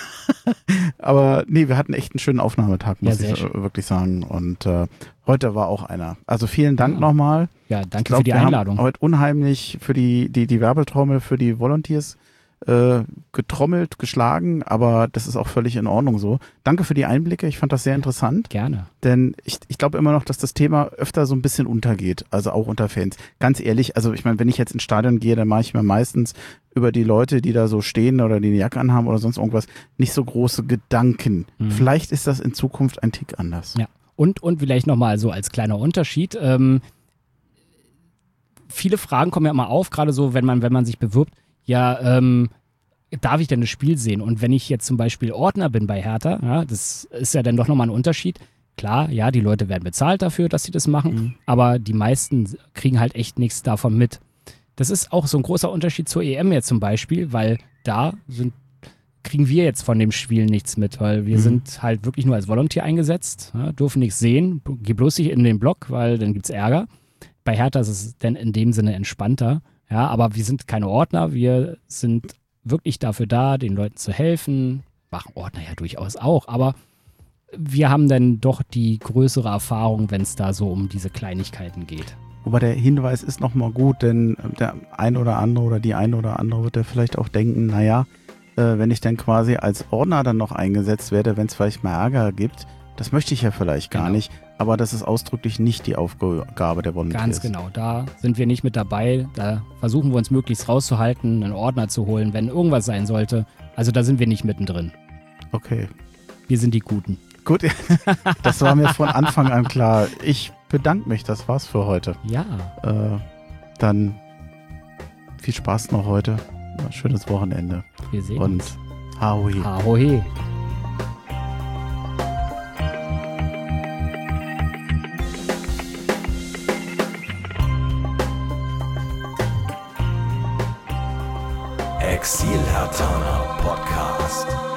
Aber nee, wir hatten echt einen schönen Aufnahmetag, muss ja, ich schön. wirklich sagen. Und äh, heute war auch einer. Also vielen Dank ja. nochmal. Ja, danke glaub, für die wir Einladung. Haben heute unheimlich für die, die, die Werbetrommel für die Volunteers äh, getrommelt, geschlagen, aber das ist auch völlig in Ordnung so. Danke für die Einblicke, ich fand das sehr interessant. Gerne. Denn ich, ich glaube immer noch, dass das Thema öfter so ein bisschen untergeht, also auch unter Fans. Ganz ehrlich, also ich meine, wenn ich jetzt ins Stadion gehe, dann mache ich mir meistens über die Leute, die da so stehen oder die eine Jacke anhaben oder sonst irgendwas, nicht so große Gedanken. Mhm. Vielleicht ist das in Zukunft ein Tick anders. Ja, und, und vielleicht nochmal so als kleiner Unterschied, ähm, viele Fragen kommen ja immer auf, gerade so, wenn man, wenn man sich bewirbt, ja, ähm, darf ich denn das Spiel sehen? Und wenn ich jetzt zum Beispiel Ordner bin bei Hertha, ja, das ist ja dann doch nochmal ein Unterschied. Klar, ja, die Leute werden bezahlt dafür, dass sie das machen, mhm. aber die meisten kriegen halt echt nichts davon mit. Das ist auch so ein großer Unterschied zur E M jetzt zum Beispiel, weil da sind, kriegen wir jetzt von dem Spiel nichts mit, weil wir mhm. sind halt wirklich nur als Volunteer eingesetzt, ja, dürfen nichts sehen, geh bloß nicht in den Block, weil dann gibt's Ärger. Bei Hertha ist es dann in dem Sinne entspannter. Ja, aber wir sind keine Ordner, wir sind wirklich dafür da, den Leuten zu helfen, machen Ordner ja durchaus auch, aber wir haben dann doch die größere Erfahrung, wenn es da so um diese Kleinigkeiten geht. Wobei der Hinweis ist nochmal gut, denn der ein oder andere oder die eine oder andere wird ja vielleicht auch denken, naja, äh, wenn ich dann quasi als Ordner dann noch eingesetzt werde, wenn es vielleicht mal Ärger gibt, das möchte ich ja vielleicht gar genau. nicht. Aber das ist ausdrücklich nicht die Aufgabe der Volunteers. Ganz genau, da sind wir nicht mit dabei. Da versuchen wir uns möglichst rauszuhalten, einen Ordner zu holen, wenn irgendwas sein sollte. Also da sind wir nicht mittendrin. Okay. Wir sind die Guten. Gut, das war mir von Anfang an klar. Ich bedanke mich, das war's für heute. Ja. Äh, dann viel Spaß noch heute. Schönes Wochenende. Wir sehen Und uns. Ahoi. Ahoi. Exil Hertaner Podcast.